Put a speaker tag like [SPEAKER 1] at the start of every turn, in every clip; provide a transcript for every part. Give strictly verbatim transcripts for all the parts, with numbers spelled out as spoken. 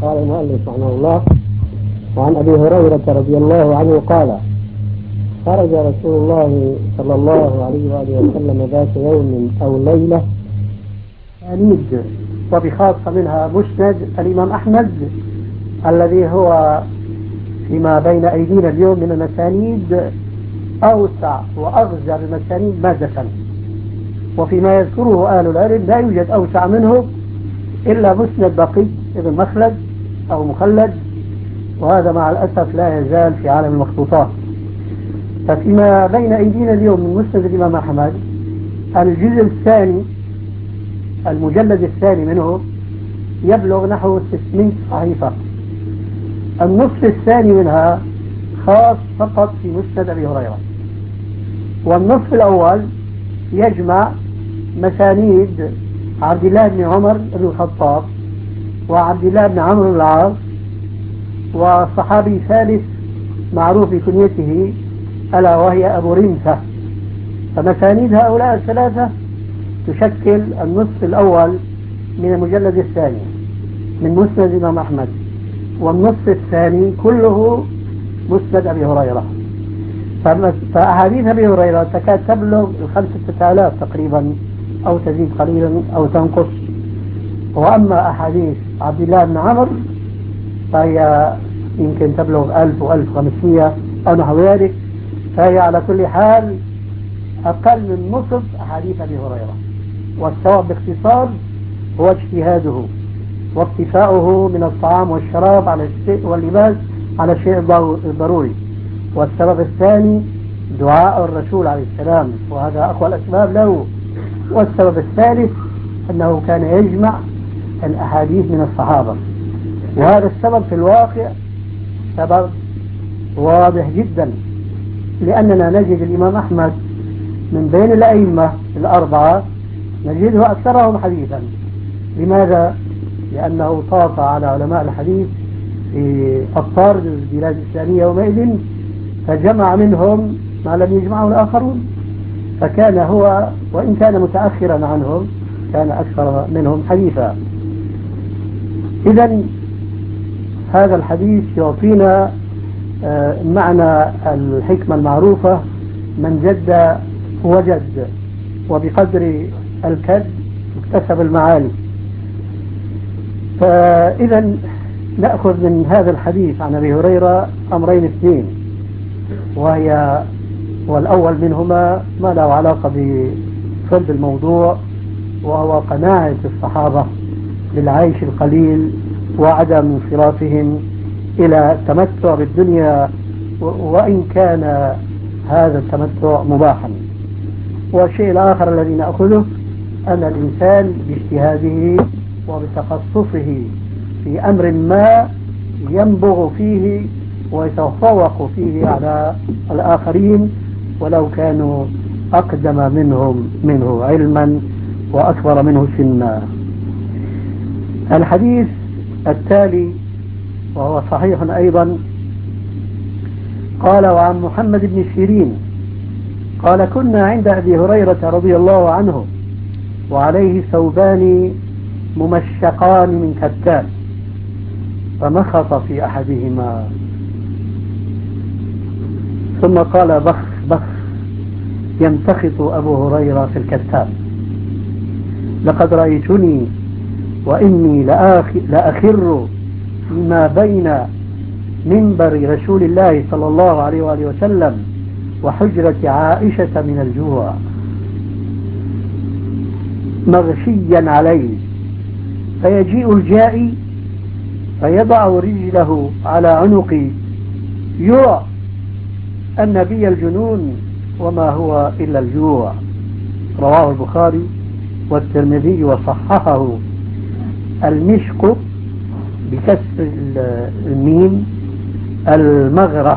[SPEAKER 1] قال المؤلف رحمه الله: وعن أبي هريرة رضي الله عنه قال: خرج رسول الله صلى الله عليه وآله وسلم ذات يوم أو ليلة أنيد، وبخاصة منها مسند الإمام أحمد الذي هو فيما بين أيدينا اليوم من المسانيد أوسع وأغزر المسانيد مادة، وفيما يذكره أهل العلم لا يوجد أوسع منه إلا مسند بقي ابن مخلد أو مخلد، وهذا مع الأسف لا يزال في عالم المخطوطات. ففيما بين أيدينا اليوم من مسند الإمام أحمد الجزء الثاني المجلد الثاني منه يبلغ نحو ستمائة صحيفة، النصف الثاني منها خاص فقط في مسند أبي هريرة، والنصف الأول يجمع مسانيد عبد الله بن عمر بن الخطاب وعبد الله بن عمرو بن العاص وصحابي ثالث معروف بكنيته ألا وهي أبو رمثة. فمسانيد هؤلاء الثلاثة تشكل النصف الأول من المجلد الثاني من مسند الإمام أحمد، والنصف الثاني كله مسند أبي هريرة. فأحاديث أبي هريرة تكاد تبلغ الخمسة آلاف تقريبا أو تزيد قليلا أو تنقص، وأما أحاديث عبد الله بن عمر فهي يمكن تبلغ ألف وألف وخمسمائة أو نحو ذلك، فهي على كل حال أقل من نصف أحاديث أبي هريرة. والسبب باختصار هو اجتهاده واكتفاؤه من الطعام والشراب على الشيء واللباس على الشيء الضروري. والسبب الثاني دعاء الرسول عليه السلام، وهذا أقوى الأسباب له. والسبب الثالث أنه كان يجمع الأحاديث من الصحابة، وهذا السبب في الواقع سبب واضح جدا، لأننا نجد الإمام أحمد من بين الأئمة الأربعة نجده أكثرهم حديثا. لماذا؟ لأنه طاف على علماء الحديث في أقطار البلاد الإسلامية يومئذ فجمع منهم ما لم يجمعه الآخرون، فكان هو وإن كان متأخرا عنهم كان أكثر منهم حديثا. إذن هذا الحديث يعطينا معنى الحكمة المعروفة: من جد وجد، وبقدر الكد اكتسب المعالي. فإذا نأخذ من هذا الحديث عن أبي هريرة أمرين اثنين، وهي والأول منهما ما له علاقة بصلب الموضوع، وهو قناعة الصحابة بالعيش القليل وعدم انصرافهم إلى التمتع بالدنيا وإن كان هذا التمتع مباحا. والشيء الآخر الذي نأخذه أن الإنسان باجتهاده وبتخصصه في أمر ما ينبغ فيه ويتفوق فيه على الآخرين ولو كانوا أقدم منهم منه علما وأكبر منه سنا. الحديث التالي وهو صحيح أيضا قال: وعن محمد بن سيرين قال: كنا عند أبي هريرة رضي الله عنه وعليه ثوبان ممشقان من كتان، فمخط في أحدهما ثم قال: بخ بخ. يمتخط أبو هريرة في الكتان: لقد رأيتني وإني لأخر فيما بين منبر رسول الله صلى الله عليه وآله وسلم وحجرة عائشة من الجوع مغشيا عليه، فيجيء الجائي فيضع رجله على عنقي يوع النبي الجنون وما هو إلا الجوع. رواه البخاري والترمذي وصححه. المشق بكسر الميم المغرة،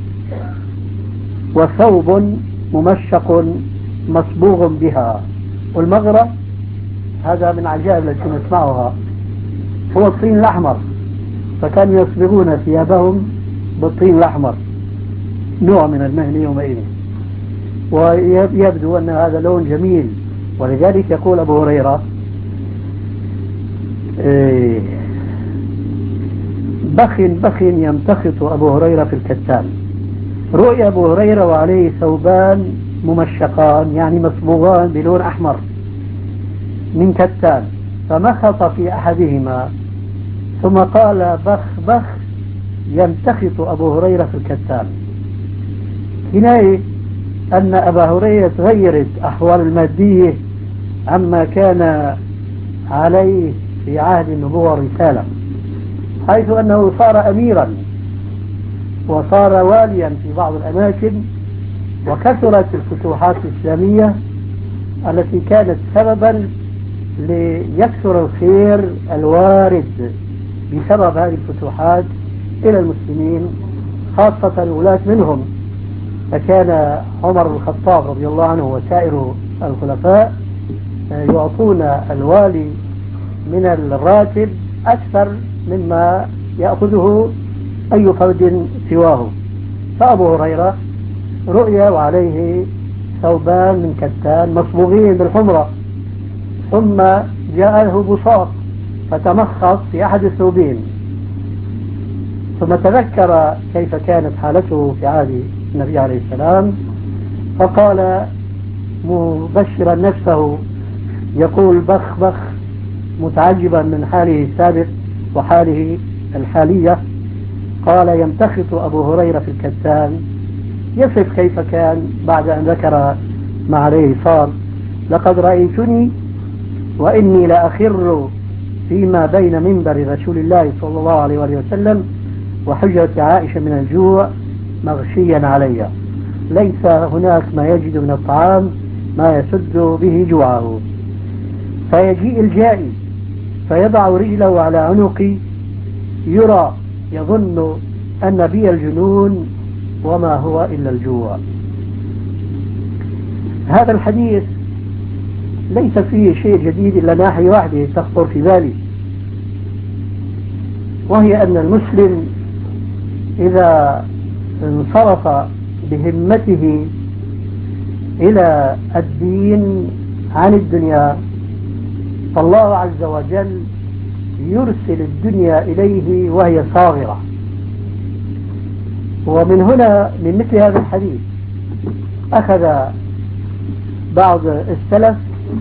[SPEAKER 1] وثوب ممشق مصبوغ بها. والمغرة هذا من عجائب التي نسمعها هو الطين الأحمر، فكانوا يصبغون ثيابهم بالطين الأحمر، نوع من المهن يومئذ، ويبدو أن هذا لون جميل. ولذلك يقول أبو هريرة: إيه بخ بخ يمتخط أبو هريرة في الكتان. رؤي أبو هريرة وعليه ثوبان ممشقان يعني مصبوغان بلون أحمر من كتان، فمخط في أحدهما ثم قال بخ بخ يمتخط أبو هريرة في الكتان، كناية أن أبا هريرة تغيرت أحوال المادية عما كان عليه في عهد النبوة والرسالة، حيث أنه صار أميرا وصار واليا في بعض الأماكن، وكثرت الفتوحات الإسلامية التي كانت سببا ليكثر الخير الوارد بسبب هذه الفتوحات إلى المسلمين خاصة الولاة منهم. فكان عمر بن الخطاب رضي الله عنه وسائر الخلفاء يعطون الوالي من الراتب أكثر مما يأخذه أي فرد سواه. فأبو هريرة رؤيا وعليه ثوبان من كتان مصبوغين بالحمرة، ثم جاء له بساط فتمخص في أحد الثوبين، ثم تذكر كيف كانت حالته في عهد النبي عليه السلام، فقال مبشرا نفسه يقول بخ بخ متعجبا من حاله السابق وحاله الحالية، قال يمتخط أبو هريرة في الكتان، يصف كيف كان بعد أن ذكر ما عليه صار. لقد رأيتني وإني لأخر فيما بين منبر رسول الله صلى الله عليه وسلم وحجرة عائشة من الجوع مغشيا علي، ليس هناك ما يجد من الطعام ما يسد به جوعه، فيجيء الجائي فيضع رجله على عنقي يرى يظن أن بي الجنون وما هو إلا الجوع. هذا الحديث ليس فيه شيء جديد إلا ناحية واحدة تخطر في بالي، وهي أن المسلم إذا انصرف بهمته إلى الدين عن الدنيا فالله عز وجل يرسل الدنيا إليه وهي صاغرة. ومن هنا من مثل هذا الحديث أخذ بعض السلف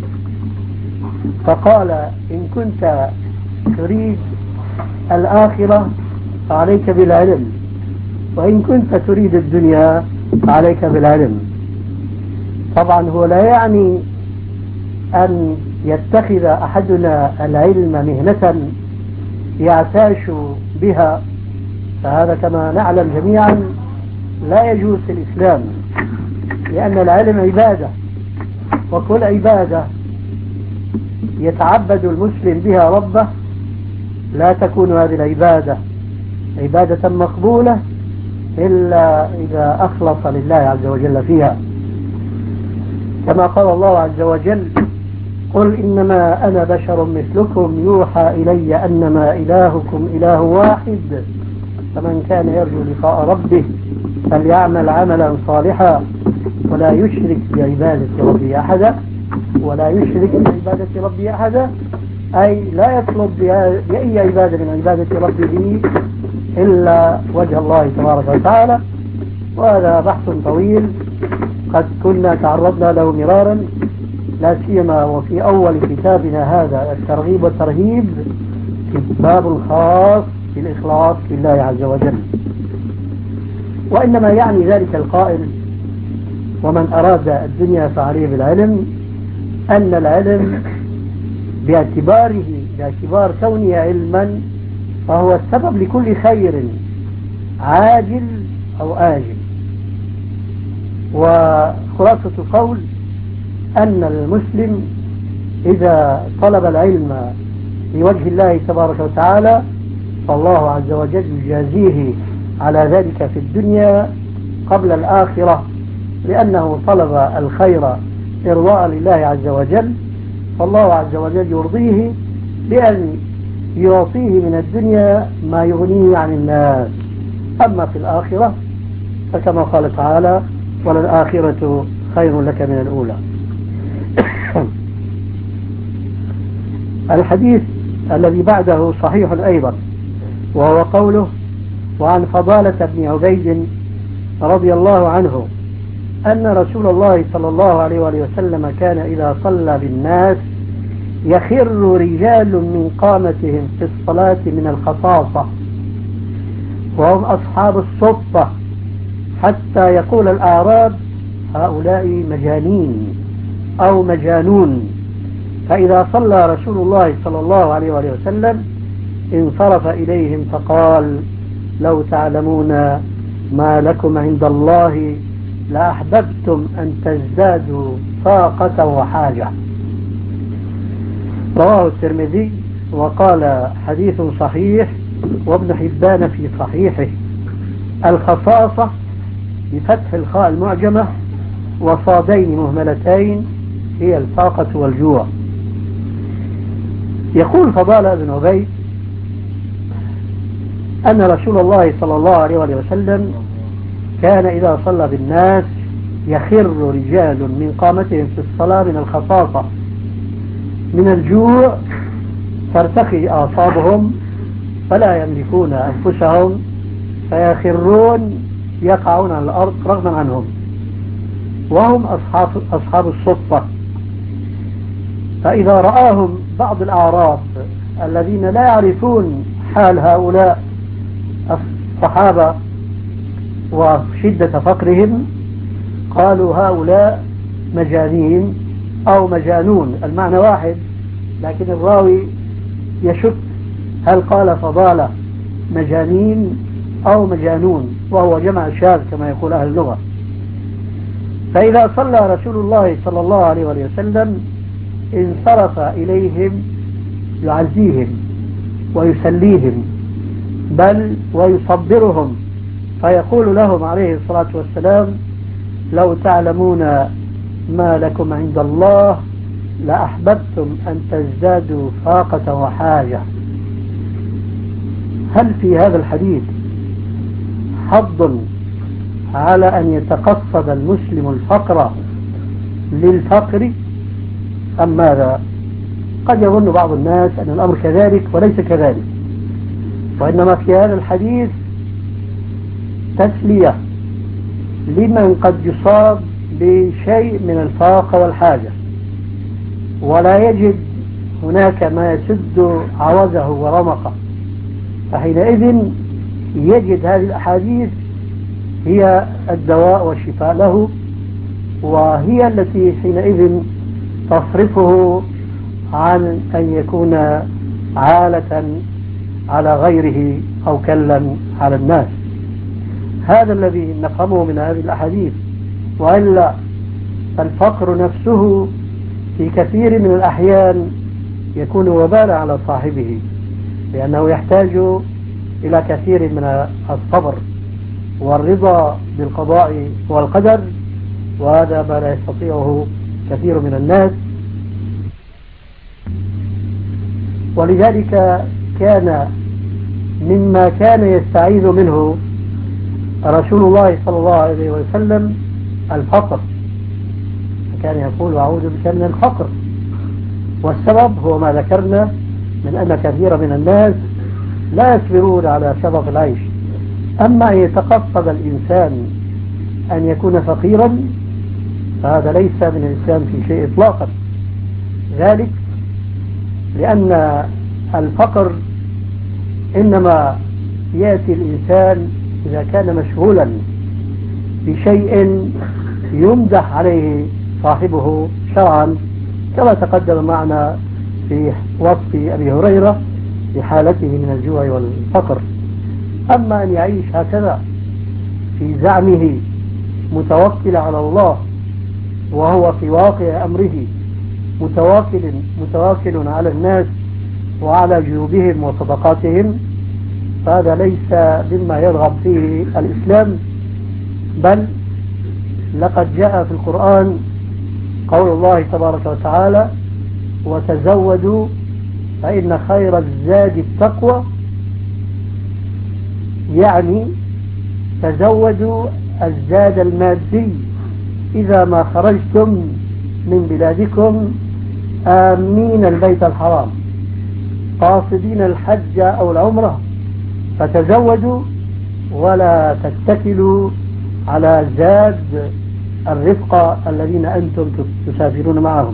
[SPEAKER 1] فقال إن كنت تريد الآخرة فعليك بالعلم، وإن كنت تريد الدنيا فعليك بالعلم. طبعا هو لا يعني أن يتخذ أحدنا العلم مهنة يعتاش بها، فهذا كما نعلم جميعا لا يجوز في الإسلام، لأن العلم عبادة، وكل عبادة يتعبد المسلم بها ربه لا تكون هذه العبادة عبادة مقبولة إلا إذا أخلص لله عز وجل فيها، كما قال الله عز وجل قل إنما أنا بشر مثلكم يوحى إلي أنما إلهكم إله واحد فمن كان يرجو لقاء ربه فليعمل عملا صالحا ولا يشرك بعبادة ربه أحدا ولا يشرك بعبادة ربه أحدا، أي لا يطلب بأي عبادة من عبادة ربه إلا وجه الله تبارك وتعالى. وهذا بحث طويل قد كنا تعرضنا له مرارا، لا سيما وفي أول كتابنا هذا الترغيب والترهيب في باب خاص بالإخلاص لله عز وجل. وإنما يعني ذلك القائل ومن أراد الدنيا فعليه بالعلم أن العلم باعتباره باعتبار كونه علما فهو السبب لكل خير عاجل أو آجل. وخلاصة القول أن المسلم إذا طلب العلم لوجه الله تبارك وتعالى فالله عز وجل يجازيه على ذلك في الدنيا قبل الآخرة، لأنه طلب الخير إرضاء لله عز وجل، فالله عز وجل يرضيه بأن يعطيه من الدنيا ما يغنيه عن الناس. أما في الآخرة فكما قال تعالى وللآخرة خير لك من الأولى. الحديث الذي بعده صحيح أيضا، وهو قوله: وعن فضالة بن عبيد رضي الله عنه أن رسول الله صلى الله عليه وآله وسلم كان إذا صلى بالناس يخر رجال من قامتهم في الصلاة من الخصاصة وهم أصحاب الصفة، حتى يقول الأعراب: هؤلاء مجانين أو مجانون. فإذا صلى رسول الله صلى الله عليه وآله وسلم انصرف إليهم فقال: لو تعلمون ما لكم عند الله لأحببتم أن تزدادوا طاقة وحاجة. رواه الترمذي وقال: حديث صحيح، وابن حبان في صحيحه. الخصاصة بفتح الخاء المعجمة وصادين مهملتين هي الطاقة والجوع. يقول فضالة بن عبيد أن رسول الله صلى الله عليه وسلم كان إذا صلى بالناس يخر رجال من قامتهم في الصلاة من الخصاصة من الجوع، ترتخي أعصابهم فلا يملكون أنفسهم فيخرون يقعون على الأرض رغما عنهم، وهم أصحاب, أصحاب الصفة. فإذا رآهم بعض الأعراب الذين لا يعرفون حال هؤلاء الصحابة وشدة فقرهم قالوا: هؤلاء مجانين أو مجانون، المعنى واحد، لكن الراوي يشك هل قال فضالة مجانين أو مجانون، وهو جمع شاذ كما يقول أهل اللغة. فإذا صلى رسول الله صلى الله عليه وسلم انصرف إليهم يعزيهم ويسليهم بل ويصبرهم، فيقول لهم عليه الصلاة والسلام: لو تعلمون ما لكم عند الله لأحببتم أن تزدادوا فاقة وحاجة. هل في هذا الحديث حض على أن يتقصد المسلم الفقر للفقر أم ماذا؟ قد يظن بعض الناس أن الأمر كذلك وليس كذلك، وإنما في هذا الحديث تسلية لمن قد يصاب بشيء من الفاقة والحاجة ولا يجد هناك ما يسد عوزه ورمقه، فحينئذ يجد هذه الأحاديث هي الدواء والشفاء له، وهي التي حينئذ تصرفه عن أن يكون عالة على غيره أو كلا على الناس. هذا الذي نفهمه من هذه الأحاديث، وإلا الفقر نفسه في كثير من الأحيان يكون وبالا على صاحبه، لأنه يحتاج إلى كثير من الصبر والرضا بالقضاء والقدر، وهذا ما لا يستطيعه كثير من الناس. ولذلك كان مما كان يستعيذ منه رسول الله صلى الله عليه وسلم الفقر، كان يقول: أعوذ بك من الفقر. والسبب هو ما ذكرنا من أن كثير من الناس لا يصبرون على شرف العيش. أما أن يتقصد الإنسان أن يكون فقيرا فهذا ليس من الإسلام في شيء إطلاقا، ذلك لأن الفقر إنما يأتي الإنسان إذا كان مشغولا بشيء يمدح عليه صاحبه شرعا، كما تقدم معنا في وصف أبي هريرة بحالته من الجوع والفقر. أما أن يعيش هكذا في زعمه متوكل على الله وهو في واقع أمره متواكل متواكل على الناس وعلى جيوبهم وصدقاتهم، فهذا ليس مما يرغب فيه الإسلام. بل لقد جاء في القرآن قول الله تبارك وتعالى: وتزودوا فإن خير الزاد التقوى، يعني تزودوا الزاد المادي إذا ما خرجتم من بلادكم آمين البيت الحرام قاصدين الحج أو العمرة فتزودوا ولا تتكلوا على زاد الرفقة الذين أنتم تسافرون معهم.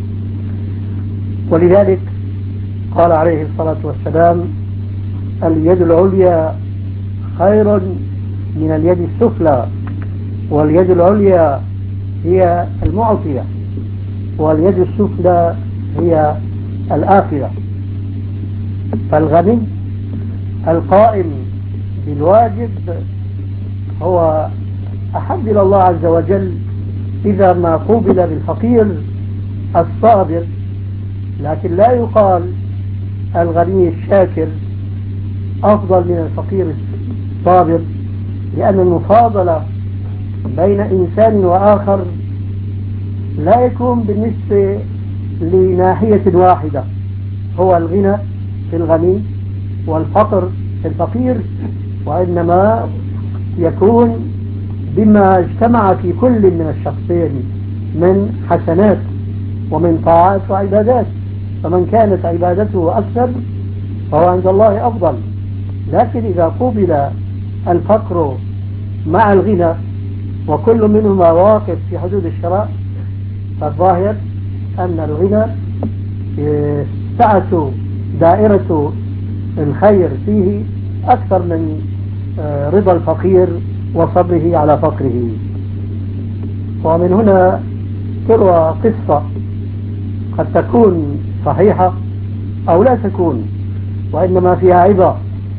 [SPEAKER 1] ولذلك قال عليه الصلاة والسلام: اليد العليا خير من اليد السفلى، واليد العليا هي المعطية، واليد السفلى هي الآخرة. فالغني القائم بالواجب هو أحب إلى الله عز وجل إذا ما قوبل بالفقير الصابر، لكن لا يقال الغني الشاكر أفضل من الفقير الصابر، لأن المفاضلة بين إنسان وآخر لا يكون بالنسبة لناحية واحدة، هو الغنى في الغني والفقر في الفقير، وإنما يكون بما اجتمع في كل من الشخصين من حسنات ومن طاعات وعبادات. فمن كانت عبادته أكثر فهو عند الله أفضل. لكن إذا قوبل الفقر مع الغنى وكل منهما واقف في حدود الشرع، فالظاهر أن الغنى سعة دائرة الخير فيه أكثر من رضا الفقير وصبره على فقره. ومن هنا تروى قصة قد تكون صحيحة أو لا تكون، وإنما فيها عبرة.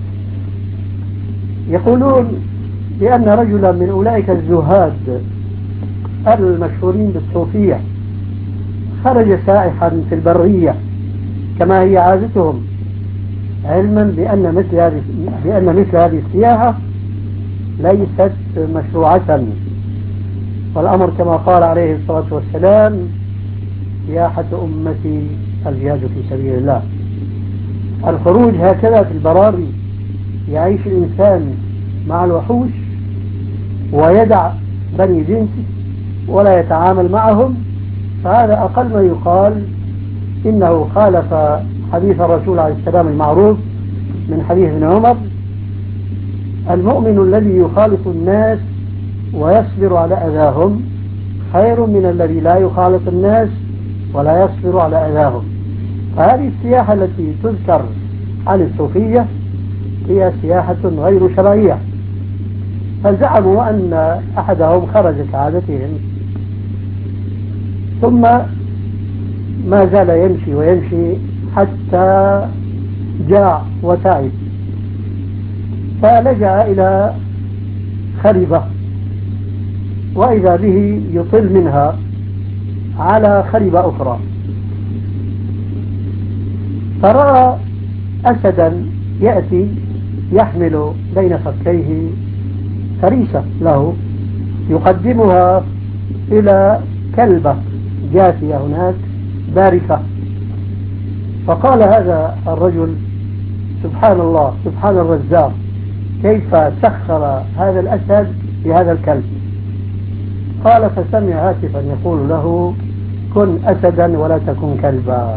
[SPEAKER 1] يقولون بأن رجلا من أولئك الزهاد المشهورين بالصوفية خرج سائحا في البرية كما هي عادتهم، علما بأن مثل هذه بأن مثل هذه السياحة ليست مشروعة، والأمر كما قال عليه الصلاة والسلام: سياحة أمتي الجهاد في سبيل الله. الخروج هكذا في البراري يعيش الإنسان مع الوحوش ويدع بني جنسه ولا يتعامل معهم، فهذا أقل ما يقال إنه خالف حديث الرسول عليه السلام المعروف من حديث ابن عمر: المؤمن الذي يخالط الناس ويصبر على أذاهم خير من الذي لا يخالط الناس ولا يصبر على أذاهم. فهذه السياحة التي تذكر عن الصوفية هي سياحة غير شرعية. فزعموا أن أحدهم خرج كعادتهم ثم ما زال يمشي ويمشي حتى جاع وتعب، فلجأ إلى خربة وإذا به يطل منها على خربة أخرى، فرأى أسدا يأتي يحمل بين فكيه فريسة له يقدمها إلى كلبة جاثية هناك باركة. فقال هذا الرجل: سبحان الله، سبحان الرزاق، كيف سخر هذا الأسد بهذا الكلب؟ قال: فسمع هاتفا يقول له: كن أسدا ولا تكن كلبا.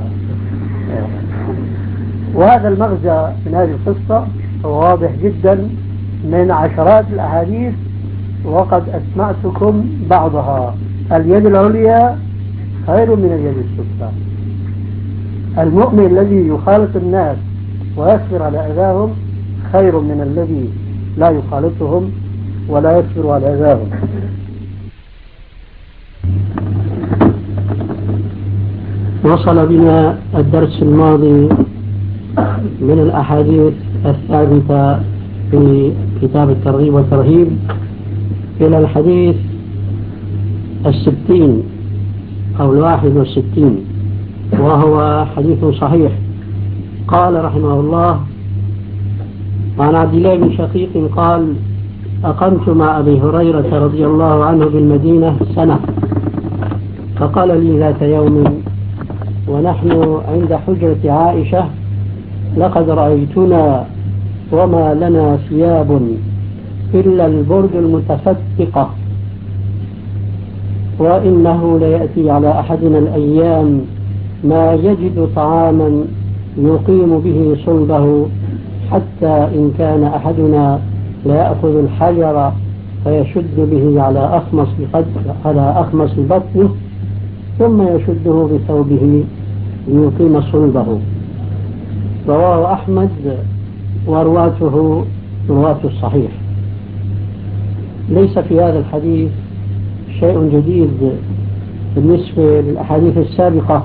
[SPEAKER 1] وهذا المغزى من هذه القصة هو واضح جدا من عشرات الأحاديث، وقد أسمعتكم بعضها: اليد العليا خير من اليد السفلى. المؤمن الذي يخالط الناس ويصبر على أذاهم خير من الذي لا يخالطهم ولا يصبر على أذاهم. وصل بنا الدرس الماضي من الأحاديث الثابتة في كتاب الترغيب والترهيب إلى الحديث الستين أو الواحد والستين، وهو حديث صحيح. قال رحمه الله: وعن عبد الله بن شقيق قال: أقمت مع أبي هريرة رضي الله عنه بالمدينة سنة، فقال لي ذات يوم ونحن عند حجرة عائشة: لقد رأيتنا وما لنا ثياب إلا البرد المتفتقة، وإنه ليأتي على أحدنا الأيام ما يجد طعاما يقيم به صلبه حتى إن كان أحدنا لا يأخذ الحجر فيشد به على أخمص على أخمص بطنه ثم يشده بثوبه ليقيم صلبه. رواه أحمد ورواته رواة الصحيح. ليس في هذا الحديث شيء جديد بالنسبة للأحاديث السابقة،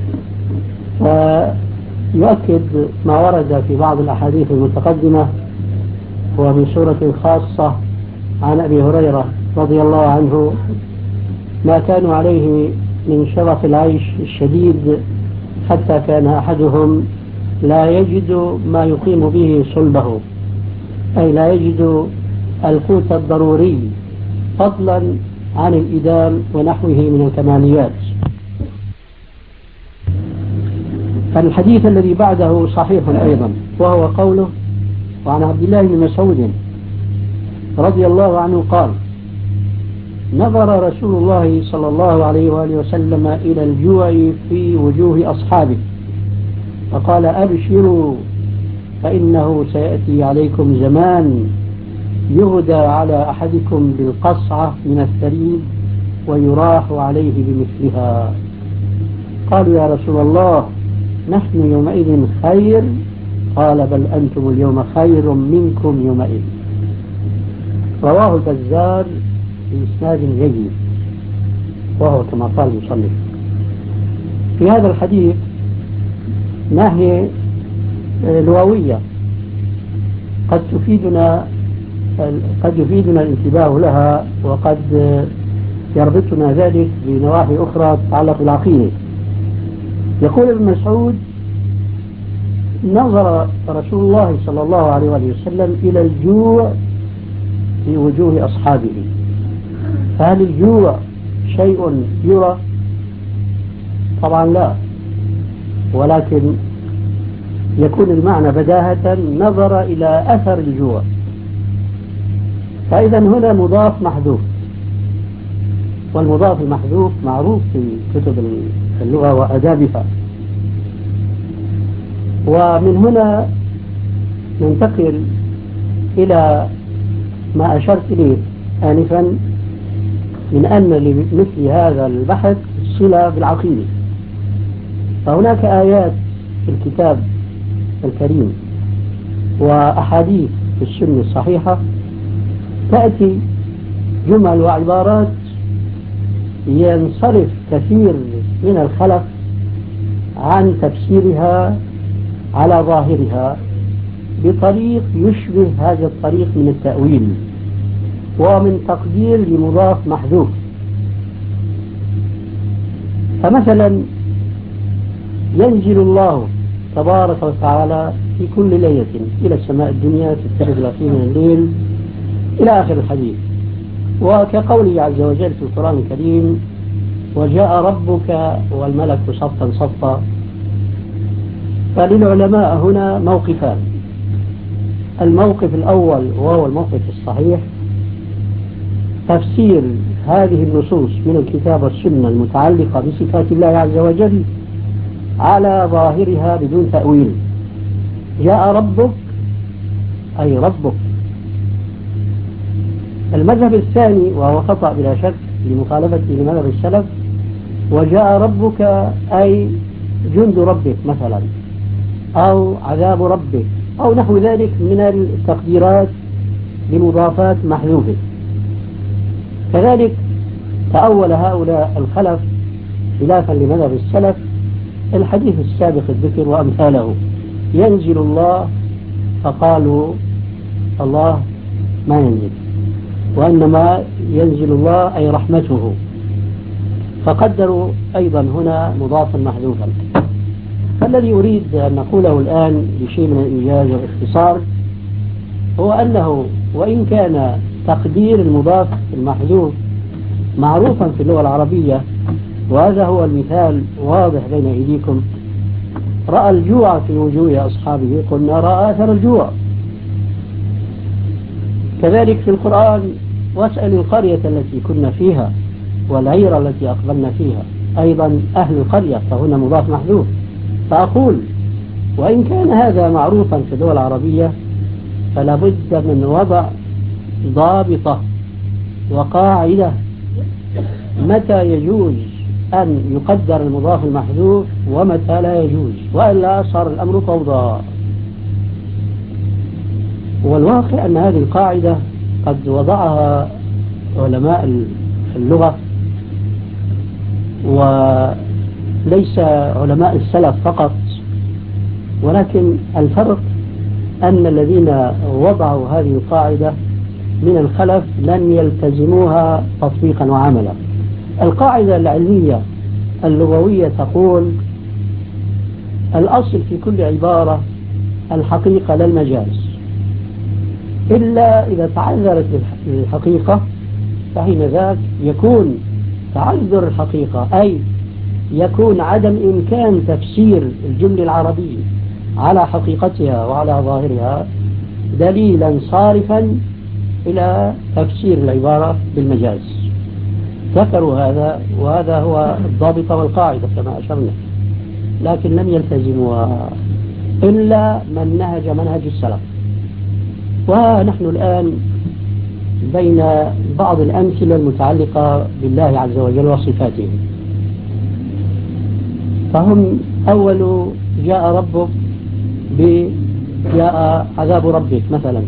[SPEAKER 1] ويؤكد ما ورد في بعض الأحاديث المتقدمة ومن سورة خاصة عن أبي هريرة رضي الله عنه ما كانوا عليه من شرف العيش الشديد حتى كان أحدهم لا يجد ما يقيم به صلبه، أي لا يجد القوت الضروري فضلا عن الإدام ونحوه من الكماليات. فالحديث الذي بعده صحيح أيضا، وهو قوله: وعن عبد الله بن مسعود رضي الله عنه قال: نظر رسول الله صلى الله عليه وآله وسلم إلى الجوع في وجوه أصحابه فقال: أبشروا فإنه سيأتي عليكم زمان يغدى على أحدكم بالقصعة من الثريد ويراح عليه بمثلها. قالوا: يا رسول الله نحن يومئذ خير. قال: بل أنتم اليوم خير منكم يومئذ. رواه البزار بإسناد جيد، وهو كما قال المصنف. في هذا الحديث ناحية لغوية قد تفيدنا قد يفيدنا الانتباه لها، وقد يربطنا ذلك بنواحي أخرى تتعلق بالعقيدة. يقول ابن مسعود: نظر رسول الله صلى الله عليه وسلم إلى الجوع في وجوه أصحابه. فهل الجوع شيء يرى؟ طبعا لا، ولكن يكون المعنى بداهة نظر إلى أثر الجوع. فإذا هنا مضاف محذوف، والمضاف المحذوف معروف في كتب اللغة وأدابها. ومن هنا ننتقل إلى ما أشرت إليه آنفا من أن لمثل هذا البحث صلة بالعقيدة. فهناك آيات في الكتاب الكريم وأحاديث في السنة الصحيحة تأتي جمل وعبارات ينصرف كثير من الخلف عن تفسيرها على ظاهرها بطريق يشبه هذا الطريق من التأويل ومن تقدير لمضاف محذوف. فمثلا ينزل الله تبارك وتعالى في كل ليلة إلى السماء الدنيا في الثلث الأخير من الليل إلى آخر الحديث، وكقوله عز وجل في القرآن الكريم: وجاء ربك والملك صفا صفا. فللعلماء هنا موقفان: الموقف الأول وهو الموقف الصحيح، تفسير هذه النصوص من الكتاب والسنة المتعلقة بصفات الله عز وجل على ظاهرها بدون تأويل. جاء ربك أي ربك. المذهب الثاني وهو خطأ بلا شك لمخالفته لمذهب السلف: وجاء ربك أي جند ربك مثلا، أو عذاب ربك، أو نحو ذلك من التقديرات لمضافات محذوفة. كذلك تأول هؤلاء الخلف خلافا لمذهب السلف الحديث السابق الذكر وأمثاله: ينزل الله، فقالوا الله ما ينزل، وإنما ينزل الله أي رحمته، فقدروا أيضا هنا مضافا محذوفا. فالذي أريد أن نقوله الآن بشيء من الإيجاز والاختصار هو أنه وإن كان تقدير المضاف المحذوف معروفا في اللغة العربية، وهذا هو المثال واضح بين أيديكم: رأى الجوع في وجوه أصحابه، قلنا رأى أثر الجوع. كذلك في القرآن: واسأل القرية التي كنا فيها والعير التي أقبلنا فيها، أيضا أهل القرية، فهنا مضاف محذوف. فأقول وإن كان هذا معروفا في الدول العربية فلا بد من وضع ضابطة وقاعدة متى يجوز أن يقدر المضاف المحذوف ومتى لا يجوز، وإلا صار الأمر فوضى. والواقع أن هذه القاعدة قد وضعها علماء اللغة وليس علماء السلف فقط، ولكن الفرق أن الذين وضعوا هذه القاعدة من الخلف لم يلتزموها تطبيقا وعملا. القاعدة العلمية اللغوية تقول الأصل في كل عبارة الحقيقة لا المجاز، إلا إذا تعذرت الحقيقة فحين ذاك يكون تعذر الحقيقة، أي يكون عدم إمكان تفسير الجملة العربية على حقيقتها وعلى ظاهرها دليلا صارفا إلى تفسير العبارة بالمجاز. ذكروا هذا، وهذا هو الضابط والقاعدة كما أشرنا، لكن لم يلتزموها إلا من نهج منهج السلف. ونحن الآن بين بعض الأمثلة المتعلقة بالله عز وجل وصفاته. فهم أول جاء ربك بجاء عذاب ربك مثلا،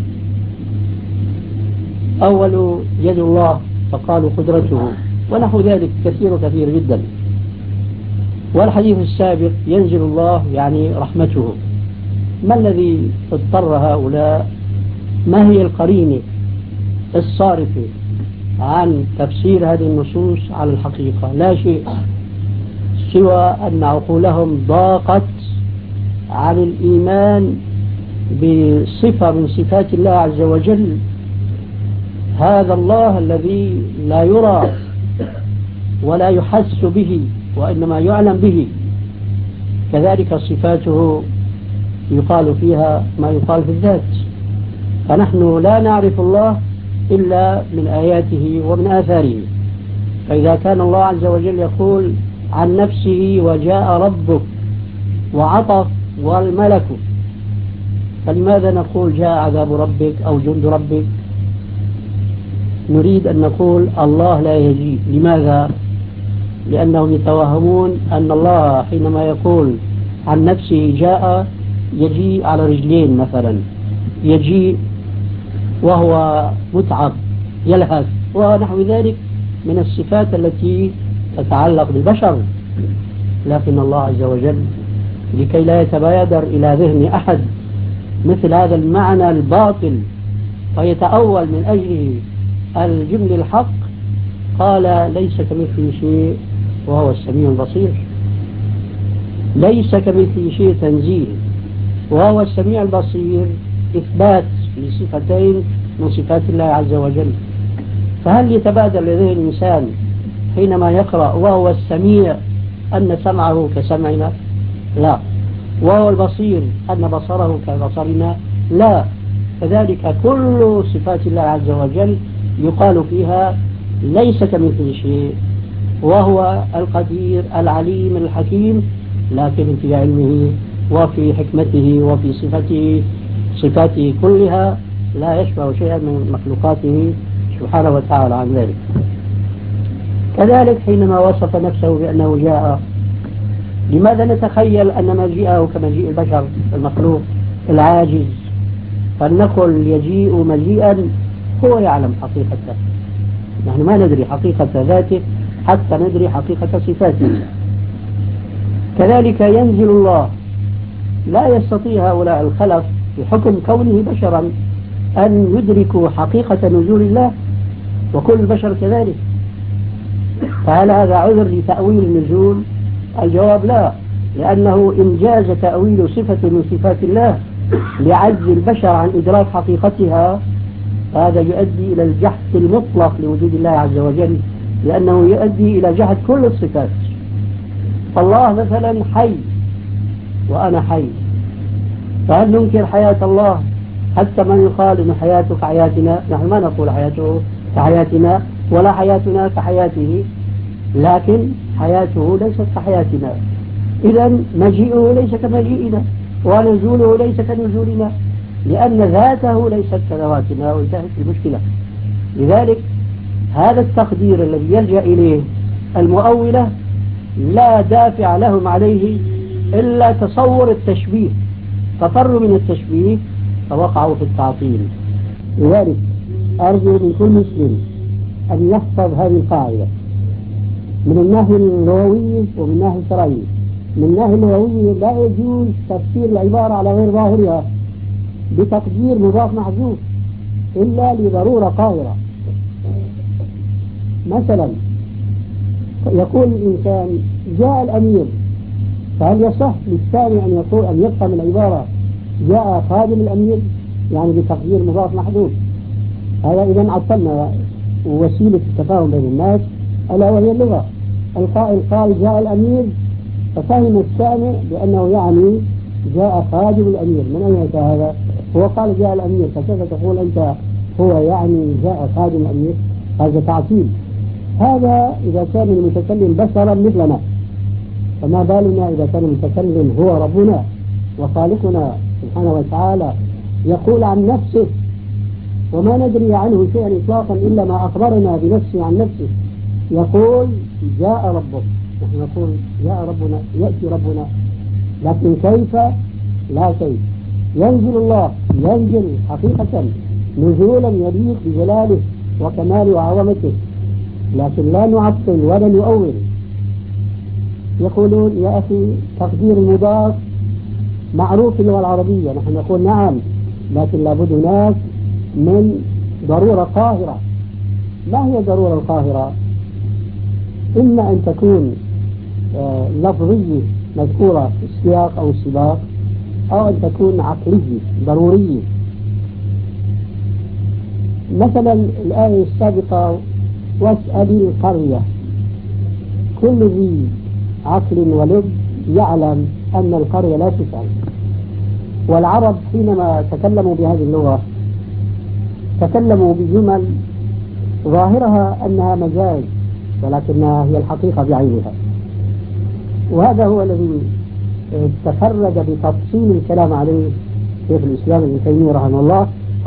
[SPEAKER 1] أول يد الله فقالوا قدرته، ونحو ذلك كثير كثير جدا. والحديث السابق ينزل الله يعني رحمته. ما الذي اضطر هؤلاء؟ ما هي القرينة الصارفة عن تفسير هذه النصوص على الحقيقة؟ لا شيء سوى أن عقولهم ضاقت عن الإيمان بصفة من صفات الله عز وجل، هذا الله الذي لا يرى ولا يحس به وإنما يعلم به. كذلك صفاته يقال فيها ما يقال في الذات، فنحن لا نعرف الله إلا من آياته ومن آثاره. فإذا كان الله عز وجل يقول عن نفسه وجاء ربك وعطف والملك، فلماذا نقول جاء عذاب ربك أو جند ربك؟ نريد أن نقول الله لا يجيء. لماذا؟ لأنهم يتوهمون أن الله حينما يقول عن نفسه جاء يجيء على رجلين مثلا، يجيء وهو متعب يلهث ونحو ذلك من الصفات التي تتعلق بالبشر. لكن الله عز وجل لكي لا يتبادر إلى ذهن أحد مثل هذا المعنى الباطل فيتأول من أجله الجمل الحق، قال ليس كمثله شيء وهو السميع البصير. ليس كمثله شيء تنزيل، وهو السميع البصير إثبات لصفتين من صفات الله عز وجل. فهل يتبادر لذهن الإنسان حينما يقرأ وهو السميع أن سمعه كسمعنا؟ لا. وهو البصير أن بصره كبصرنا؟ لا. كذلك كل صفات الله عز وجل يقال فيها ليس كمثله شيء، وهو القدير العليم الحكيم، لكن في علمه وفي حكمته وفي صفته صفاته كلها لا يشبه شيئا من مخلوقاته سبحانه وتعالى عن ذلك. كذلك حينما وصف نفسه بأنه جاء، لماذا نتخيل أن مجيئه كمجيء البشر المخلوق العاجز؟ فلنقل يجيء مجيئا هو يعلم حقيقته، نحن ما ندري حقيقة ذاته حتى ندري حقيقة صفاته. كذلك ينزل الله، لا يستطيع هؤلاء الخلف بحكم كونه بشرا أن يدركوا حقيقة نزول الله، وكل البشر كذلك. فهل هذا عذر لتأويل النزول؟ الجواب لا، لأنه إن جاز تأويل صفة من صفات الله لعجز البشر عن إدراك حقيقتها فهذا يؤدي إلى الجحد المطلق لوجود الله عز وجل، لأنه يؤدي إلى جحد كل الصفات. فالله مثلا حي وأنا حي، فهل ننكر حياة الله حتى من يقال إن حياته كحياتنا؟ نحن ما نقول حياته كحياتنا ولا حياتنا كحياته، لكن حياته ليست كحياتنا، إذن مجيئه ليس كمجيئنا. ونزوله ليس كنزولنا، لأن ذاته ليست كذواتنا، وانتهت المشكلة. لذلك هذا التقدير الذي يلجأ إليه المؤولة لا دافع لهم عليه إلا تصور التشبيه، ففروا من التشبيه فوقعوا في التعطيل. لذلك أرجو من كل مسلم أن يحفظ هذه القاعدة من الناحية اللغوية ومن الناحية الشرعية. من الناحية اللغوية لا يجوز تفسير العبارة على غير ظاهرها بتقدير مضاف محذوف إلا لضرورة قاهرة. مثلا يقول الإنسان جاء الأمير، فهل يصح للسامع أن يقول أن يفهم العبارة جاء خادم الأمير يعني بتقدير مضاف محذوف؟ هذا إذا عطلنا وسيلة التفاهم بين الناس ألا وهي اللغة. القائل قال جاء الأمير ففهم السامع بأنه يعني جاء خادم الأمير. من أين أتى هذا؟ هو قال جاء الأمير، فكيف تقول أنت هو يعني جاء خادم الأمير؟ هذا تعطيل. هذا إذا كان المتكلم بشرا مثلنا، فما بالنا إذا كان المتكلم هو ربنا وخالقنا سبحانه وتعالى يقول عن نفسه وما ندري عنه شيئا إطلاقا إلا ما أخبرنا بنفسه عن نفسه. يقول جاء ربك، نحن نقول جاء ربنا، يأتي ربنا، لكن كيف؟ لا كيف. ينزل الله، ينزل حقيقة نزولا يليق بجلاله وكماله وعظمته، لكن لا نعطل ولا نؤول. يقولون يا أخي تقدير المضاف معروف في اللغة العربية، نحن نقول نعم، لكن لابد هناك من ضرورة قاهرة. ما هي الضرورة القاهرة؟ إما أن تكون آه لفظية مذكورة في السياق أو السباق، أو أن تكون عقلية ضرورية. مثلا الآية السابقة واسأل القرية، كل ذي عقل ولب يعلم أن القرية لا تسأل. والعرب حينما تكلموا بهذه اللغة تكلموا بجمل ظاهرها أنها مجاز ولكنها هي الحقيقة بعينها، وهذا هو الذي تفرد بتفصيل الكلام عليه شيخ الإسلام ابن تيمية رحمه الله،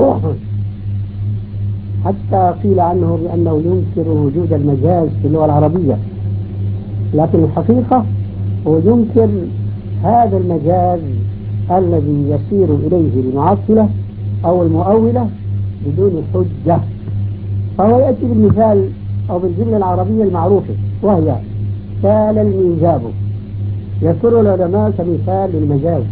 [SPEAKER 1] حتى قيل عنه بأنه ينكر وجود المجاز في اللغة العربية، لكن الحقيقة هو ينكر هذا المجاز الذي يسير إليه المعطلة أو المؤولة بدون حجة. فهو يأتي بالمثال أو بالجملة العربية المعروفة وهي سال الميزاب، يذكر العلماء كمثال للمجاز.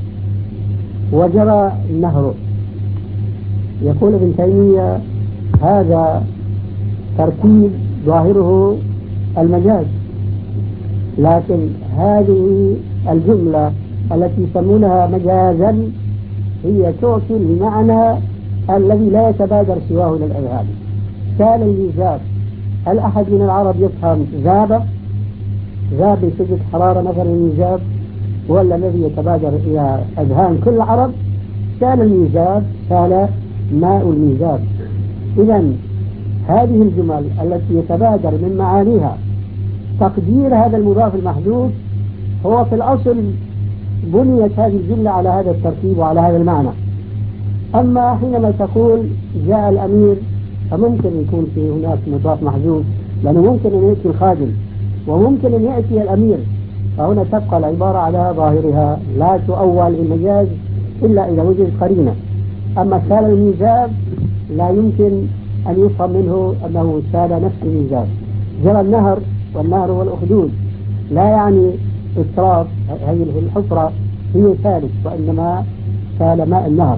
[SPEAKER 1] وجرى النهر، يقول ابن تيمية هذا تركيب ظاهره المجاز، لكن هذه الجملة التي يسمونها مجازا هي تعطي المعنى الذي لا يتبادر سواه إلى الأذهان. سال الميزاب، هل أحد من العرب يفهم ذاب؟ ذاب بشدة حرارة مثلا الميزاب، ولا الذي يتبادر إلى أذهان كل العرب سال الميزاب، سال ماء الميزاب. إذا هذه الجمل التي يتبادر من معانيها تقدير هذا المضاف المحذوف، هو في الأصل بنيت هذه الجملة على هذا الترتيب وعلى هذا المعنى. أما حينما تقول جاء الأمير فممكن يكون في هناك مضاف محذوف، لأنه ممكن أن يأتي الخادم وممكن أن يأتي الأمير، فهنا تبقى العبارة على ظاهرها لا تؤول المجاز إلا إذا وجد قرينة. أما سال الميزاب لا يمكن أن يفهم منه أنه سال نفس الميزاب. جرى النهر، والنهر هو الأخدود، لا يعني إسراف، هذه الحفرة هي ثالث، وإنما سال ماء النهر.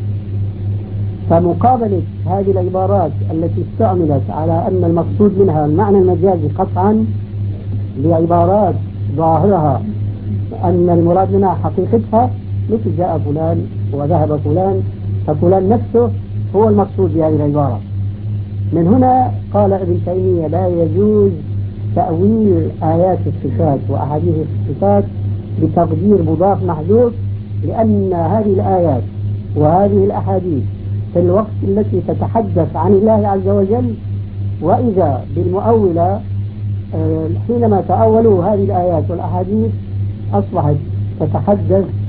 [SPEAKER 1] فمقابلة هذه العبارات التي استعملت على أن المقصود منها المعنى المجازي قطعا بعبارات ظاهرها أن المراد منها حقيقتها، مثل جاء فلان وذهب فلان، ففلان نفسه هو المقصود بهذه العبارة. من هنا قال ابن تيمية لا يجوز تأويل آيات الصفات وأحاديث الصفات بتقدير مضاف محذوف، لأن هذه الآيات وهذه الأحاديث في الوقت التي تتحدث عن الله عز وجل، وإذا بالمؤولة حينما تأولوا هذه الآيات والأحاديث أصبحت تتحدث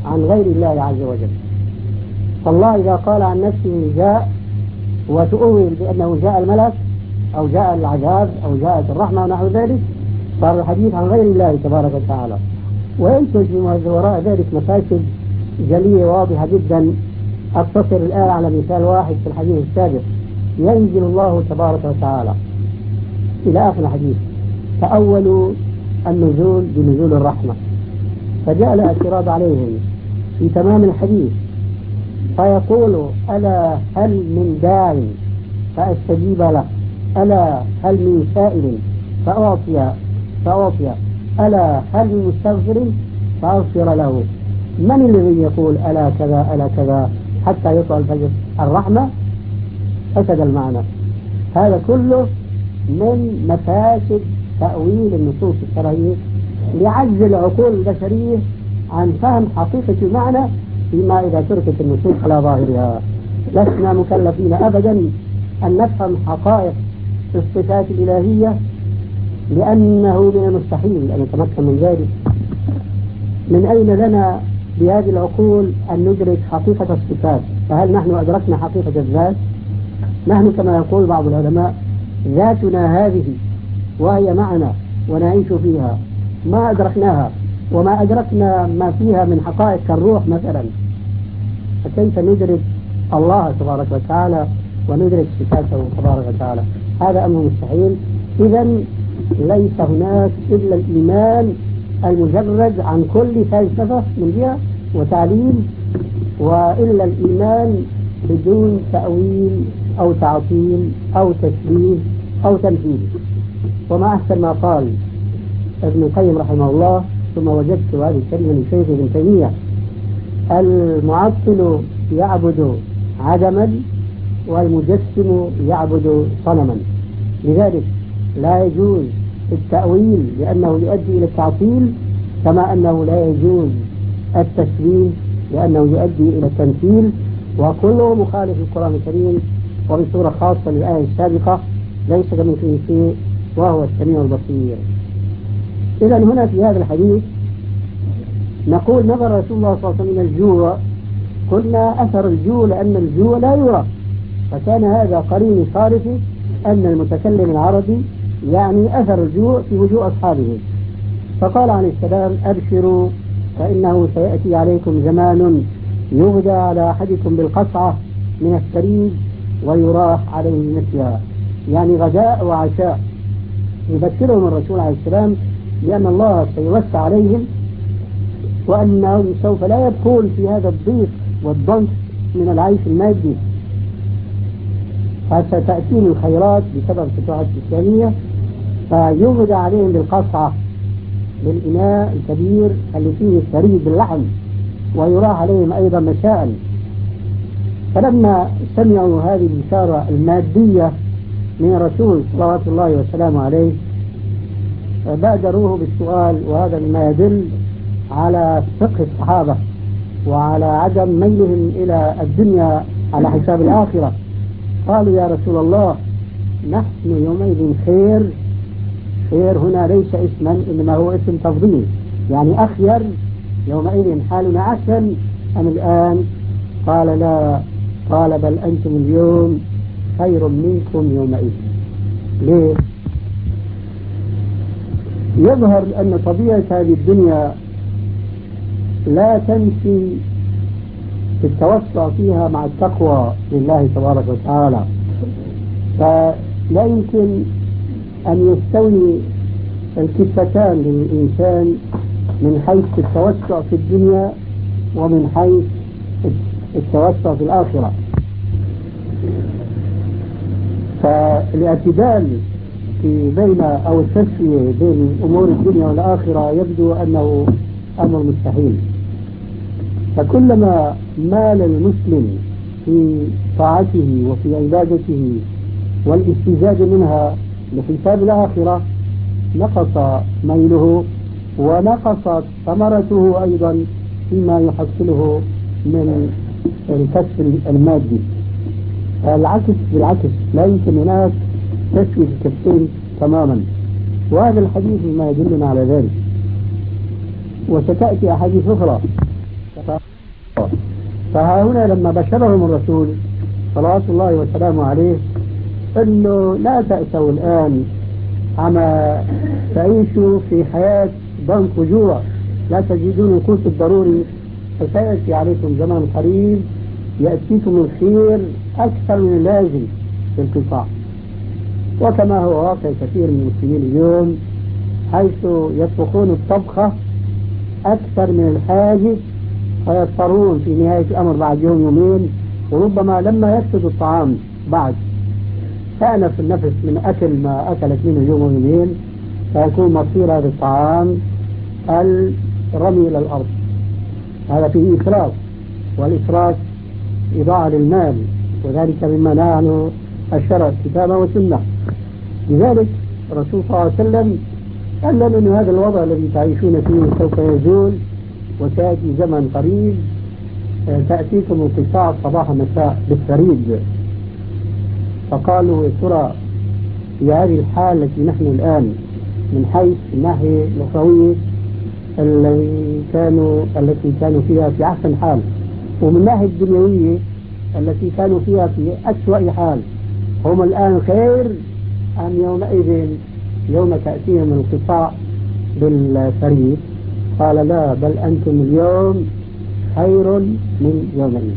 [SPEAKER 1] عن غير الله عز وجل. فالله إذا قال عن نفسه جاء وتؤول بأنه جاء الملك أو جاء العذاب أو جاءت الرحمة ونحو ذلك، صار الحديث عن غير الله تبارك وتعالى. وينتج من وراء ذلك مفاسد جلية واضحة جدا. أقتصر الآن على مثال واحد في الحديث السابق. ينزل الله تبارك وتعالى إلى آخر الحديث، فأول النزول بنزول الرحمة، فجاء الاعتراض عليهم في تمام الحديث فيقول: ألا هل من داع فأستجيب له، ألا هل من سائل فأعطي فأعطي ألا هل من مستغفر فأغفر له. من الذي يقول ألا كذا ألا كذا حتى يطلع الفجر؟ الرحمة. فسد المعنى. هذا كله من مفاسد تأويل النصوص الشرعية لعجز العقول البشرية عن فهم حقيقة المعنى، فيما إذا تركت النصوص على ظاهرها. لسنا مكلفين أبدا أن نفهم حقائق الصفات الإلهية، لأنه من المستحيل أن نتمكن من ذلك. من أين لنا بهذه العقول أن ندرك حقيقة الصفات؟ فهل نحن أدركنا حقيقة الذات؟ نحن كما يقول بعض العلماء: ذاتنا هذه وهي معنا ونعيش فيها، ما أدركناها وما أدركنا ما فيها من حقائق كالروح مثلا، فكيف ندرك الله تبارك وتعالى وندرك صفاته تبارك وتعالى؟ هذا أمر مستحيل. إذن ليس هناك إلا الإيمان المجرد عن كل فلسفة من جهة وتعليل، وإلا الإيمان بدون تأويل أو تعطيل أو تشبيه أو تمثيل. وما أحسن ما قال ابن القيم رحمه الله: ثم وجدت هذه الكلمة من شيخ ابن تيمية: المعطل يعبد عدما والمجسم يعبد صنما. لذلك لا يجوز التأويل لأنه يؤدي إلى التعطيل، كما أنه لا يجوز التشبيه لأنه يؤدي إلى التمثيل، وكله مخالف للقرآن الكريم وبصورة خاصة للآية السابقة: ليس كمثله شيء وهو السميع البصير. إذا هنا في هذا الحديث نقول: نظر رسول الله صلى الله عليه وسلم من الجوع، قلنا أثر الجوع لأن الجوع لا يرى، فكان هذا قرين صارف أن المتكلم العربي يعني أثر الجوع في وجوه أصحابه. فقال عليه السلام: أبشروا فإنه سيأتي عليكم زمان يغدى على أحدكم بالقصعة من الثريد ويراح عليه مثلها، يعني غداء وعشاء. يذكرهم الرسول عليه السلام بأن الله سيوسع عليهم وأنهم سوف لا يبقون في هذا الضيق والضنك من العيش المادي، فستأتيهم الخيرات بسبب الفتوحات الإسلامية، فيغدى عليهم بالقصعة، بالإناء الكبير اللي فيه الثريد باللحم، ويراح عليهم أيضا مساء. فلما سمعوا هذه البشارة المادية من الرسول صلوات الله وسلامه عليه بادروه بالسؤال، وهذا مما يدل على فقه الصحابة وعلى عدم ميلهم إلى الدنيا على حساب الآخرة. قالوا: يا رسول الله، نحن يومئذ خير. خير هنا ليس اسما إنما هو اسم تفضيل، يعني أخير يومئذ حالنا أحسن أم الآن؟ قال: لا. قال: بل أنتم اليوم خير منكم يومئذ. ليه؟ يظهر أن طبيعة هذه الدنيا لا تمشي في التوسع فيها مع التقوى لله تبارك وتعالى، فلا يمكن أن يستوي الكفتان للإنسان من حيث التوسع في الدنيا ومن حيث التوسع في الآخرة. فالاعتدال في بين أو التسوية بين أمور الدنيا والآخرة يبدو أنه أمر مستحيل. فكلما مال المسلم في طاعته وفي عبادته والاستزاد منها لحساب الآخرة نقص ميله ونقصت ثمرته أيضا فيما يحصله من الكسب المادي. العكس بالعكس، لا يمكن هناك تسوية الكفين تماما، وهذا الحديث ما يدلنا على ذلك. وستأتي أحاديث أخرى فها هنا لما بشرهم الرسول صلوات الله وسلامه عليه انه لا تأسوا الآن عما تعيشوا في حياة ضنك وجوع، لا تجدون القوت الضروري، فسيأتي عليكم زمن قريب يأتيكم الخير أكثر من اللازم في القطاع. وكما هو واقع كثير من المسلمين اليوم، حيث يطبخون الطبخة أكثر من الحاجة، فيضطرون في نهاية الأمر بعد يوم يومين، وربما لما يفسد الطعام بعد تأنف النفس من أكل ما أكلت منه يوم ويومين، فيكون مصير هذا الطعام الرمي إلى الأرض. هذا فيه إسراف، والإسراف إضاعة للمال، وذلك مما نهى عنه الشرع كتابا وسنة. لذلك الرسول صلى الله عليه وسلم قال لنا أن هذا الوضع الذي تعيشون فيه سوف يزول، وتأتي زمن قريب تأتيكم القطاع صباح مساء بالثريد. فقالوا يا ترى في هذه الحالة التي نحن الآن من حيث الناحية الأخروية التي كانوا التي كانوا فيها في أحسن حال، ومن الناحية الدنيوية التي كانوا فيها في أسوأ حال، هم الآن خير أم يومئذ يوم تأتيهم القطاع بالثريد؟ قال لا، بل أنتم اليوم خير من يومئذ.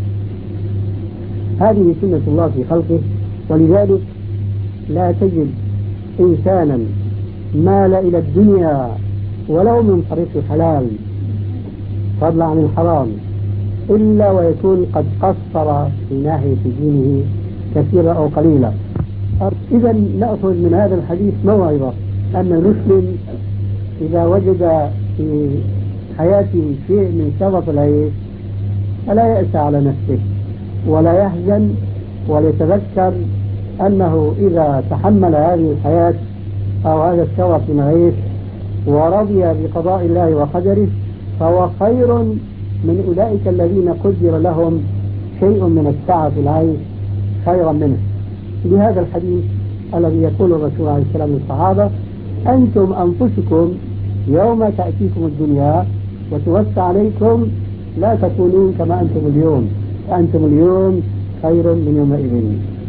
[SPEAKER 1] هذه سنة الله في خلقه، ولذلك لا تجد إنسانا مال إلى الدنيا ولو من طريق الحلال فضلا عن الحرام إلا ويكون قد قصر في ناحية دينه كثيرا أو قليلا. إذا نأخذ من هذا الحديث موعظة أن المسلم إذا وجد في حياته شيء من شرف العيش فلا يأسى على نفسه ولا يحزن، وليتذكر أنه إذا تحمل هذه الحياة أو هذا الشرف من العيش ورضي بقضاء الله وقدره فهو خير من أولئك الذين قدر لهم شيء من السعة في العيش خيرا منه. بهذا الحديث الذي يقول الرسول عليه السلام للصحابة: أنتم أنفسكم يوم تأتيكم الدنيا وتوسع عليكم لا تكونون كما أنتم اليوم، فأنتم اليوم خير من يومئذ.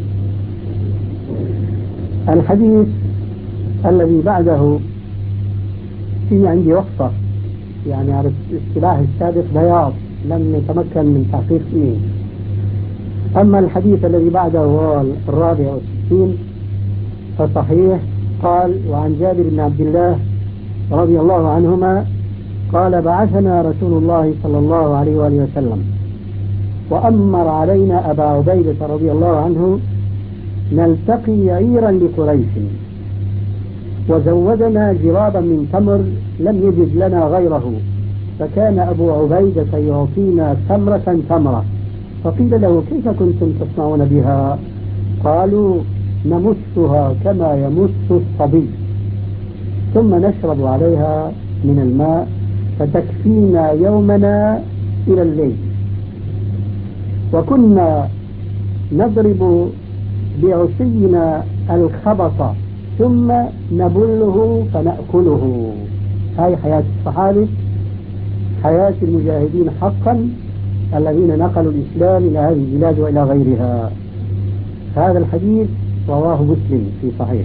[SPEAKER 1] الحديث الذي بعده في عندي وقفة، يعني على الاصطلاح السابق بياض لم نتمكن من تحقيق فيه. أما الحديث الذي بعده هو الرابع والستين فصحيح. قال: وعن جابر بن عبد الله رضي الله عنهما قال: بعثنا رسول الله صلى الله عليه وآله وسلم وأمر علينا أبا عبيدة رضي الله عنه نلتقي عيرا لقريش، وزودنا جرابا من تمر لم يجد لنا غيره، فكان أبو عبيدة يعطينا تمرة تمرة. فقيل له: كيف كنتم تصنعون بها؟ قالوا: نمسها كما يمس الصبي، ثم نشرب عليها من الماء فتكفينا يومنا إلى الليل. وكنا نضرب بعصينا الخبط ثم نبله فنأكله. هاي حياة الصحابة، حياة المجاهدين حقا الذين نقلوا الإسلام إلى هذه البلاد وإلى غيرها. هذا الحديث رواه مسلم في صحيح.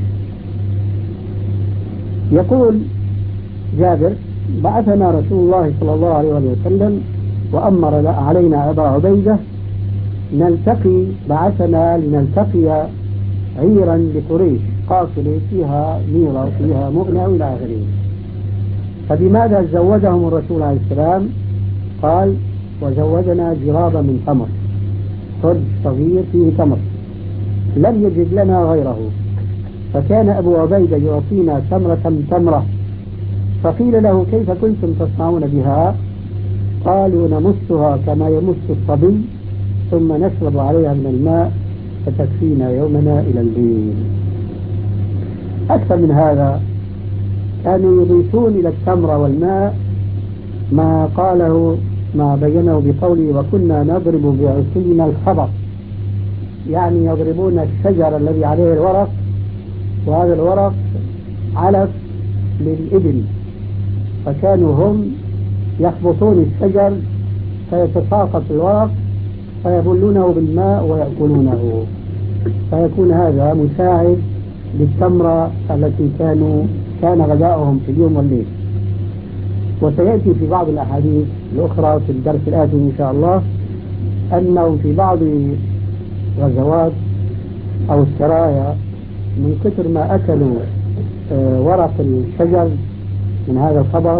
[SPEAKER 1] يقول جابر: بعثنا رسول الله صلى الله عليه وسلم وأمر علينا أبا عبيدة نلتقي، بعثنا لنلتقي عيرا لقريش قافلة فيها ميرة وفيها مؤنة إلى آخره. فبماذا زودهم الرسول عليه السلام؟ قال: وزودنا جرابا من تمر، خرج صغير فيه تمر لم يجد لنا غيره، فكان أبو عبيدة يعطينا تمرة تمرة. فقيل له: كيف كنتم تصنعون بها؟ قالوا: نمسها كما يمس الصبي ثم نشرب عليها من الماء فتكفينا يومنا إلى الليل. أكثر من هذا، كانوا يضيفون إلى التمر والماء ما قاله ما بينه بقوله: وكنا نضرب بعصينا الخبط، يعني يضربون الشجر الذي عليه الورق، وهذا الورق علف للإبل، فكانوا هم يخبطون الشجر فيتساقط الورق فيبلونه بالماء ويأكلونه، فيكون هذا مساعد للتمرة التي كانوا كان غذاؤهم في اليوم والليل. وسيأتي في بعض الأحاديث الأخرى في الدرس الآتي إن شاء الله أنه في بعض غزوات أو السرايا من كثر ما أكلوا ورق الشجر من هذا الخبر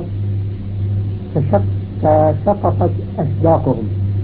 [SPEAKER 1] تشققت أشداقهم،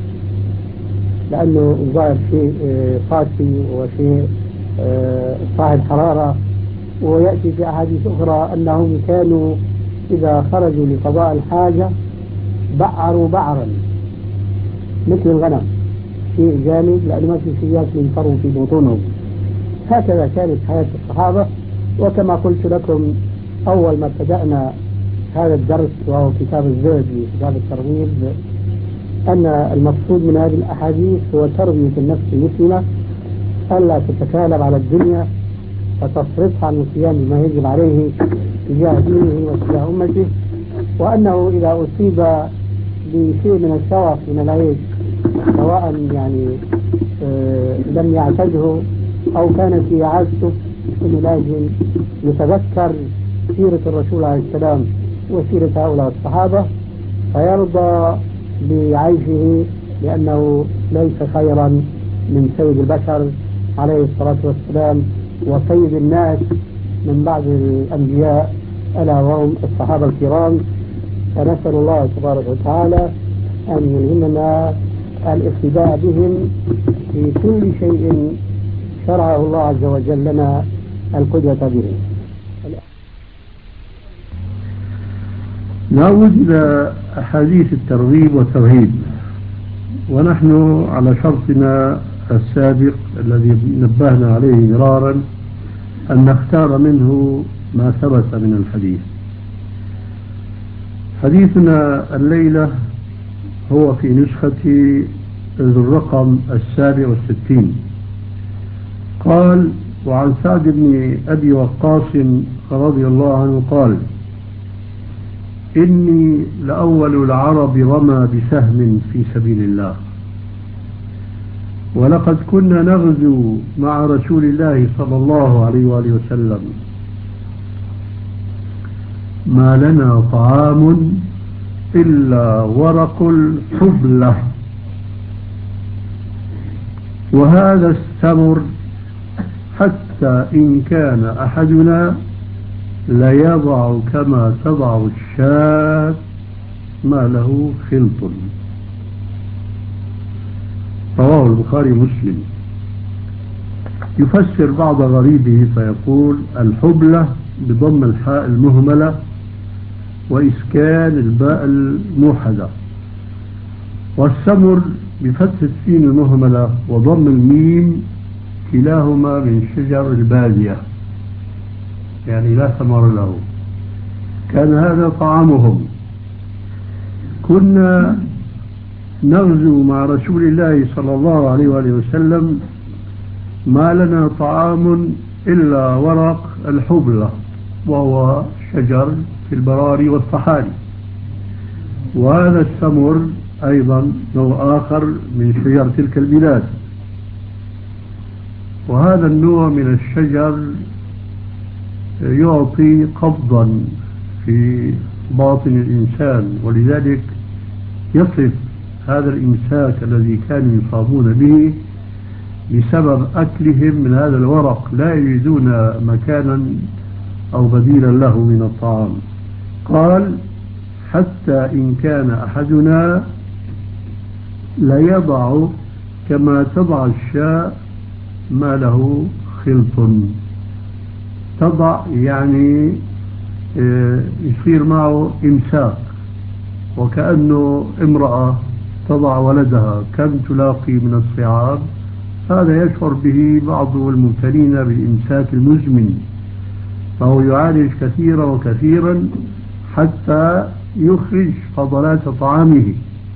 [SPEAKER 1] لأنه الظاهر شيء قاسي وشيء صاحب حرارة. ويأتي في أحاديث أخرى أنهم كانوا إذا خرجوا لقضاء الحاجة بعروا بعرا مثل الغنم، شيء جامد لأنه ما في شيء ينفروا في بطونهم. هكذا كانت حياة الصحابة. وكما قلت لكم أول ما بدأنا هذا الدرس وهو كتاب الزهد كتاب الترغيب أن المقصود من هذه الأحاديث هو تربية النفس المسلمة ألا تتكالب على الدنيا وتصرفها عن القيام بما يجب عليه تجاه دينه وتجاه أمته، وأنه إذا أصيب بشيء من الشوق من العيش سواء يعني آه لم يعتده أو كان في عادته أنه لازم يتذكر سيرة الرسول عليه السلام وسيرة هؤلاء الصحابة فيرضى بعيشه، لأنه ليس خيرا من سيد البشر عليه الصلاة والسلام وسيد الناس من بعد الأنبياء ألا وهم الصحابة الكرام. فنسأل الله تبارك وتعالى أن يلهمنا الاقتداء بهم في كل شيء شرعه الله عز وجل لنا القدوة به.
[SPEAKER 2] نعود إلى أحاديث الترغيب والترهيب، ونحن على شرطنا السابق الذي نبهنا عليه مرارا أن نختار منه ما ثبت من الحديث. حديثنا الليلة هو في نسخة ذو الرقم السابع والستين. قال: وعن سعد بن أبي وقاص رضي الله عنه قال: إني لأول العرب رمى بسهم في سبيل الله، ولقد كنا نغزو مع رسول الله صلى الله عليه وآله وسلم ما لنا طعام إلا ورق الحبلة، وهذا السمر حتى إن كان أحدنا ليضع كما تضع الشاة ما له خلط. رواه البخاري ومسلم. يفسر بعض غريبه فيقول: الحبلة بضم الحاء المهملة وإسكان الباء الموحدة، والسمر بفتح السين المهملة وضم الميم، كلاهما من شجر البادية يعني لا ثمر له. كان هذا طعامهم. كنا نغزو مع رسول الله صلى الله عليه وآله وسلم ما لنا طعام إلا ورق الحبلة، وهو شجر في البراري والصحاري، وهذا السمر أيضا نوع آخر من شجر تلك البلاد. وهذا النوع من الشجر يعطي قبضا في باطن الإنسان، ولذلك يصف هذا الإمساك الذي كانوا يصابون به بسبب أكلهم من هذا الورق، لا يجدون مكانا أو بديلا له من الطعام. قال: حتى إن كان أحدنا ليضع كما تضع الشاة ما له خلط. تضع يعني يصير معه إمساك، وكأنه امرأة تضع ولدها كم تلاقي من الصعاب. هذا يشعر به بعض المبتلين بالإمساك المزمن، فهو يعالج كثيرا وكثيرا حتى يخرج فضلات طعامه.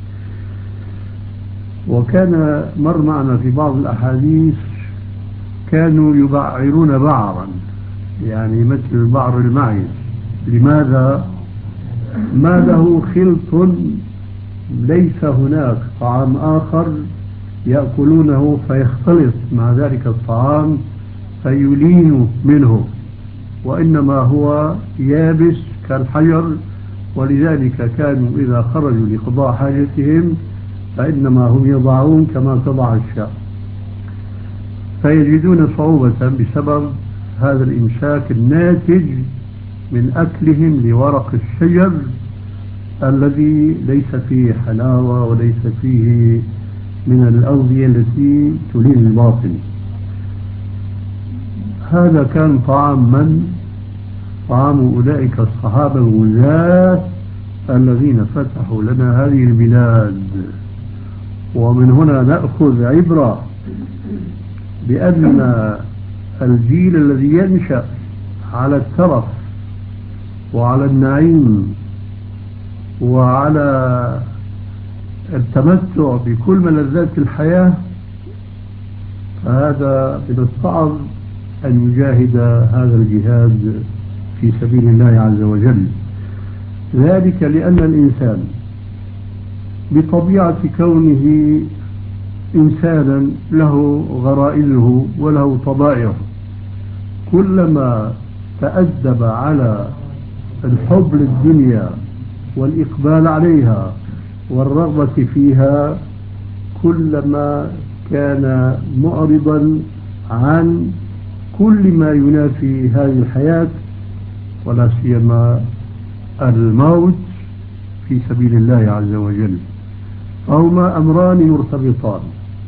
[SPEAKER 2] وكان مر معنا في بعض الأحاديث كانوا يبعرون بعرا، يعني مثل بعر المعز. لماذا؟ ما له خلط، ليس هناك طعام آخر يأكلونه فيختلط مع ذلك الطعام فيلين منه، وإنما هو يابس كالحجر. ولذلك كانوا إذا خرجوا لقضاء حاجتهم فإنما هم يضعون كما تضع الشاة، فيجدون صعوبة بسبب هذا الإمساك الناتج من أكلهم لورق الشجر الذي ليس فيه حلاوة وليس فيه من الأغذية التي تلين الباطن. هذا كان طعام من؟ طعام أولئك الصحابة الغزاة الذين فتحوا لنا هذه البلاد. ومن هنا نأخذ عبرة بأن الجيل الذي ينشأ على الترف وعلى النعيم وعلى التمتع بكل ملذات الحياة، فهذا من الصعب أن يجاهد هذا الجهاد في سبيل الله عز وجل. ذلك لأن الإنسان بطبيعة كونه إنسانا له غرائزه وله طبائعه، كلما تأدب على الحب للدنيا والإقبال عليها والرغبة فيها، كلما كان معرضا عن كل ما ينافي هذه الحياة، ولا سيما الموت في سبيل الله عز وجل. فهما أمران مرتبطان،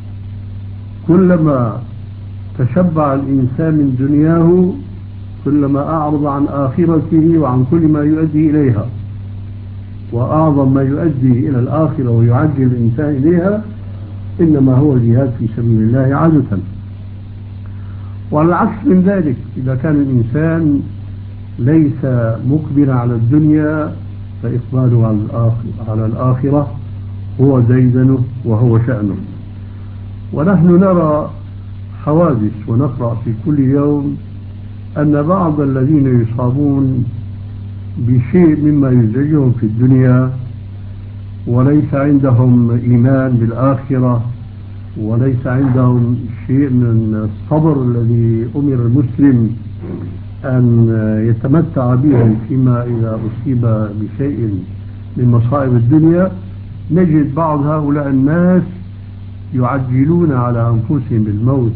[SPEAKER 2] كلما تشبع الإنسان من دنياه كلما أعرض عن آخرته وعن كل ما يؤدي إليها، وأعظم ما يؤدي إلى الآخرة ويعجل الإنسان إليها إنما هو الجهاد في سبيل الله عادة. وعلى العكس من ذلك، إذا كان الإنسان ليس مقبلا على الدنيا فإقباله على الآخرة هو ديدنه وهو شأنه. ونحن نرى حوادث ونقرأ في كل يوم أن بعض الذين يصابون بشيء مما يزعجهم في الدنيا وليس عندهم إيمان بالآخرة وليس عندهم شيء من الصبر الذي أمر المسلم أن يتمتع به فيما إذا أصيب بشيء من مصائب الدنيا، نجد بعض هؤلاء الناس يعجلون على أنفسهم بالموت،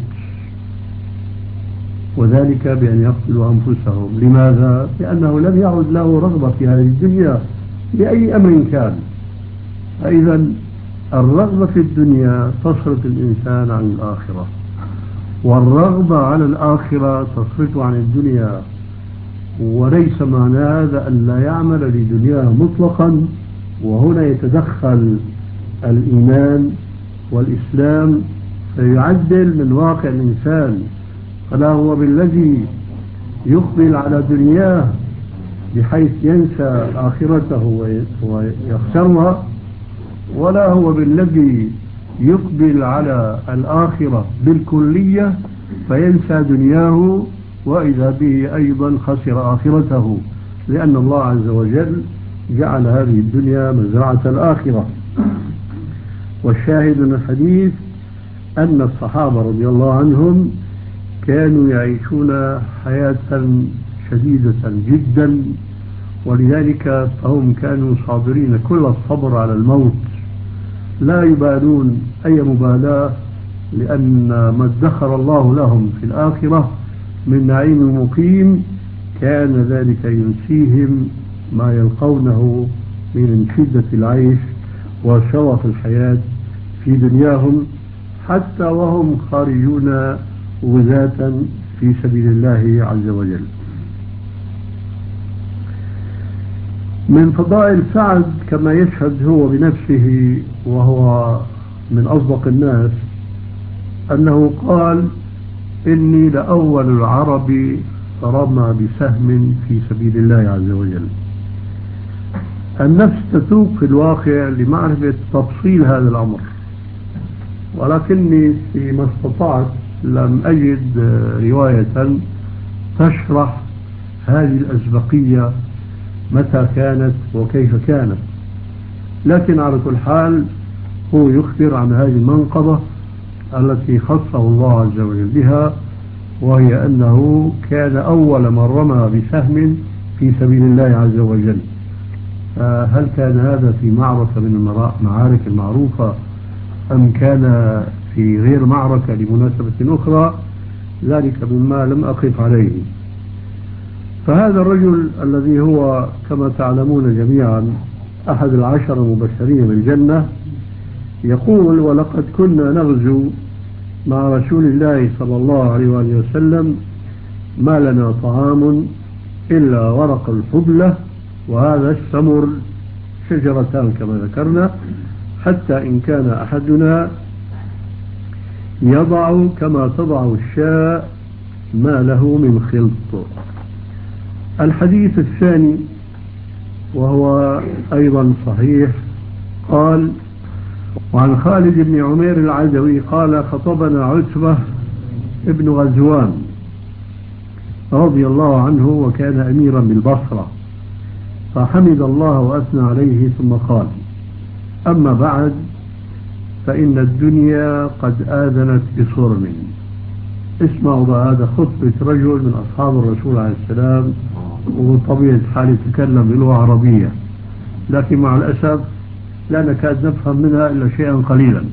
[SPEAKER 2] وذلك بأن يقتلوا أنفسهم. لماذا؟ لأنه لم يعد له رغبة في هذه الدنيا لأي أمر كان. فإذا الرغبة في الدنيا تصرف الإنسان عن الآخرة، والرغبة على الآخرة تصرفه عن الدنيا. وليس معنى هذا أن لا يعمل لدنياه مطلقا، وهنا يتدخل الإيمان والإسلام فيعدل من واقع الإنسان. فلا هو بالذي يقبل على دنياه بحيث ينسى آخرته ويخسرها، ولا هو بالذي يقبل على الآخرة بالكلية فينسى دنياه وإذا به أيضا خسر آخرته، لأن الله عز وجل جعل هذه الدنيا مزرعة الآخرة. والشاهد من الحديث أن الصحابة رضي الله عنهم كانوا يعيشون حياة شديدة جدا، ولذلك فهم كانوا صابرين كل الصبر على الموت، لا يبالون أي مبالاة، لأن ما ادخر الله لهم في الآخرة من نعيم مقيم كان ذلك ينسيهم ما يلقونه من شدة العيش وشرف الحياة في دنياهم، حتى وهم خارجون غزاة في سبيل الله عز وجل. من فضائل سعد كما يشهد هو بنفسه وهو من أصدق الناس أنه قال: إني لأول العرب رمى بسهم في سبيل الله عز وجل. النفس تتوق في الواقع لمعرفة تفصيل هذا الأمر، ولكني فيما استطعت لم أجد رواية تشرح هذه الأسبقية متى كانت وكيف كانت، لكن على كل حال هو يخبر عن هذه المنقبة التي خصه الله عز وجل بها، وهي أنه كان أول من رمى بسهم في سبيل الله عز وجل. هل كان هذا في معركة من المعارك المعروفة أم كان في غير معركة لمناسبة أخرى؟ ذلك مما لم أقف عليه. فهذا الرجل الذي هو كما تعلمون جميعا أحد العشر المبشرين بالجنة يقول: ولقد كنا نغزو مع رسول الله صلى الله عليه وآله وسلم ما لنا طعام إلا ورق الحبلة وهذا السمر، شجرتان كما ذكرنا، حتى إن كان أحدنا يضع كما تضع الشاء ما له من خلط. الحديث الثاني وهو أيضا صحيح، قال: وعن خالد بن عمير العدوي قال: خطبنا عتبة ابن غزوان رضي الله عنه وكان أميرا بالبصرة، فحمد الله وأثنى عليه ثم قال: أما بعد فإن الدنيا قد آذنت بصرم. اسمعوا هذا خطبة رجل من أصحاب الرسول عليه السلام، وطبيعة حال يتكلم بلغة عربية، لكن مع الأسف لا نكاد نفهم منها إلا شيئا قليلا.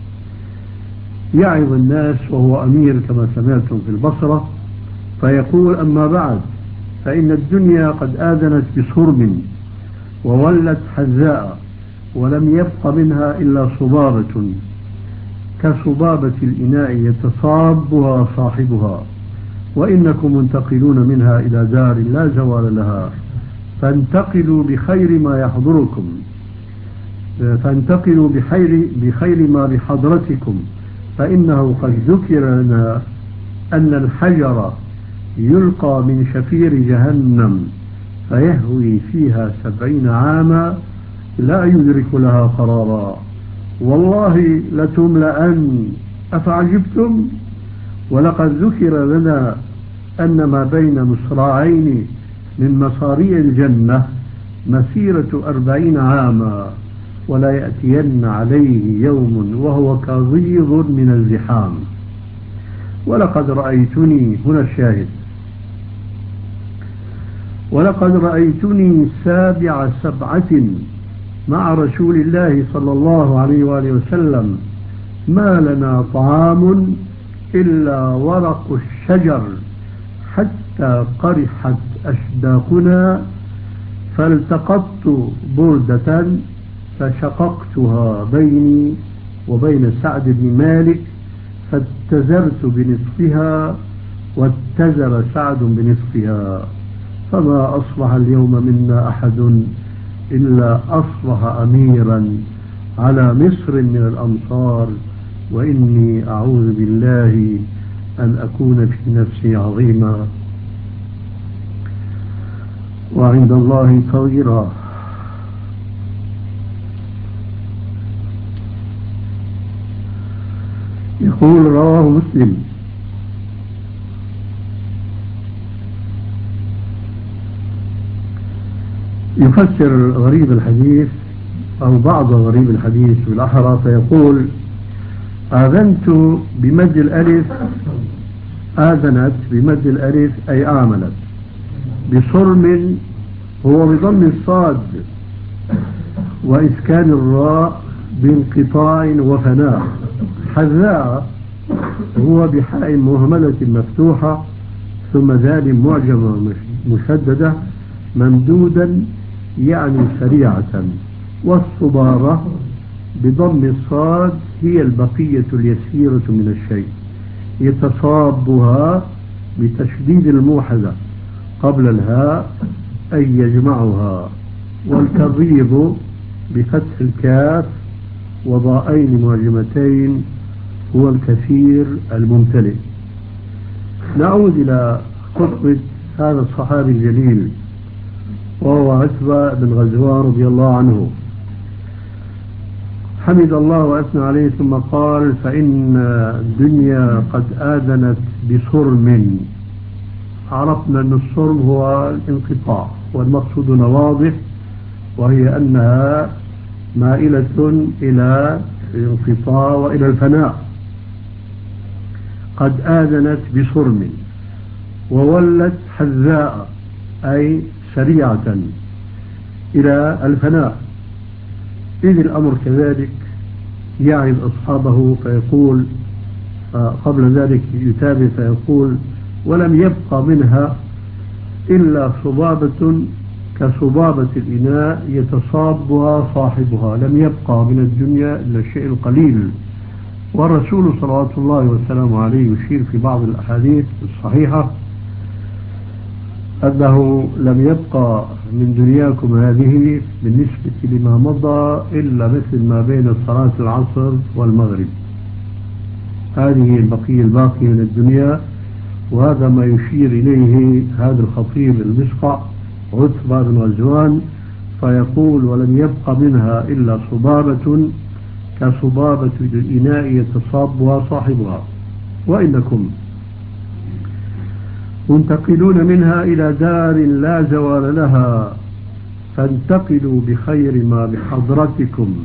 [SPEAKER 2] يعظ الناس وهو أمير كما سمعتم في البصرة، فيقول: أما بعد فإن الدنيا قد آذنت بصرم وولت حذاء، ولم يبق منها إلا صبابة كصبابة الإناء يتصابها صاحبها، وإنكم منتقلون منها إلى دار لا زوال لها، فانتقلوا بخير ما يحضركم فانتقلوا بخير, بخير ما بحضرتكم، فإنه قد ذكر لنا أن الحجر يلقى من شفير جهنم فيهوي فيها سبعين عاما لا يدرك لها قرارا، والله لتملأن أفعجبتم. ولقد ذكر لنا أن ما بين مصراعين من مصاريع الجنة مسيرة أربعين عاما، ولا يأتين عليه يوم وهو كغيظ من الزحام. ولقد رأيتني، هنا الشاهد، ولقد رأيتني سابع سبعة مع رسول الله صلى الله عليه وآله وسلم ما لنا طعام إلا ورق الشجر حتى قرحت أشداقنا، فالتقطت بردة فشققتها بيني وبين سعد بن مالك، فاتزرت بنصفها واتزر سعد بنصفها، فما أصبح اليوم منا أحد إلا أصبح أميرا على مصر من الأمصار، وإني أعوذ بالله أن أكون في نفسي عظيما وعند الله صغيرا. يقول رواه مسلم: يفسر غريب الحديث أو بعض غريب الحديث بالأحرى، فيقول: آذنت بمد الألف، آذنت بمد الألف أي آمنت، بصرم هو بضم الصاد وإسكان الراء بانقطاع وفناء، حذاء هو بحاء مهملة مفتوحة ثم ذال معجمة مشددة ممدودا يعني سريعة، والصبارة بضم الصاد هي البقية اليسيرة من الشيء يتصابها بتشديد الموحدة قبل الهاء أي يجمعها، والكظيظ بفتح الكاف وضاءين معجمتين هو الكثير الممتلئ. نعود إلى خطبة هذا الصحابي الجليل وهو عتبة بن غزوان رضي الله عنه. حمد الله وأثنى عليه ثم قال: فإن الدنيا قد آذنت بصرم. عرفنا أن الصرم هو الانقطاع، والمقصود واضح، وهي أنها مائلة إلى الانقطاع وإلى الفناء. قد آذنت بصرم وولت حذاء أي سريعة إلى الفناء. إذ الأمر كذلك يعظ أصحابه فيقول قبل ذلك يتابع فيقول ولم يبقى منها إلا صبابة كصبابة الإناء يتصابها صاحبها. لم يبقى من الدنيا إلا الشيء القليل. والرسول صلوات الله وسلامه عليه يشير في بعض الأحاديث الصحيحة أنه لم يبقى من دنياكم هذه بالنسبة لما مضى إلا مثل ما بين صلاة العصر والمغرب. هذه البقية الباقية من الدنيا. وهذا ما يشير إليه هذا الخطيب المسقع عتبة بن غزوان فيقول ولم يبق منها إلا صبابة كصبابة الإناء يتصابها صاحبها وإنكم منتقلون منها إلى دار لا زوال لها فانتقلوا بخير ما بحضرتكم.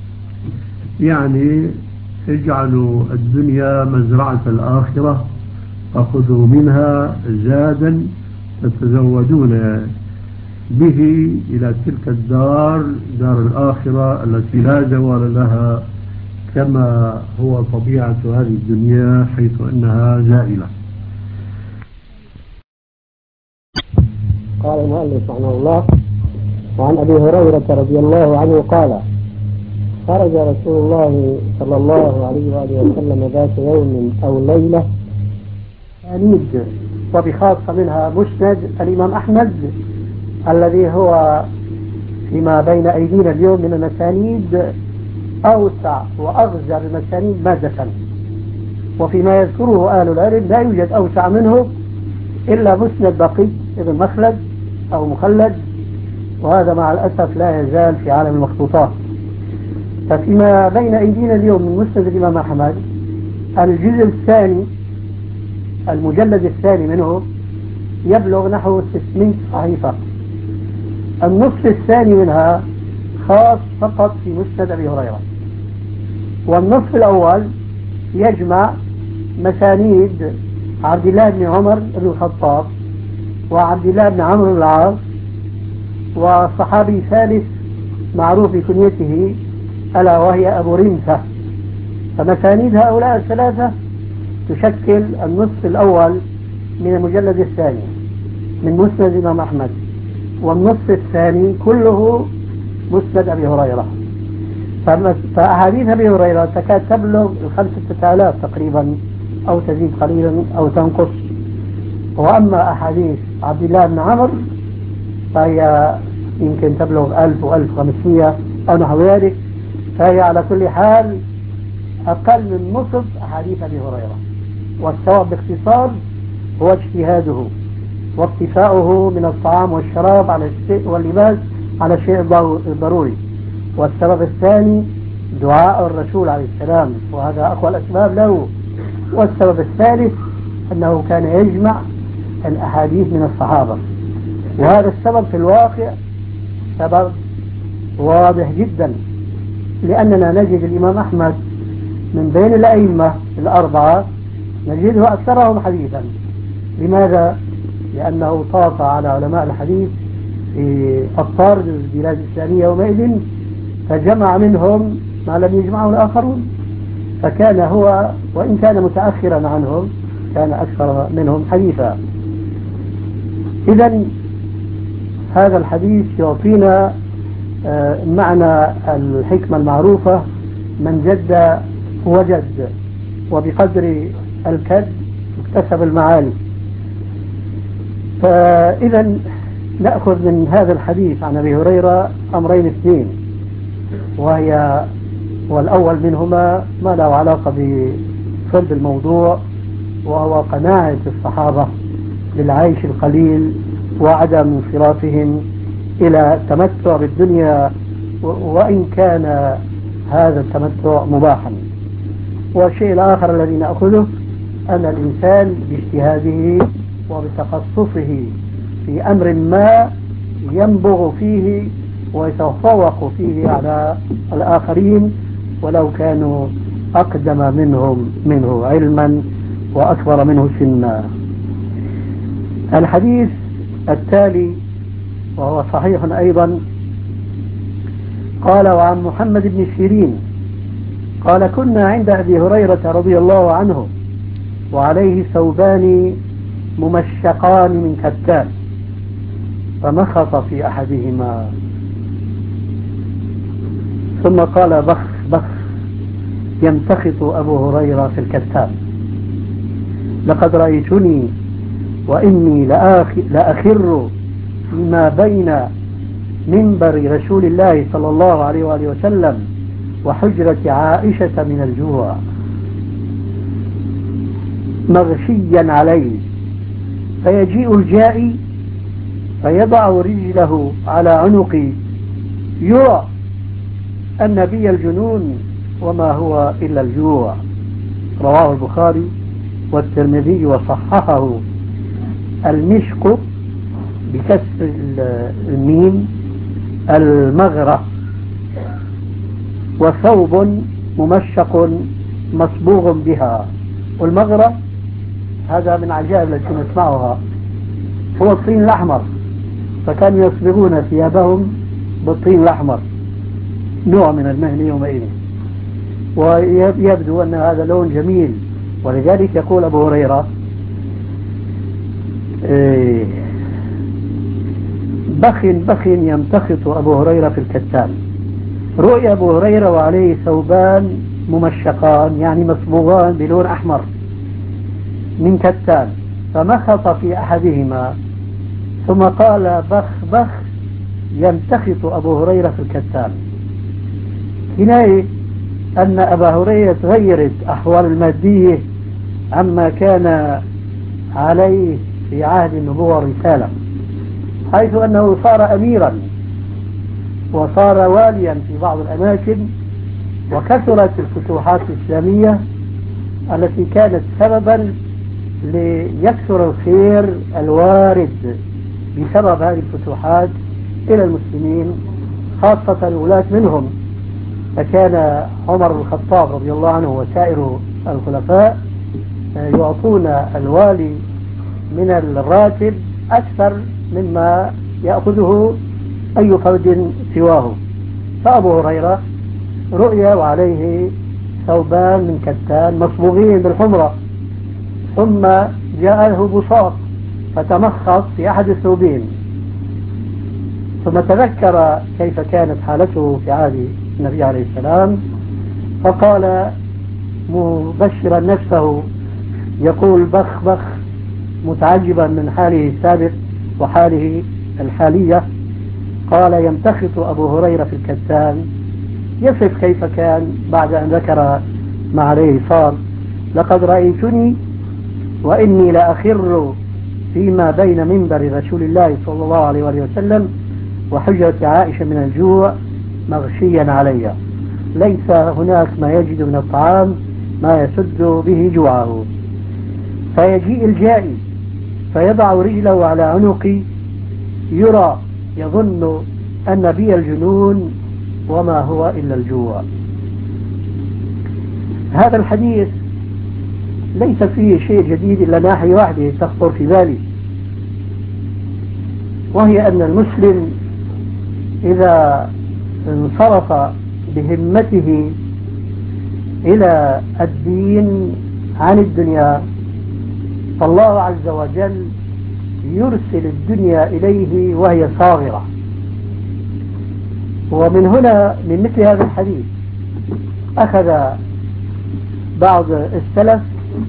[SPEAKER 2] يعني اجعلوا الدنيا مزرعة الآخرة فخذوا منها زادا تتزودون به إلى تلك الدار دار الآخرة التي لا زوال لها كما هو طبيعة هذه الدنيا حيث أنها زائلة.
[SPEAKER 1] قال المؤلف رحمه الله وعن أبي هريرة رضي الله عنه قال خرج رسول الله صلى الله عليه وآله وسلم ذات يوم أو ليلة أنيد وبخاصة منها مسند الإمام أحمد الذي هو فيما بين أيدينا اليوم من المسانيد أوسع وأغزر المسانيد مادة. وفيما يذكره أهل العلم لا يوجد أوسع منه إلا مسند بقي ابن مخلد أو مخلد، وهذا مع الأسف لا يزال في عالم المخطوطات. ففيما بين أيدينا اليوم من مسند الإمام أحمد الجزء الثاني المجلد الثاني منه يبلغ نحو ستمائة صحيفة. النصف الثاني منها خاص فقط في مسند أبي هريرة، والنصف الأول يجمع مسانيد عبد الله بن عمر بن الخطاب وعبد الله بن عمرو بن العاص وصحابي ثالث معروف بكنيته ألا وهي أبو رمثة. فمسانيد هؤلاء الثلاثة تشكل النصف الأول من المجلد الثاني من مسند الإمام أحمد، والنصف الثاني كله مسند أبي هريرة. فأحاديث أبي هريرة تكاد تبلغ الخمسة آلاف تقريبا أو تزيد قليلا أو تنقص. وأما أحاديث عبد الله بن عمر فهي يمكن تبلغ ألف وألف وخمسمائة أو نحو ذلك، فهي على كل حال أقل من نصف أحاديث أبي هريرة. والسبب باختصار هو اجتهاده واكتفاؤه من الطعام والشراب على الشيء واللباس على الشيء الضروري. والسبب الثاني دعاء الرسول عليه السلام، وهذا أقوى الأسباب له. والسبب الثالث أنه كان يجمع الأحاديث من الصحابة، وهذا السبب في الواقع سبب واضح جدا، لأننا نجد الإمام أحمد من بين الأئمة الأربعة نجده أكثرهم حديثا. لماذا؟ لأنه طاف على علماء الحديث في أطار البلاد الإسلامية يومئذ فجمع منهم ما لم يجمعه الآخرون، فكان هو وإن كان متأخرا عنهم كان أكثر منهم حديثا. إذن هذا الحديث يعطينا معنى الحكمة المعروفة من جد وجد، وبقدر الكد اكتسب المعالي. فإذا نأخذ من هذا الحديث عن أبي هريرة أمرين اثنين، وهي والأول منهما ما له علاقة بصلب الموضوع، وهو قناعة الصحابة بالعيش القليل وعدم انصرافهم إلى التمتع بالدنيا وإن كان هذا التمتع مباحا. والشيء الآخر الذي نأخذه أن الإنسان باجتهاده وبتخصصه في أمر ما ينبغ فيه ويتفوق فيه على الآخرين ولو كانوا أقدم منهم منه علما وأكبر منه سنا. الحديث التالي وهو صحيح أيضا قال: وعن محمد بن سيرين قال: كنا عند أبي هريرة رضي الله عنه وعليه ثوبان ممشقان من كتان فمخط في أحدهما ثم قال: بخ بخ يمتخط أبو هريرة في الكتان، لقد رأيتني وإني لأخر فيما بين منبر رسول الله صلى الله عليه وآله وسلم وحجرة عائشة من الجوع مغشيا عليه، فيجيء الجائي فيضع رجله على عنقي يرى أن بي الجنون وما هو إلا الجوع. رواه البخاري والترمذي وصححه. المشق بكسر الميم المغرة، وثوب ممشق مصبوغ بها. والمغرة هذا من عجائب التي نسمعها، هو الطين الأحمر، فكانوا يصبغون ثيابهم بالطين الأحمر، نوع من المهن يومئذ، ويبدو أن هذا لون جميل. ولذلك يقول أبو هريرة: بخ بخ يمتخط أبو هريرة في الكتان. رؤي أبو هريرة وعليه ثوبان ممشقان يعني مصبوغان بلون أحمر من كتان فمخط في أحدهما ثم قال: بخ بخ يمتخط أبو هريرة في الكتان. كناية أن أبا هريرة تغيرت أحوال المادية عما كان عليه في عهد النبوة والرسالة، حيث أنه صار أميرا وصار واليا في بعض الأماكن، وكثرت الفتوحات الإسلامية التي كانت سببا ليكثر الخير الوارد بسبب هذه الفتوحات إلى المسلمين، خاصة الولاة منهم. فكان عمر بن الخطاب رضي الله عنه وسائر الخلفاء يعطون الوالي من الراتب أكثر مما يأخذه أي فرد سواه. فأبو هريرة رؤيا وعليه ثوبان من كتان مصبوغين بالحمرة، ثم جاء له بصاق فتمخض في أحد الثوبين، ثم تذكر كيف كانت حالته في عهد النبي عليه السلام، فقال مبشرا نفسه يقول: بخ بخ، متعجبا من حاله السابق وحاله الحالية. قال: يمتخط أبو هريرة في الكتان، يصف كيف كان بعد أن ذكر ما عليه صار: لقد رأيتني وإني لأخر فيما بين منبر رسول الله صلى الله عليه وسلم وحجرة عائشة من الجوع مغشيا علي، ليس هناك ما يجد من الطعام ما يسد به جوعه. فيجيء الجائي فيضع رجله على عنقي يرى يظن أن بي الجنون وما هو إلا الجوع. هذا الحديث ليس فيه شيء جديد إلا ناحية واحدة تخطر في بالي، وهي أن المسلم إذا انصرف بهمته إلى الدين عن الدنيا فالله عز وجل يرسل الدنيا إليه وهي صاغرة. ومن هنا من مثل هذا الحديث أخذ بعض السلف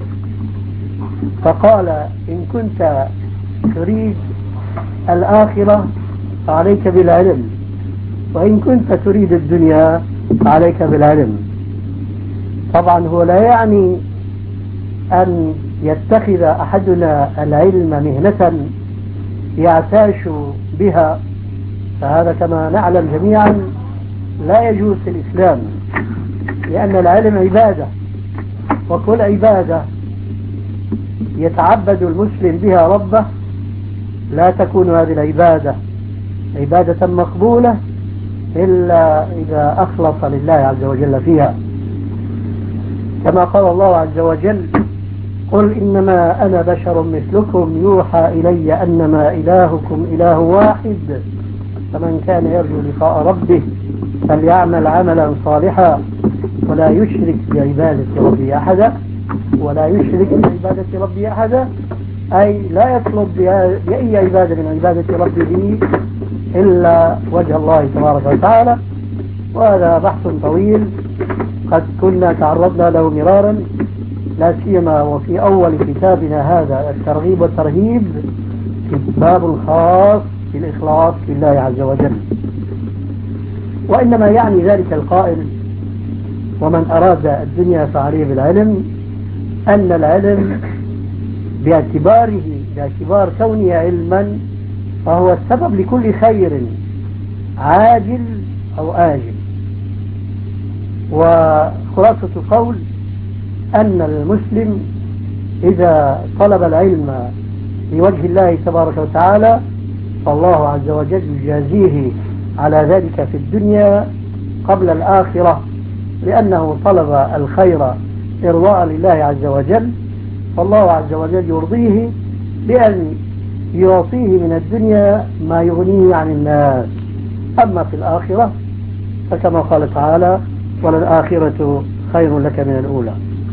[SPEAKER 1] فقال: إن كنت تريد الآخرة فعليك بالعلم، وإن كنت تريد الدنيا فعليك بالعلم. طبعا هو لا يعني أن يتخذ أحدنا العلم مهنة يعتاش بها، فهذا كما نعلم جميعا لا يجوز في الإسلام، لأن العلم عبادة، وكل عبادة يتعبد المسلم بها ربه لا تكون هذه العبادة عبادة مقبولة إلا إذا أخلص لله عز وجل فيها، كما قال الله عز وجل: قل إنما أنا بشر مثلكم يوحى إلي أنما إلهكم إله واحد فمن كان يرجو لقاء ربه فليعمل عملا صالحا ولا يشرك بعبادة ربه أحدا ولا يشرك بعبادة ربه أحدا أي لا يطلب بأي عبادة من عبادة ربه إلا وجه الله تبارك وتعالى. وهذا بحث طويل قد كنا تعرضنا له مرارا لا سيما وفي أول كتابنا هذا الترغيب والترهيب باب خاص بالإخلاص لله عز وجل. وإنما يعني ذلك القائل ومن أراد الدنيا فعليه بالعلم أن العلم باعتباره باعتبار كونه علما فهو السبب لكل خير عاجل أو آجل. وخلاصة القول أن المسلم إذا طلب العلم لوجه الله تبارك وتعالى فالله عز وجل يجازيه على ذلك في الدنيا قبل الآخرة لأنه طلب الخير إرضاء لله عز وجل فالله عز وجل يرضيه بأن يعطيه من الدنيا ما يغنيه عن الناس. أما في الآخرة فكما قال تعالى وللآخرة خير لك من الأولى.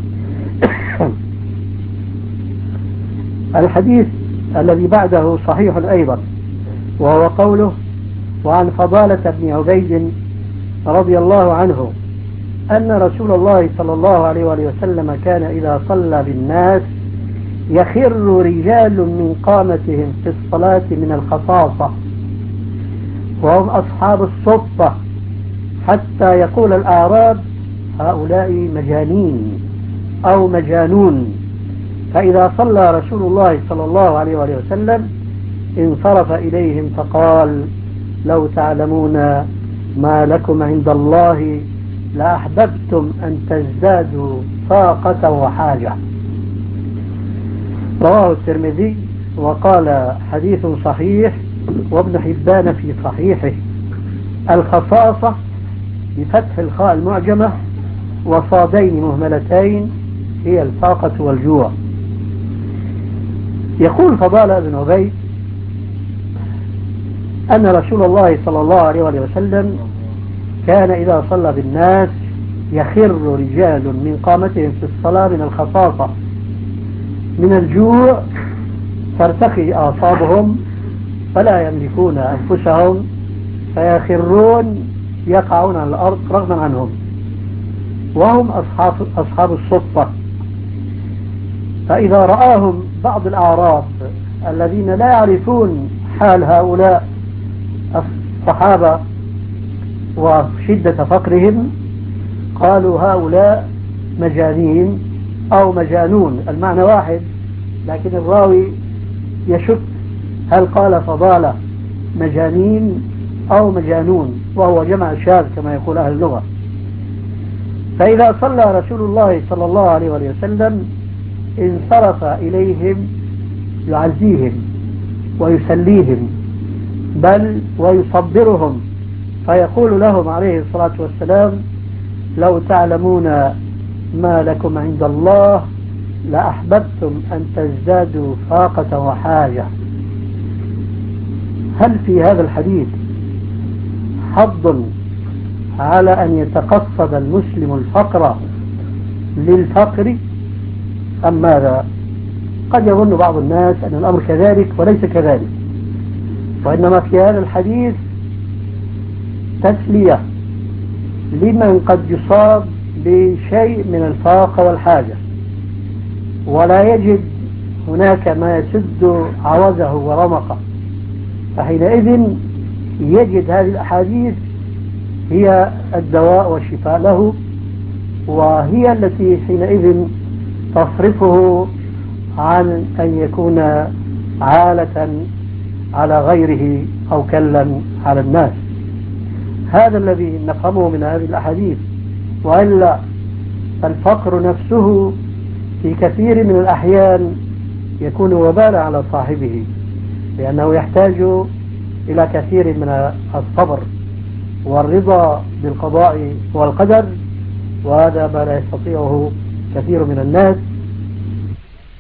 [SPEAKER 1] الحديث الذي بعده صحيح أيضا وهو قوله وعن فضالة بن عبيد رضي الله عنه أن رسول الله صلى الله عليه وآله وسلم كان إذا صلى بالناس يخر رجال من قامتهم في الصلاة من الخصاصة وهم أصحاب الصفة حتى يقول الأعراب هؤلاء مجانين أو مجانون. فإذا صلى رسول الله صلى الله عليه وآله وسلم انصرف إليهم فقال لو تعلمون ما لكم عند الله لأحببتم أن تزدادوا طاقة وحاجة. رواه الترمذي وقال حديث صحيح وابن حبان في صحيحه. الخصاصة بفتح الخاء المعجمة وصادين مهملتين هي الطاقة والجوع. يقول فضالة بن عبيد أن رسول الله صلى الله عليه وسلم كان إذا صلى بالناس يخر رجال من قامتهم في الصلاة من الخصاصة من الجوع ترتخي أعصابهم فلا يملكون أنفسهم فيخرون يقعون على الأرض رغما عنهم وهم أصحاب, أصحاب الصفة. فإذا رآهم بعض الأعراب الذين لا يعرفون حال هؤلاء الصحابة وشدة فقرهم قالوا هؤلاء مجانين أو مجانون المعنى واحد لكن الراوي يشك هل قال فضالة مجانين أو مجانون وهو جمع شاذ كما يقول أهل اللغة. فإذا صلى رسول الله صلى الله عليه وسلم انصرف إليهم يعزيهم ويسليهم بل ويصبرهم فيقول لهم عليه الصلاة والسلام لو تعلمون ما لكم عند الله لأحببتم أن تزدادوا فاقة وحاجة. هل في هذا الحديث حظ على أن يتقصد المسلم الفقر للفقر أم ماذا؟ قد يظن بعض الناس أن الأمر كذلك وليس كذلك وإنما في هذا الحديث تسلية لمن قد يصاب بشيء من الفاقة والحاجة ولا يجد هناك ما يسد عوزه ورمقه فحينئذ يجد هذه الأحاديث هي الدواء والشفاء له وهي التي حينئذ تصرفه عن أن يكون عالة على غيره أو كلا على الناس. هذا الذي نفهمه من هذه الأحاديث وإلا الفقر نفسه في كثير من الأحيان يكون وبالا على صاحبه لأنه يحتاج إلى كثير من الصبر والرضا بالقضاء والقدر وهذا ما لا يستطيعه كثير من الناس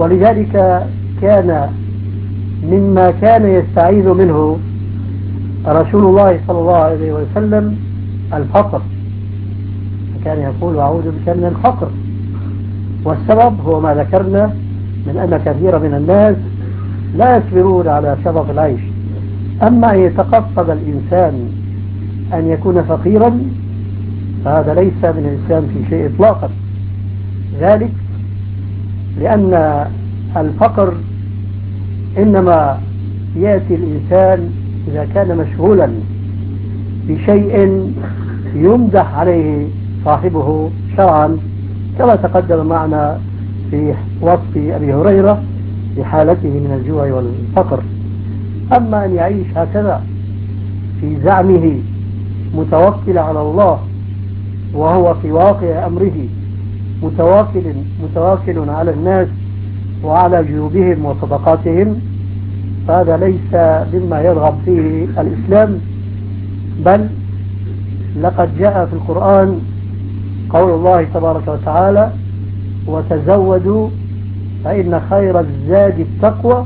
[SPEAKER 1] ولذلك كان مما كان يستعيذ منه رسول الله صلى الله عليه وسلم الفقر، كان يقول أعوذ بك من الفقر، والسبب هو ما ذكرنا من أن كثير من الناس لا يصبرون على شرف العيش. أما أن يتقصد الإنسان أن يكون فقيرا فهذا ليس من الإسلام في شيء إطلاقا، ذلك لأن الفقر إنما يأتي الإنسان إذا كان مشغولا بشيء يمدح عليه صاحبه شرعا، كما تقدم معنا في وصف أبي هريرة بحالته من الجوع والفقر. أما أن يعيش هكذا في زعمه متوكل على الله وهو في واقع أمره متواكل متواكل على الناس وعلى جيوبهم وصدقاتهم، فهذا ليس مما يرغب فيه الإسلام. بل لقد جاء في القرآن قول الله تبارك وتعالى وتزودوا فإن خير الزاد التقوى،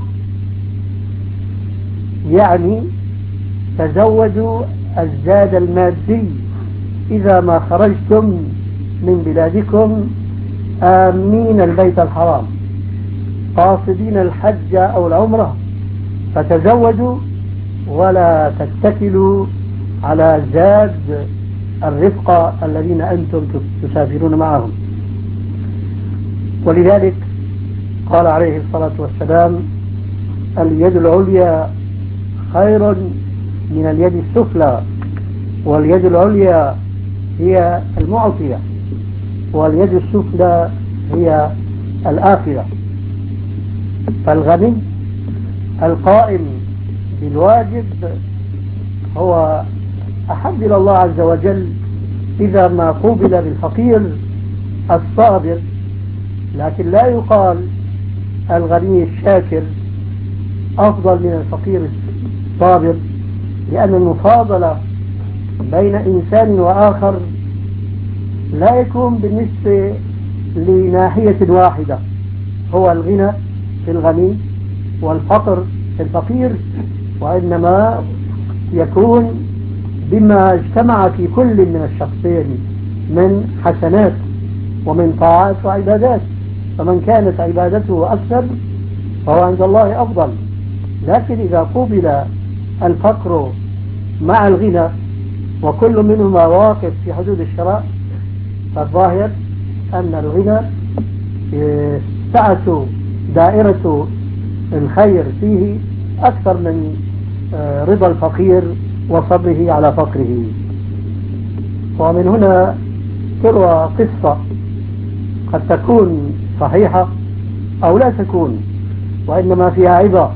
[SPEAKER 1] يعني تزودوا الزاد المادي إذا ما خرجتم من بلادكم آمين البيت الحرام قاصدين الحج أو العمرة، فتزودوا ولا تتكلوا على زاد الرفقة الذين أنتم تسافرون معهم. ولذلك قال عليه الصلاة والسلام اليد العليا خير من اليد السفلى، واليد العليا هي المعطية واليد السفلى هي الآخرة. فالغني القائم بالواجب هو أحب إلى الله عز وجل إذا ما قوبل بالفقير الصابر، لكن لا يقال الغني الشاكر أفضل من الفقير الصابر، لأن المفاضلة بين إنسان وآخر لا يكون بالنسبة لناحية واحدة، هو الغنى في الغني والفقر في الفقير، وإنما يكون بما اجتمع في كل من الشخصين من حسنات ومن طاعات وعبادات، فمن كانت عبادته أكثر فهو عند الله أفضل. لكن إذا قوبل الفقر مع الغنى وكل منهما واقف في حدود الشرع، فالظاهر أن الغنى سعة دائرة الخير فيه أكثر من رضا الفقير وصبره على فقره. ومن هنا تروى قصة قد تكون صحيحة أو لا تكون، وإنما فيها عبرة.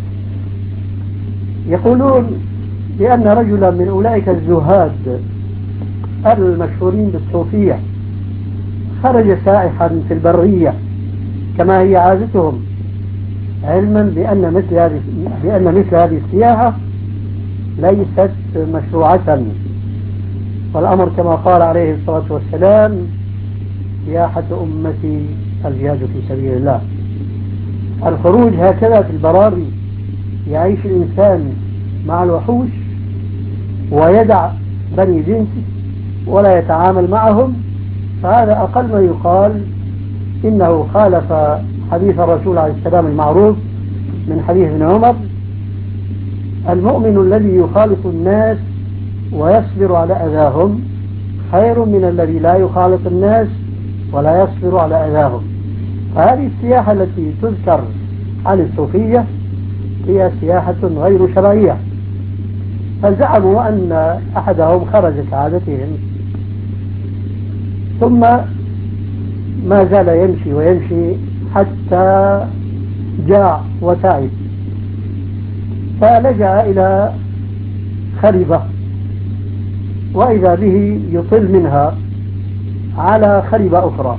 [SPEAKER 1] يقولون بأن رجلا من أولئك الزهاد المشهورين بالصوفية خرج سائحا في البرية كما هي عادتهم، علما بأن مثل هذه بأن مثل هذه السياحة ليست مشروعة، والأمر كما قال عليه الصلاة والسلام سياحة أمتي الجهاد في سبيل الله. الخروج هكذا في البراري يعيش الإنسان مع الوحوش ويدع بني جنسه ولا يتعامل معهم، فهذا أقل ما يقال إنه خالف حديث الرسول عليه السلام المعروف من حديث ابن عمر: المؤمن الذي يخالط الناس ويصبر على أذاهم خير من الذي لا يخالط الناس ولا يصبر على أذاهم. فهذه السياحة التي تذكر عن الصوفية هي سياحة غير شرعية، فزعموا أن أحدهم خرج كعادتهم ثم ما زال يمشي ويمشي حتى جاع وتعب، فلجأ إلى خربة وإذا به يطل منها على خربة أخرى،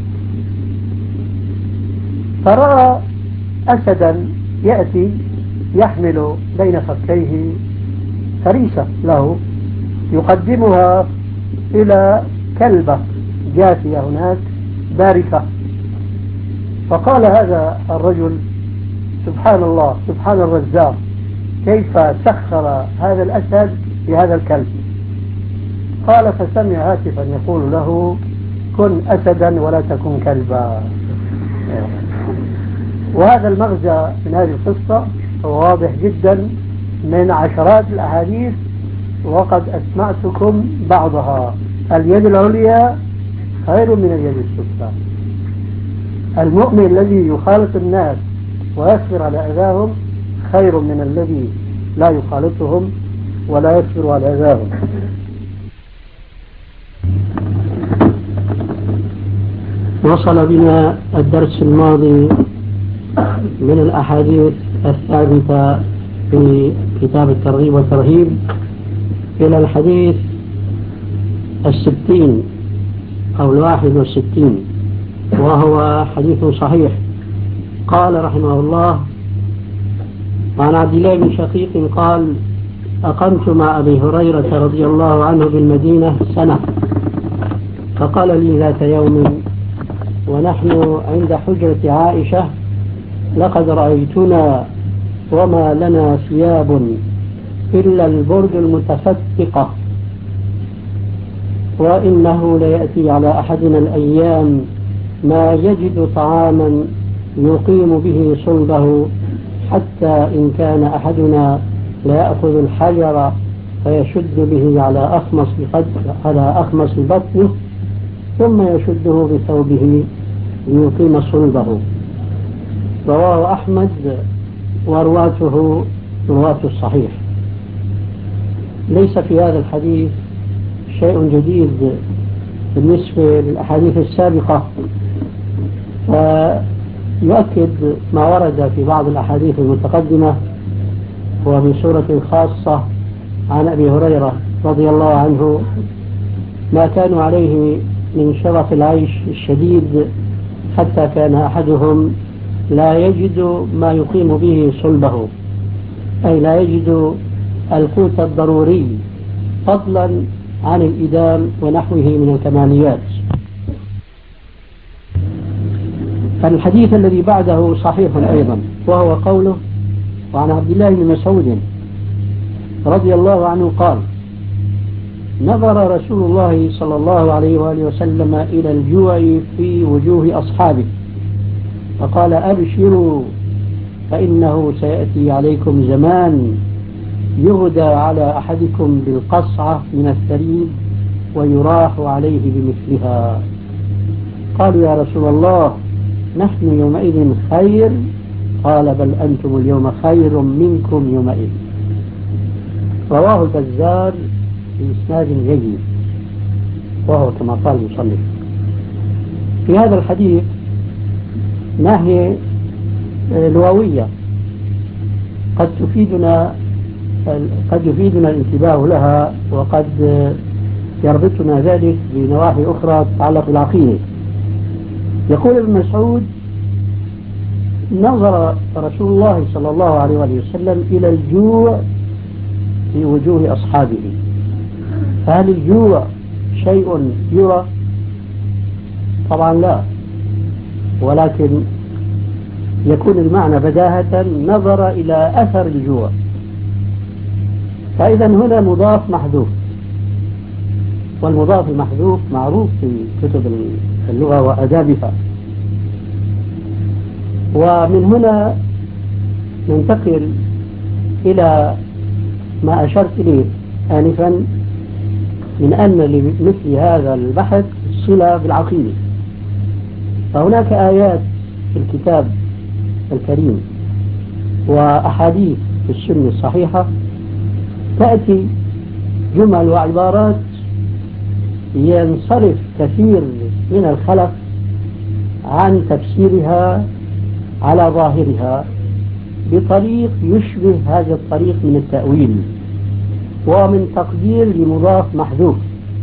[SPEAKER 1] فرأى أسدا يأتي يحمل بين فكيه فريسة له يقدمها إلى كلبة جاثية هناك باركة، فقال هذا الرجل: سبحان الله، سبحان الرزاق، كيف سخر هذا الأسد بهذا الكلب؟ قال: فسمع هاتفا يقول له: كن أسدا ولا تكن كلبا. وهذا المغزى من هذه القصة واضح جدا من عشرات الأحاديث، وقد أسمعتكم بعضها. اليد العليا خير من اليد السفلى. المؤمن الذي يخالط الناس ويصبر على أذاهم خير من الذي لا يخالطهم ولا يصبر على أذاهم. وصل بنا الدرس الماضي من الأحاديث الثابتة في كتاب الترغيب والترهيب إلى الحديث الستين أو الواحد والستين، وهو حديث صحيح. قال رحمه الله: وعن عبد الله بن شقيق قال: أقمت مع أبي هريرة رضي الله عنه بالمدينة سنة، فقال لي ذات يوم ونحن عند حجرة عائشة: لقد رأيتنا وما لنا ثياب إلا البرد المتفتقة، وإنه ليأتي على أحدنا الأيام ما يجد طعاما يقيم به صلبه، حتى إن كان أحدنا ليأخذ الحجر فيشد به على أخمص على أخمص بطنه ثم يشده بثوبه ليقيم صلبه. رواه أحمد ورواته رواة الصحيح. ليس في هذا الحديث شيء جديد بالنسبة للأحاديث السابقة، فيؤكد ما ورد في بعض الأحاديث المتقدمة وبصورة خاصة عن أبي هريرة رضي الله عنه ما كانوا عليه من شرف العيش الشديد، حتى كان أحدهم لا يجد ما يقيم به صلبه، أي لا يجد القوت الضروري، فضلا عن الإدام ونحوه من الكماليات. فالحديث الذي بعده صحيح أيضا، وهو قوله: وعن عبد الله بن مسعود رضي الله عنه قال: نظر رسول الله صلى الله عليه وآله وسلم إلى الجوع في وجوه أصحابه فقال: أبشروا فإنه سيأتي عليكم زمان يغدى على أحدكم بالقصعة من الثريد ويراح عليه بمثلها. قالوا: يا رسول الله نحن يومئذ خير. قال: بل أنتم اليوم خير منكم يومئذ. رواه البزار بإسناد جيد، وهو كما قال المصنف. في هذا الحديث ناحية لغوية قد تفيدنا قد يفيدنا الانتباه لها، وقد يربطنا ذلك بنواحي أخرى تتعلق بالعقيدة. يقول ابن مسعود: نظر رسول الله صلى الله عليه وسلم إلى الجوع في وجوه أصحابه. فهل الجوع شيء يرى؟ طبعا لا، ولكن يكون المعنى بداهة نظر إلى أثر الجوع. فإذا هنا مضاف محذوف، والمضاف المحذوف معروف في كتب اللغة وأدابها. ومن هنا ننتقل إلى ما أشرت إليه آنفا من أن لمثل هذا البحث صلة بالعقيدة. فهناك آيات في الكتاب الكريم وأحاديث في السنة الصحيحة تأتي جمل وعبارات ينصرف كثير من الخلق عن تفسيرها على ظاهرها بطريق يشبه هذا الطريق من التأويل ومن تقدير لمضاف محذوف.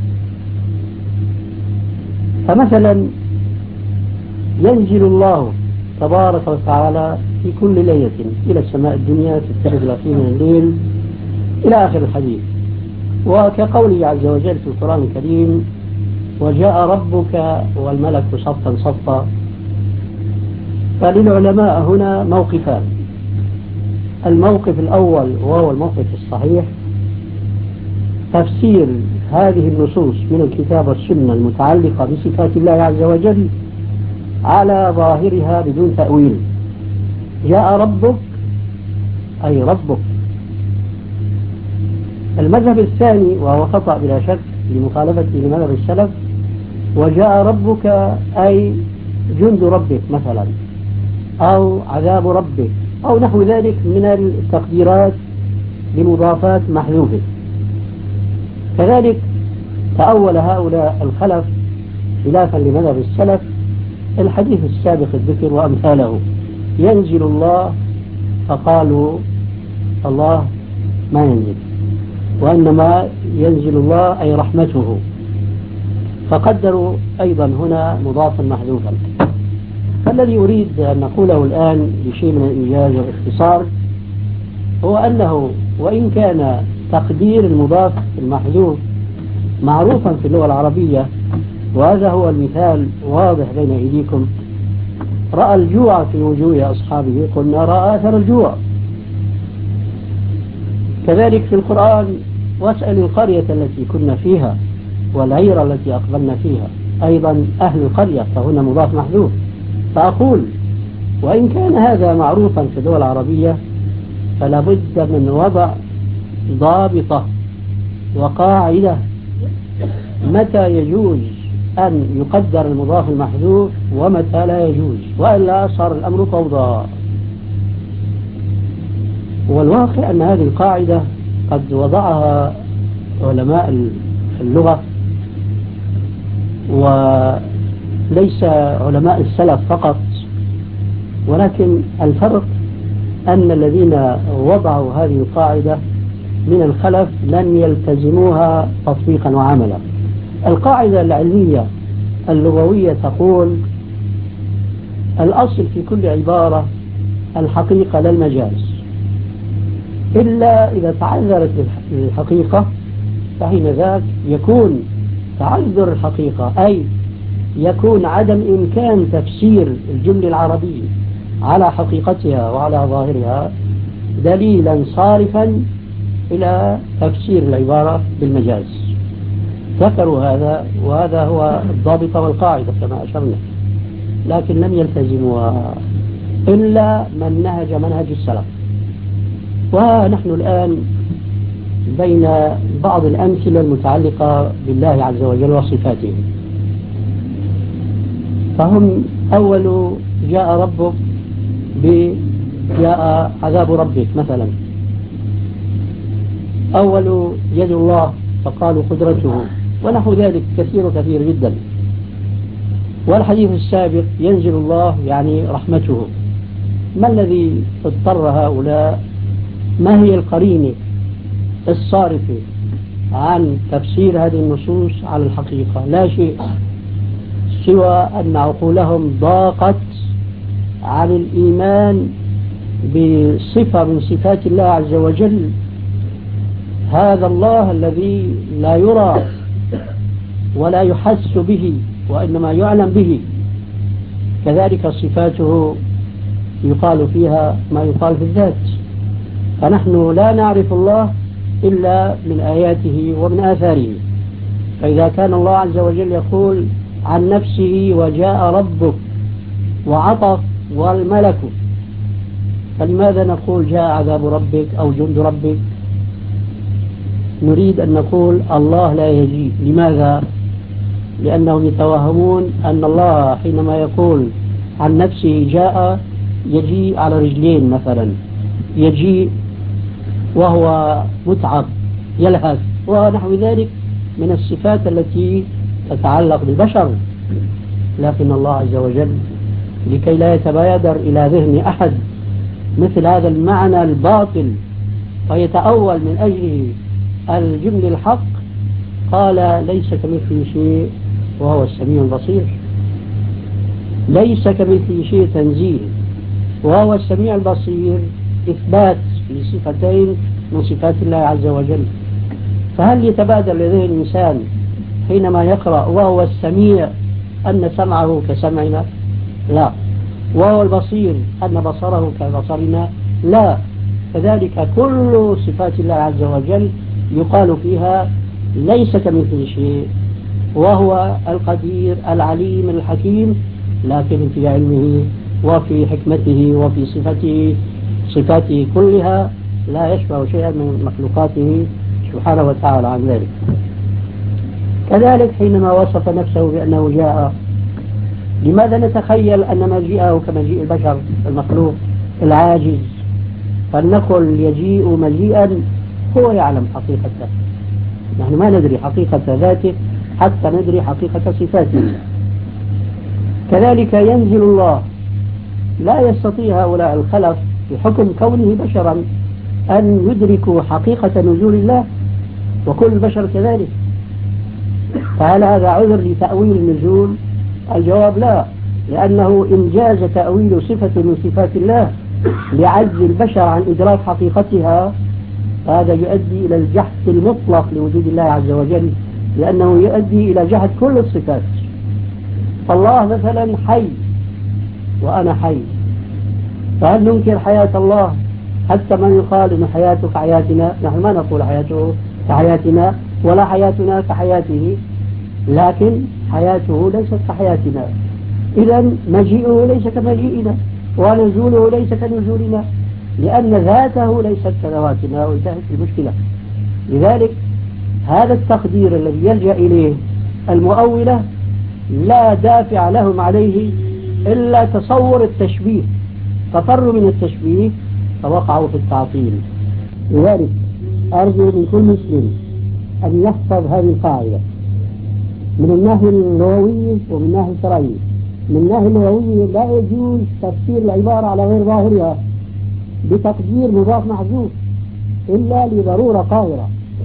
[SPEAKER 1] فمثلا ينزل الله تبارك وتعالى في كل ليلة إلى السماء الدنيا في الثلث الأخير من الليل إلى آخر الحديث. وكقوله عز وجل في القرآن الكريم: وجاء ربك والملك صفا صفا. فللعلماء هنا موقفان. الموقف الأول وهو الموقف الصحيح، تفسير هذه النصوص من الكتاب والسنة المتعلقة بصفات الله عز وجل على ظاهرها بدون تأويل. جاء ربك أي ربك. المذهب الثاني وهو خطأ بلا شك لمخالفة لمذهب السلف، وجاء ربك أي جند ربك مثلا، أو عذاب ربك، أو نحو ذلك من التقديرات بمضافات محذوفة. كذلك تأول هؤلاء الخلف خلافا لمذهب السلف الحديث السابق الذكر وأمثاله: ينزل الله، فقالوا الله ما ينزل، وإنما ينزل الله أي رحمته، فقدروا أيضا هنا مضافا محذوفا. فالذي أريد أن نقوله الآن بشيء من الإيجاز والاختصار هو أنه وإن كان تقدير المضاف المحذوف معروفا في اللغة العربية، وهذا هو المثال واضح بين أيديكم: رأى الجوع في وجوه أصحابه، قلنا رأى أثر الجوع. كذلك في القرآن: واسأل القرية التي كنا فيها والعير التي أقبلنا فيها، أيضا أهل القرية، فهنا مضاف محذوف. فأقول وإن كان هذا معروفا في الدول العربية فلا بد من وضع ضابطة وقاعدة متى يجوز أن يقدر المضاف المحذوف ومتى لا يجوز، وإلا صار الأمر فوضى. والواقع أن هذه القاعدة قد وضعها علماء اللغة، وليس علماء السلف فقط، ولكن الفرق أن الذين وضعوا هذه القاعدة من الخلف لم يلتزموها تطبيقا وعملا. القاعدة العلمية اللغوية تقول: الأصل في كل عبارة الحقيقة لا المجاز، إلا إذا تعذرت الحقيقة فحين ذاك يكون تعذر الحقيقة، أي يكون عدم إمكان تفسير الجملة العربية على حقيقتها وعلى ظاهرها دليلا صارفا إلى تفسير العبارة بالمجاز. ذكروا هذا، وهذا هو الضابط والقاعدة كما أشرنا، لكن لم يلتزموها إلا من نهج منهج السلف. ونحن الآن بين بعض الأمثلة المتعلقة بالله عز وجل وصفاته. فهم أول جاء ربك بجاء عذاب ربك مثلا، أول يد الله فقالوا قدرته، ونحو ذلك كثير كثير جدا. والحديث السابق ينزل الله يعني رحمته. ما الذي اضطر هؤلاء؟ ما هي القرينة الصارفة عن تفسير هذه النصوص على الحقيقة؟ لا شيء سوى أن عقولهم ضاقت عن الإيمان بصفة من صفات الله عز وجل، هذا الله الذي لا يرى ولا يحس به وإنما يعلم به. كذلك صفاته يقال فيها ما يقال في الذات، فنحن لا نعرف الله إلا من آياته ومن آثاره. فإذا كان الله عز وجل يقول عن نفسه وجاء ربك وعطف والملك، فلماذا نقول جاء عذاب ربك أو جند ربك؟ نريد أن نقول الله لا يجيء. لماذا؟ لأنهم يتوهمون أن الله حينما يقول عن نفسه جاء يجيء على رجلين مثلا، يجيء وهو متعب يلهث ونحو ذلك من الصفات التي تتعلق بالبشر. لكن الله عز وجل لكي لا يتبادر إلى ذهن أحد مثل هذا المعنى الباطل فيتأول من أجله الجمل الحق، قال ليس كمثله شيء وهو السميع البصير. ليس كمثله شيء تنزيل، وهو السميع البصير إثبات لصفتين من صفات الله عز وجل. فهل يتبادر لذهن الإنسان حينما يقرأ وهو السميع أن سمعه كسمعنا؟ لا، وهو البصير أن بصره كبصرنا؟ لا. كذلك كل صفات الله عز وجل يقال فيها ليس كمثل شيء، وهو القدير العليم الحكيم، لكن في علمه وفي حكمته وفي صفته صفاته كلها لا يشبه شيئا من مخلوقاته سبحانه وتعالى عن ذلك. كذلك حينما وصف نفسه بأنه جاء، لماذا نتخيل أن مجيئه كمجيء البشر المخلوق العاجز، فلنقل يجيء مجيئا هو يعلم حقيقته، نحن ما ندري حقيقة ذاته حتى ندري حقيقة صفاته. كذلك ينزل الله، لا يستطيع هؤلاء الخلف بحكم كونه بشرا أن يدركوا حقيقة نزول الله، وكل البشر كذلك، فهل هذا عذر لتأويل النزول؟ الجواب لا، لأنه إن جاز تأويل صفة من صفات الله لعجز البشر عن إدراك حقيقتها، هذا يؤدي إلى الجحد المطلق لوجود الله عز وجل، لأنه يؤدي إلى جحد كل الصفات. فالله مثلا حي وأنا حي، فهل ننكر حياة الله حتى من يقال إن حياته كحياتنا؟ نحن ما نقول حياته كحياتنا ولا حياتنا كحياته، لكن حياته ليست كحياتنا، إذا مجيئه ليس كمجيئنا ونزوله ليس كنزولنا، لأن ذاته ليست كذواتنا، وانتهت المشكلة. لذلك هذا التقدير الذي يلجأ إليه المؤولة لا دافع لهم عليه إلا تصور التشبيه، ففروا من التشبيه فوقعوا في التعطيل. لذلك أرجو من كل مسلم أن يحفظ هذه القاعدة من الناحية اللغوية ومن الناحية الشرعية. من الناحية اللغوية لا يجوز تفسير العبارة على غير ظاهرها بتقدير مضاف محذوف إلا لضرورة قاهرة.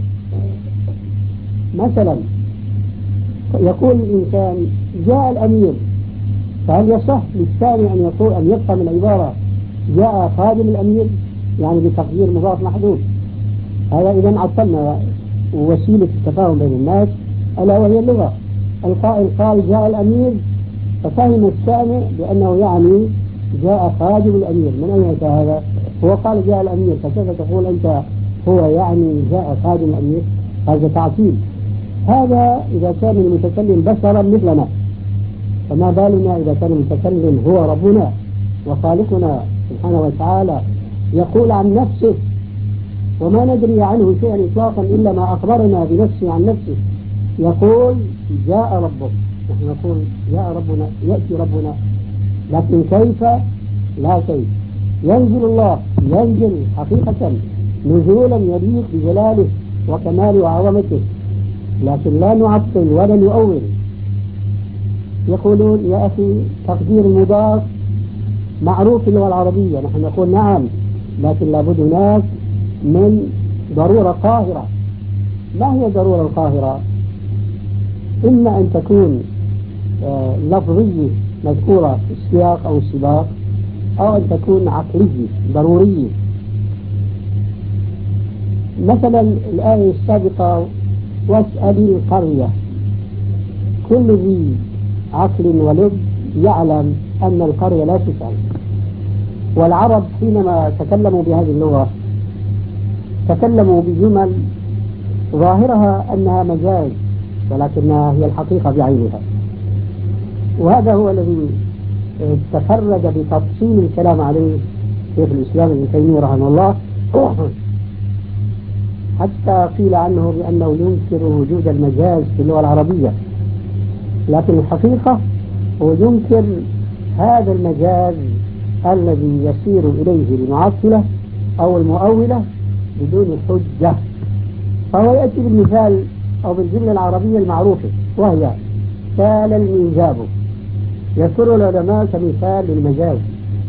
[SPEAKER 1] مثلا يقول الإنسان جاء الأمير، فهل يصح للثاني أن يقول أن يفهم العبارة جاء خادم الأمير يعني بتقدير مضاف محذوف؟ هذا إذا عطلنا وسيلة التفاهم بين الناس ألا وهي اللغة. القائل قال جاء الأمير، ففهم السامع بأنه يعني جاء خادم الأمير. من أين أتى هذا؟ هو قال جاء الأمير، فكيف تقول أنت هو يعني جاء خادم الأمير؟ هذا تعطيل. هذا إذا كان المتكلم بشرا مثلنا، فما بالنا إذا كان المتكلم هو ربنا وخالقنا سبحانه وتعالى يقول عن نفسه وما ندري عنه شيئا إطلاقا إلا ما أخبرنا بنفسه عن نفسه. يقول جاء ربك، نحن نقول جاء ربنا، يأتي ربنا، لكن كيف؟ لا كيف. ينزل الله، ينزل حقيقة نزولا يليق بجلاله وكمال وعظمته، لكن لا نعطل ولا نؤول. يقولون يا أخي تقدير المضاف معروف في اللغة العربية، نحن نقول نعم، لكن لابد هناك من ضرورة قاهرة. ما هي ضرورة القاهرة؟ إما أن تكون آه لفظية مذكورة في السياق أو السباق، أو أن تكون عقلية ضرورية. مثلا الآية السابقة واسأل القرية، كل ذي عقل ولب يعلم أن القرية لا تسأل. والعرب حينما تكلموا بهذه اللغة تكلموا بجمل ظاهرها أنها مجاز ولكنها هي الحقيقة بعينها، وهذا هو الذي تفرد بتفصيل الكلام عليه شيخ الإسلام ابن تيمية رحمه الله، حتى قيل عنه بأنه ينكر وجود المجاز في اللغة العربية، لكن الحقيقة هو ينكر هذا المجاز الذي يسير إليه المعطلة أو المؤولة بدون حجة. فهو يأتي بالمثال أو بالجملة العربية المعروفة وهي سال المنجاب، يذكر العلماء كمثال للمجاز،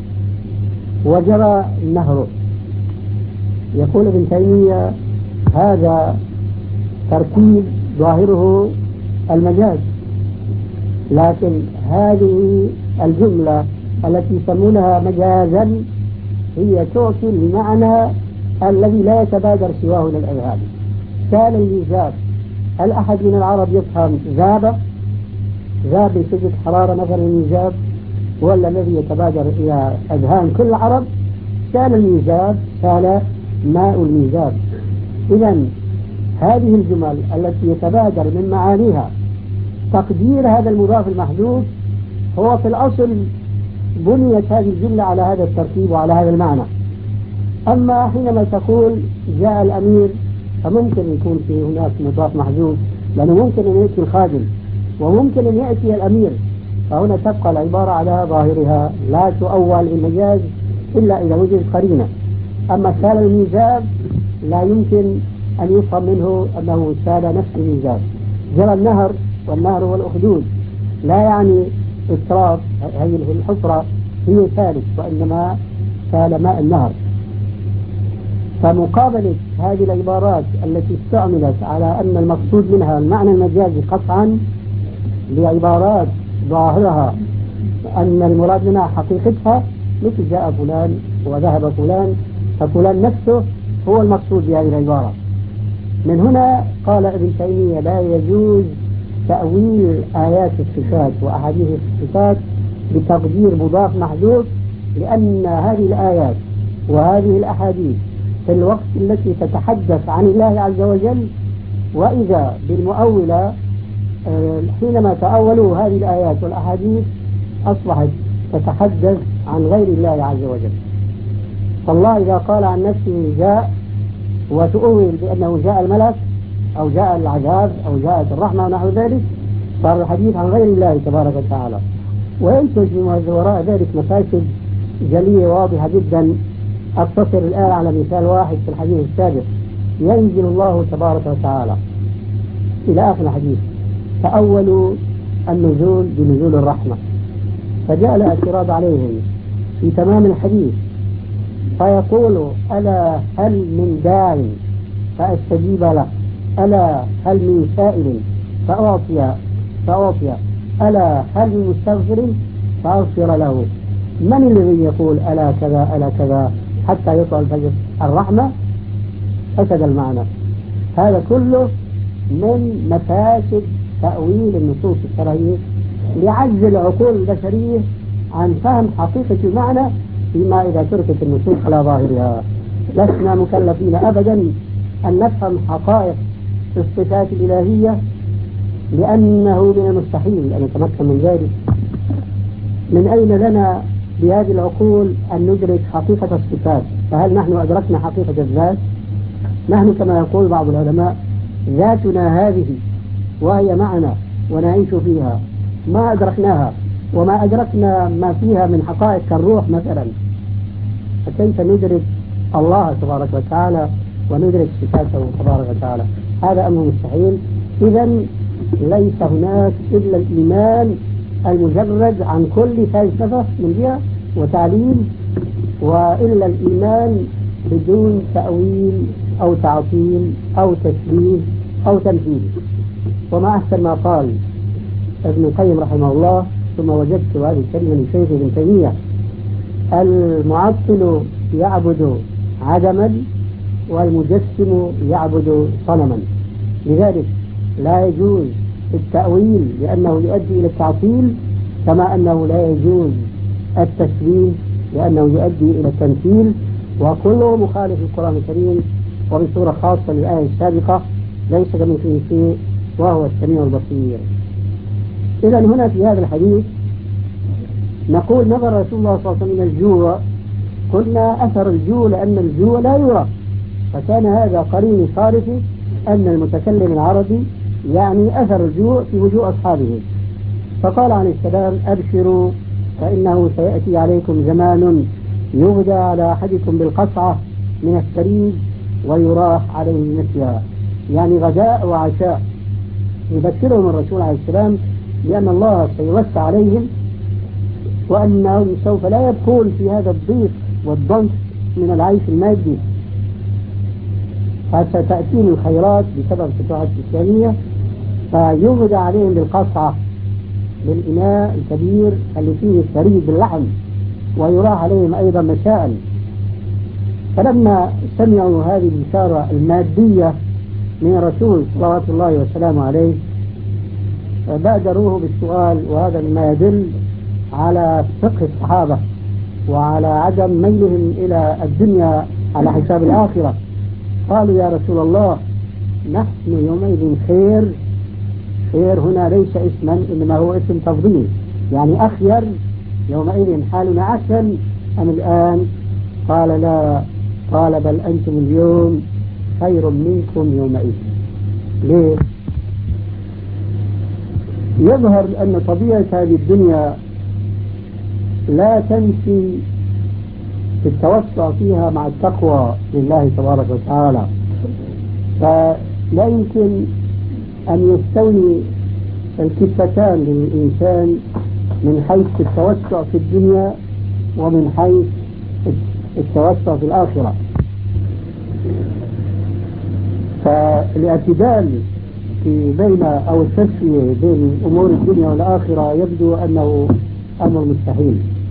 [SPEAKER 1] وجرى النهر. يقول ابن تيمية هذا تركيب ظاهره المجاز، لكن هذه الجملة التي يسمونها مجازا هي تعطي المعنى الذي لا يتبادر سواه من الأذهان. سال الميزاب، هل أحد من العرب يفهم ذاب؟ ذاب بشدة حرارة مثلا الميزاب؟ ولا الذي يتبادر إلى أذهان كل العرب سال الميزاب سال ماء الميزاب. إذا هذه الجمل التي يتبادر من معانيها تقدير هذا المضاف المحذوف، هو في الأصل بنيت هذه الجملة على هذا الترتيب وعلى هذا المعنى. أما حينما تقول جاء الأمير فممكن يكون في هناك مضاف محذوف، لأنه ممكن أن يأتي الخادم وممكن أن يأتي الأمير، فهنا تبقى العبارة على ظاهرها لا تؤول المجاز إلا إذا وجد قرينة. أما سال الميزاب لا يمكن أن يفهم منه أنه سال نفس الميزاب. جرى النهر، والنهر هو الأخدود، لا يعني إسراف هذه الحفرة هي ثالث، وإنما سال ماء النهر. فمقابلة هذه العبارات التي استعملت على أن المقصود منها المعنى المجازي قطعا لعبارات ظاهرها أن المراد منها حقيقتها، مثل جاء فلان وذهب فلان، ففلان نفسه هو المقصود بهذه العبارة. من هنا قال ابن تيمية لا يجوز تأويل آيات الصفات وأحاديث الصفات بتقدير مضاف محذوف، لأن هذه الآيات وهذه الأحاديث في الوقت التي تتحدث عن الله عز وجل، وإذا بالمؤولة حينما تأولوا هذه الآيات والأحاديث أصبحت تتحدث عن غير الله عز وجل. فالله إذا قال عن نفسه جاء وتؤول بأنه جاء الملك أو جاء العذاب أو جاءت الرحمة ونحو ذلك، صار الحديث عن غير الله تبارك وتعالى. وينتج من وراء ذلك مفاسد جلية واضحة جدا. أقتصر الآن على مثال واحد في الحديث السابق. ينزل الله تبارك وتعالى إلى آخر الحديث، تأولوا النزول بنزول الرحمة، فجاء الاعتراض عليهم في تمام الحديث فيقول ألا هل من داع فأستجيب له، ألا هل من سائل فأعطي فأعطي ألا هل من مستغفر فأغفر له. من الذي يقول ألا كذا ألا كذا حتى يطلع الفجر؟ الرحمة. فسد المعنى. هذا كله من مفاسد تأويل النصوص الشرعية لعجز العقول البشرية عن فهم حقيقة المعنى، فيما إذا تركت النصوص على ظاهرها. لسنا مكلفين أبدا أن نفهم حقائق الصفات الإلهية، لأنه من المستحيل أن نتمكن من ذلك. من أين لنا بهذه العقول أن ندرك حقيقة الصفات؟ فهل نحن أدركنا حقيقة الذات؟ نحن كما يقول بعض العلماء ذاتنا هذه وهي معنا ونعيش فيها، ما أدركناها وما أدركنا ما فيها من حقائق كالروح مثلا، فكيف ندرك الله تبارك وتعالى وندرك صفاته تبارك وتعالى؟ هذا أمر مستحيل. إذا ليس هناك إلا الإيمان المجرد عن كل فلسفة من جهة وتعليل، وإلا الإيمان بدون تأويل أو تعطيل أو تشبيه أو تمثيل. وما أحسن ما قال ابن القيم رحمه الله، ثم وجدت هذه الكلمة من شيخ ابن تيمية: المعطل يعبد عدما والمجسم يعبد صنما. لذلك لا يجوز التأويل لأنه يؤدي إلى التعطيل، كما أنه لا يجوز التشبيه لأنه يؤدي إلى التمثيل، وكله مخالف للقرآن الكريم وبصورة خاصة للآية السابقة: ليس كمثله شيء وهو السميع البصير. إذا هنا في هذا الحديث نقول نظر رسول الله صلى الله عليه وسلم من الجوع، قلنا أثر الجوع لأن الجوع لا يرى، فكان هذا قرين صارف أن المتكلم العربي يعني أثر الجوع في وجوه أصحابه. فقال عليه السلام: أبشروا فإنه سيأتي عليكم زمان يغدى على أحدكم بالقصعة من السريد ويراح عليه نسيها، يعني غداء وعشاء. يذكرهم الرسول عليه السلام بأن الله سيوسع عليهم وأنهم سوف لا يبقون في هذا الضيق والضنك من العيش المادي، فستأتيهم الخيرات بسبب فتوحات الإسلامية، فيغدى عليهم بالقصعة، بالإناء الكبير اللي فيه السريد باللحم، ويراح عليهم أيضا مساء. فلما سمعوا هذه البشارة المادية من الرسول صلوات الله وسلامه عليه بادروه بالسؤال، وهذا ما يدل على فقه الصحابة وعلى عدم ميلهم إلى الدنيا على حساب الآخرة. قالوا يا رسول الله نحن يومئذ خير. خير هنا ليس اسما إنما هو اسم تفضيل، يعني أخير يومئذ حالنا أحسن أم الآن؟ قال لا، قال بل أنتم اليوم خير منكم يومئذ. ليه؟ يظهر أن طبيعة هذه الدنيا لا تمشي في التوسع فيها مع التقوى لله تبارك وتعالى، فلا يمكن أن يستوي الكفتان للإنسان من حيث التوسع في الدنيا ومن حيث التوسع في الآخرة. فالاعتدال في بين أو التسوية بين أمور الدنيا والآخرة يبدو أنه أمر مستحيل.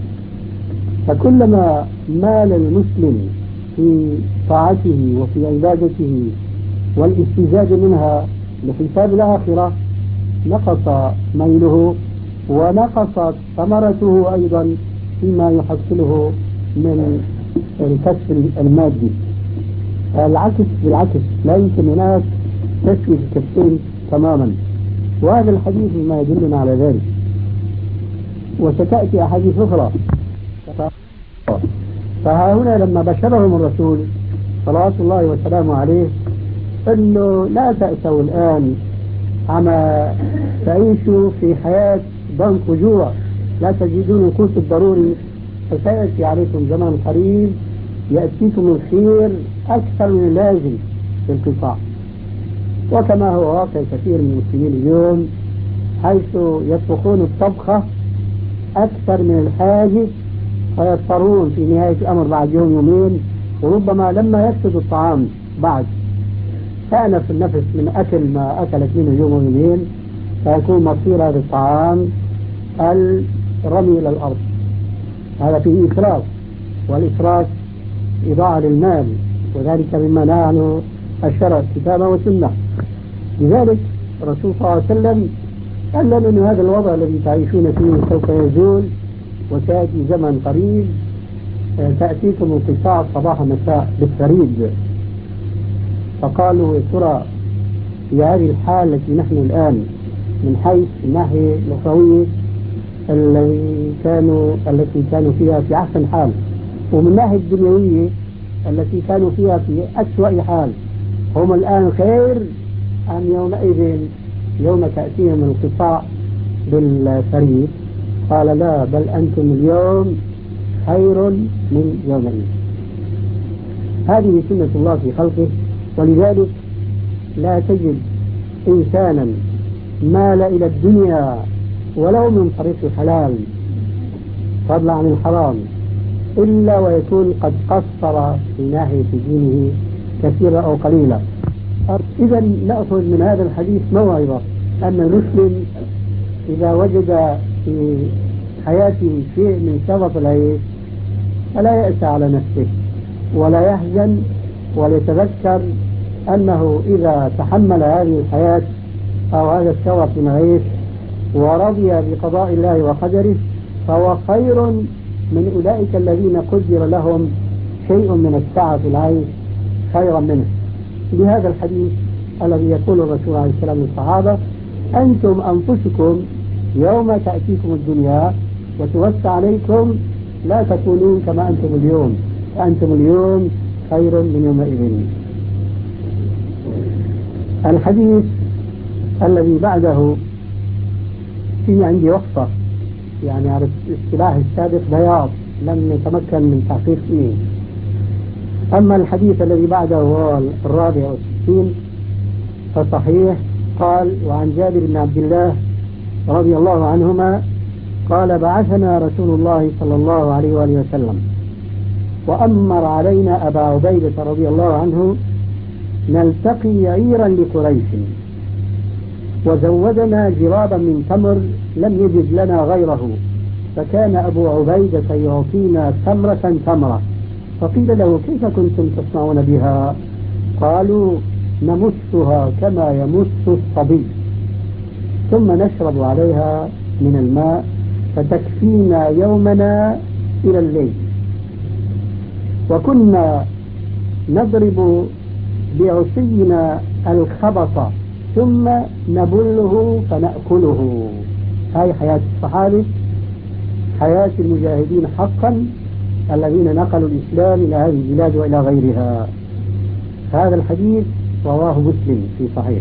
[SPEAKER 1] فكلما مال المسلم في طاعته وفي عبادته والاستزاد منها لحساب الآخرة نقص ميله ونقصت ثمرته أيضا فيما يحصله من الكسب المادي. العكس بالعكس، لا يمكن هناك تسوية الكسبين تماما، وهذا الحديث ما يدلنا على ذلك. وستأتي أحاديث أخرى. فها هنا لما بشرهم الرسول صلوات الله وسلامه عليه أنه لا تأسوا الآن عما تعيشوا في حياة ضنك وجوع، لا تجدون القوت الضروري، فسيأتي عليكم زمن قريب يأتيكم الخير أكثر من اللازم في القطاع. وكما هو واقع كثير من المسلمين اليوم، حيث يطبخون الطبخة أكثر من الحاجة فيضطرون في نهاية الأمر بعد يوم يومين، وربما لما يفسد الطعام بعد كان في النفس من أكل ما أكلت منه يوم ويومين، فيكون مصير هذا الطعام الرمي إلى الأرض. هذا فيه إسراف، والإسراف إضاعة للمال، وذلك مما نهى عنه الشرع كتابا وسنة. لذلك الرسول صلى الله عليه وسلم قال لنا أن هذا الوضع الذي تعيشون فيه سوف يزول، وسيأتي زمن قريب تأتيكم انقطاع صباح مساء بالثريد. فقالوا يا ترى في هذه الحالة التي نحن الآن من حيث الناحية الأخروية التي كانوا التي كانوا فيها في أحسن حال، ومن الناحية الدنيوية التي كانوا فيها في أسوأ حال، هم الآن خير أم يومئذ يوم تأتيهم الانقطاع بالثريد؟ قال لا، بل أنتم اليوم خير من يومئذ. هذه سنة الله في خلقه، ولذلك لا تجد إنسانا مال إلى الدنيا ولو من طريق الحلال فضلا عن الحرام إلا ويكون قد قصر في ناحية دينه كثيرا أو قليلا. إذا نأخذ من هذا الحديث موعظة أن المسلم إذا وجد في حياته شيء من شرف العيش فلا يأسى على نفسه ولا يحزن، وليتذكر أنه إذا تحمل هذه الحياة أو هذا الشرف من العيش ورضي بقضاء الله وقدره فهو خير من أولئك الذين قدر لهم شيء من السعة في العيش خيرا منه. بهذا الحديث الذي يقول الرسول عليه السلام للصحابة: أنتم أنفسكم يوم تأتيكم الدنيا وتوسع عليكم لا تكونون كما أنتم اليوم، فأنتم اليوم خير من يومئذ. الحديث الذي بعده في عندي وقفة، يعني على الاصطلاح السابق بياض لم نتمكن من تحقيق فيه. أما الحديث الذي بعده هو الرابع والستين فصحيح. قال: وعن جابر بن عبد الله رضي الله عنهما قال: بعثنا رسول الله صلى الله عليه وآله وسلم وأمر علينا أبا عبيدة رضي الله عنه نلتقي عيرا لقريش، وزودنا جرابا من تمر لم يجد لنا غيره، فكان أبو عبيدة يعطينا تمرة تمرة. فقيل له: كيف كنتم تصنعون بها؟ قالوا: نمسها كما يمس الصبي ثم نشرب عليها من الماء فتكفينا يومنا إلى الليل. وكنا نضرب بعصينا الخبط ثم نبله فنأكله. هاي حياة الصحابة، حياة المجاهدين حقا الذين نقلوا الإسلام إلى هذه البلاد وإلى غيرها. هذا الحديث رواه مسلم في صحيح.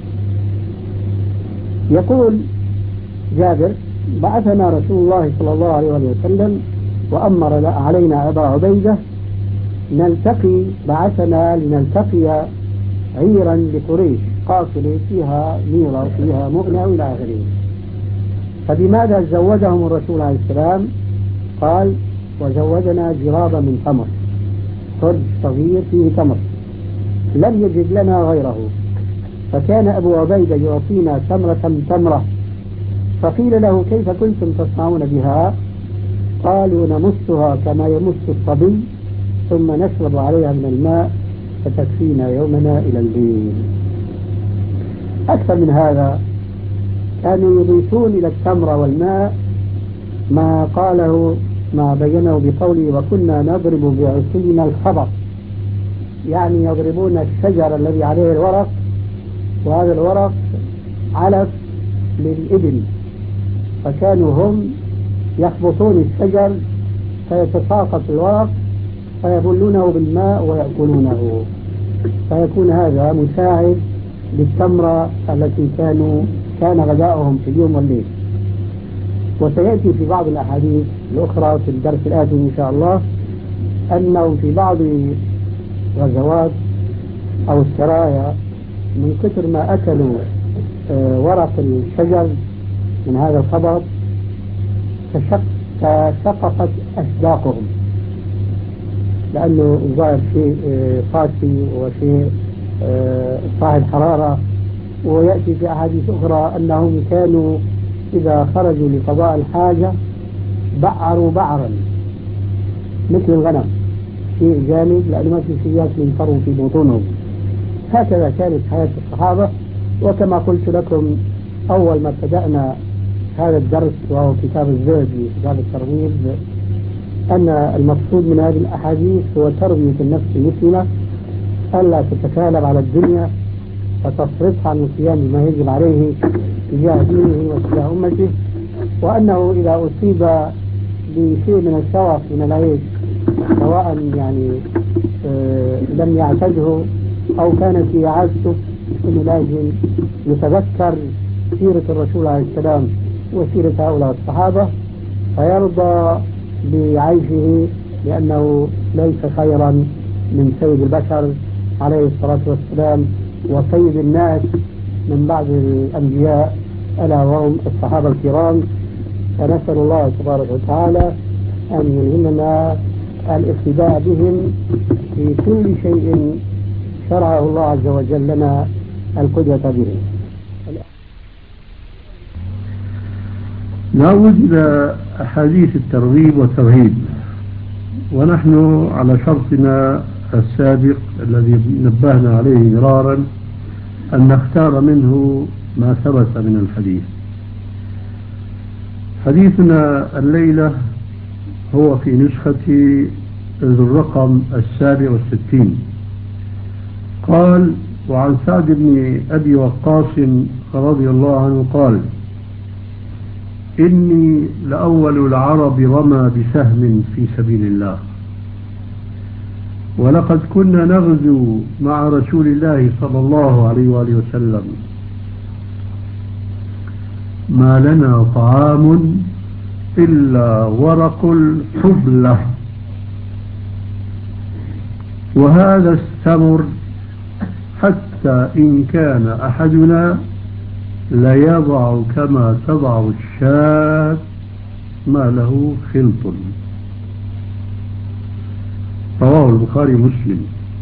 [SPEAKER 1] يقول جابر: بعثنا رسول الله صلى الله عليه وسلم وأمر علينا أبا عبيدة نلتقي، بعثنا لنلتقي عيرا لقريش قافلة فيها ميرة وفيها مغنى إلى آخره. فبماذا زودهم الرسول عليه السلام؟ قال: وزودنا جرابا من تمر، خرج صغير فيه تمر لم يجد لنا غيره. فكان أبو عبيدة يعطينا تمرة تمرة. فقيل له: كيف كنتم تصنعون بها؟ قالوا: نمسها كما يمس الصبي ثم نشرب عليها من الماء فتكفينا يومنا إلى الليل. أكثر من هذا، كانوا يضيفون إلى التمر والماء ما قاله ما بينه بقوله: وكنا نضرب بعصينا الخبط، يعني يضربون الشجر الذي عليه الورق، وهذا الورق علف للإبل، فكانوا هم يخبطون الشجر فيتساقط الورق فيبلونه بالماء ويأكلونه، فيكون هذا مساعد للتمرة التي كانوا كان غذاؤهم في اليوم والليل. وسيأتي في بعض الأحاديث الأخرى في الدرس الآتي إن شاء الله أنه في بعض غزوات أو السرايا من كثر ما أكلوا ورق الشجر من هذا الخبط تشققت أشداقهم، لأنه الظاهر شيء قاسي وشيء صاحب حرارة. ويأتي في أحاديث أخرى أنهم كانوا إذا خرجوا لقضاء الحاجة بعروا بعرا مثل الغنم، شيء جامد لأنه ما في شيء ينفروا في بطونهم. هكذا كانت حياة الصحابة. وكما قلت لكم أول ما ابتدأنا هذا الدرس وهو كتاب الزهد في كتاب الترغيب أن المقصود من هذه الأحاديث هو تربية النفس المسلمة ألا تتكالب على الدنيا وتصرفها عن القيام بما يجب عليه تجاه دينه وتجاه أمته، وأنه إذا أصيب بشيء من الشرف من العيش سواء يعني آه لم يعتده أو كان في عادته إنه لازم يتذكر سيرة الرسول عليه السلام وسيرة هؤلاء الصحابة فيرضى بعيشه، لأنه ليس خيرا من سيد البشر عليه الصلاة والسلام وسيد الناس من بعد الأنبياء ألا وهم الصحابة الكرام. فنسأل الله تبارك وتعالى أن يلهمنا الاقتداء بهم في كل شيء شرعه الله عز وجل لنا القدوة به.
[SPEAKER 2] نعود إلى أحاديث الترغيب والترهيب، ونحن على شرطنا السابق الذي نبهنا عليه مرارا أن نختار منه ما ثبت من الحديث. حديثنا الليلة هو في نسخة ذو الرقم السابع والستين. قال: وعن سعد بن أبي وقاص رضي الله عنه قال: إني لأول العرب رمى بسهم في سبيل الله، ولقد كنا نغزو مع رسول الله صلى الله عليه وآله وسلم، ما لنا طعام إلا ورق الحبلة، وهذا السمر حتى إن كان أحدنا ليضع كما تضع الشاة ما له خلط. رواه البخاري مسلم.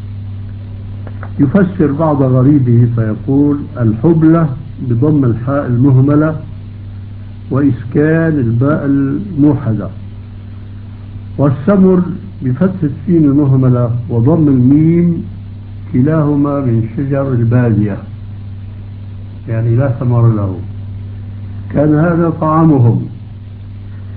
[SPEAKER 2] يفسر بعض غريبه فيقول: الحبلة بضم الحاء المهملة وإسكان الباء الموحدة، والسمر بفتح السين المهملة وضم الميم، كلاهما من شجر البادية يعني لا ثمر له. كان هذا طعامهم،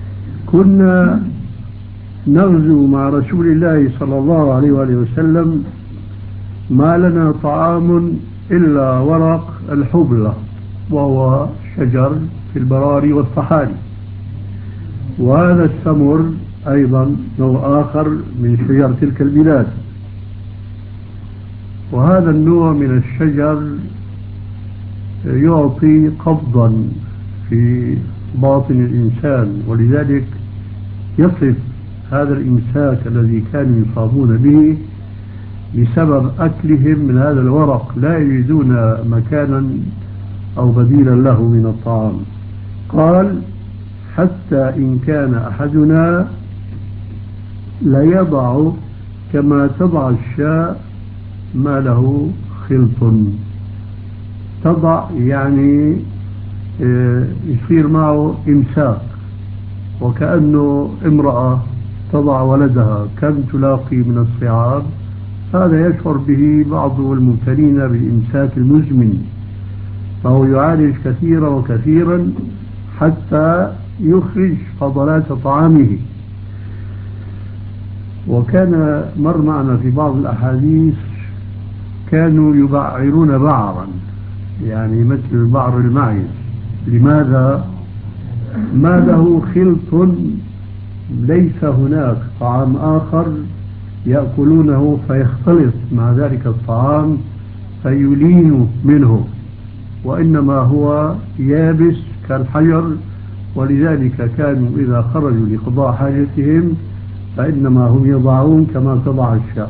[SPEAKER 2] كنا نغزو مع رسول الله صلى الله عليه وآله وسلم ما لنا طعام إلا ورق الحبلة، وهو شجر في البراري والصحاري. وهذا السمر أيضا نوع آخر من شجر تلك البلاد. وهذا النوع من الشجر يعطي قبضا في باطن الإنسان، ولذلك يصف هذا الإمساك الذي كانوا يصابون به بسبب أكلهم من هذا الورق، لا يجدون مكانا أو بديلا له من الطعام. قال: حتى إن كان أحدنا ليضع كما تضع الشاء ما له خلط. تضع يعني يصير معه إمساك، وكأنه امرأة تضع ولدها كم تلاقي من الصعاب. هذا يشعر به بعض المبتلين بالإمساك المزمن، فهو يعالج كثيرا وكثيرا حتى يخرج فضلات طعامه. وكان مر معنا في بعض الأحاديث كانوا يبعرون بعرا، يعني مثل بعر المعز. لماذا؟ ما له خلط، ليس هناك طعام آخر يأكلونه فيختلط مع ذلك الطعام فيلين منه، وإنما هو يابس كالحجر. ولذلك كانوا إذا خرجوا لقضاء حاجتهم فإنما هم يضعون كما تضع الشاء،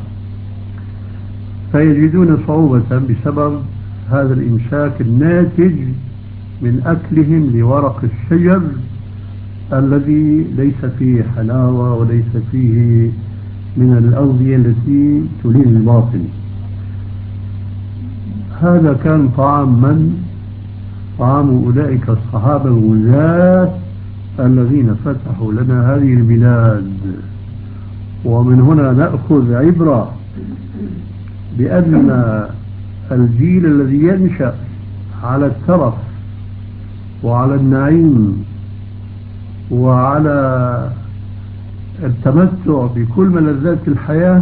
[SPEAKER 2] فيجدون صعوبة بسبب هذا الإمساك الناتج من أكلهم لورق الشجر الذي ليس فيه حلاوة وليس فيه من الأغذية التي تلين الباطن. هذا كان طعام من؟ طعام أولئك الصحابة الغزاة الذين فتحوا لنا هذه البلاد. ومن هنا نأخذ عبرة بأن الجيل الذي ينشأ على الترف وعلى النعيم وعلى التمتع بكل ملذات الحياة،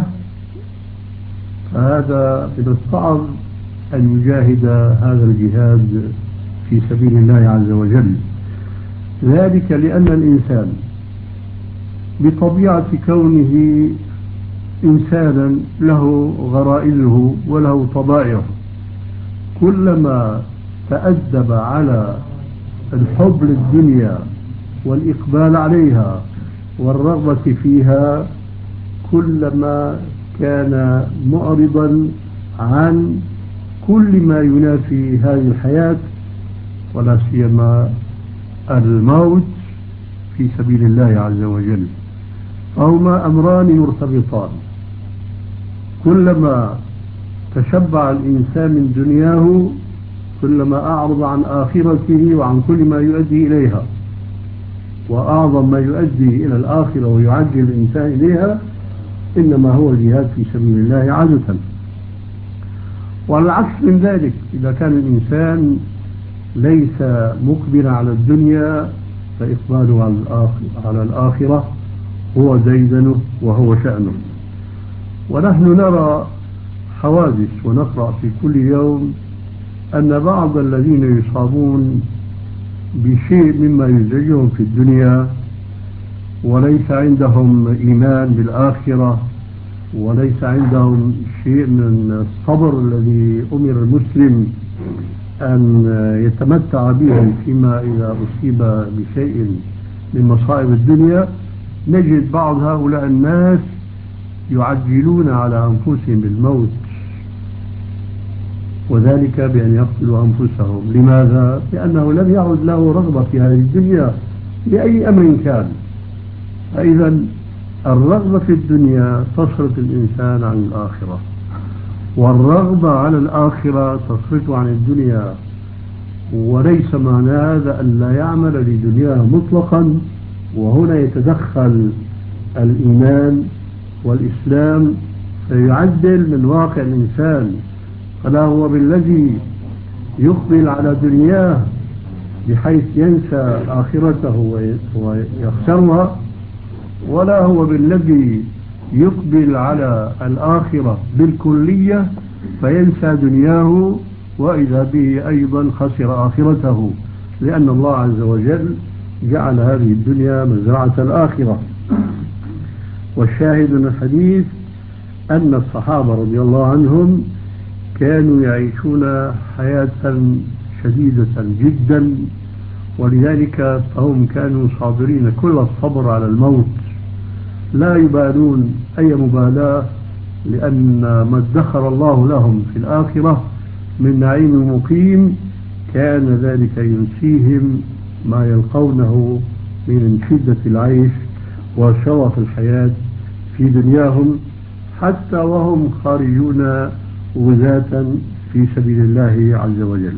[SPEAKER 2] فهذا من الصعب أن يجاهد هذا الجهاد في سبيل الله عز وجل. ذلك لأن الإنسان بطبيعة كونه إنسانا له غرائزه وله طبائعه، كلما تأدب على الحب للدنيا والإقبال عليها والرغبة فيها، كلما كان معرضا عن كل ما ينافي هذه الحياة، ولا سيما الموت في سبيل الله عز وجل. فهما أمران مرتبطان. كلما تشبع الإنسان من دنياه كلما أعرض عن آخرته وعن كل ما يؤدي إليها، وأعظم ما يؤدي إلى الآخرة ويعجل الإنسان إليها إنما هو الجهاد في سبيل الله عادة. والعكس من ذلك، إذا كان الإنسان ليس مقبلا على الدنيا فإقباله على الآخرة هو ديدنه وهو شأنه. ونحن نرى حوادث ونقرأ في كل يوم أن بعض الذين يصابون بشيء مما يزعجهم في الدنيا وليس عندهم إيمان بالآخرة وليس عندهم شيء من الصبر الذي أمر المسلم أن يتمتع به فيما إذا أصيب بشيء من مصائب الدنيا، نجد بعض هؤلاء الناس يعجلون على أنفسهم بالموت، وذلك بأن يقتلوا أنفسهم. لماذا؟ لأنه لم يعد له رغبة في هذه الدنيا لأي أمر كان. فإذا الرغبة في الدنيا تصرف الإنسان عن الآخرة، والرغبة على الآخرة تصرفه عن الدنيا. وليس معنى هذا أن لا يعمل لدنياه مطلقا، وهنا يتدخل الإيمان والإسلام فيعدل من واقع الإنسان. فلا هو بالذي يقبل على دنياه بحيث ينسى آخرته ويخسرها، ولا هو بالذي يقبل على الآخرة بالكلية فينسى دنياه وإذا به أيضا خسر آخرته، لأن الله عز وجل جعل هذه الدنيا مزرعة الآخرة. والشاهد من الحديث أن الصحابة رضي الله عنهم كانوا يعيشون حياة شديدة جدا، ولذلك فهم كانوا صابرين كل الصبر على الموت، لا يبالون أي مبالاة، لأن ما ادخر الله لهم في الآخرة من نعيم مقيم كان ذلك ينسيهم ما يلقونه من شدة العيش وشرف الحياة في دنياهم، حتى وهم خارجون غزاة في سبيل الله عز وجل.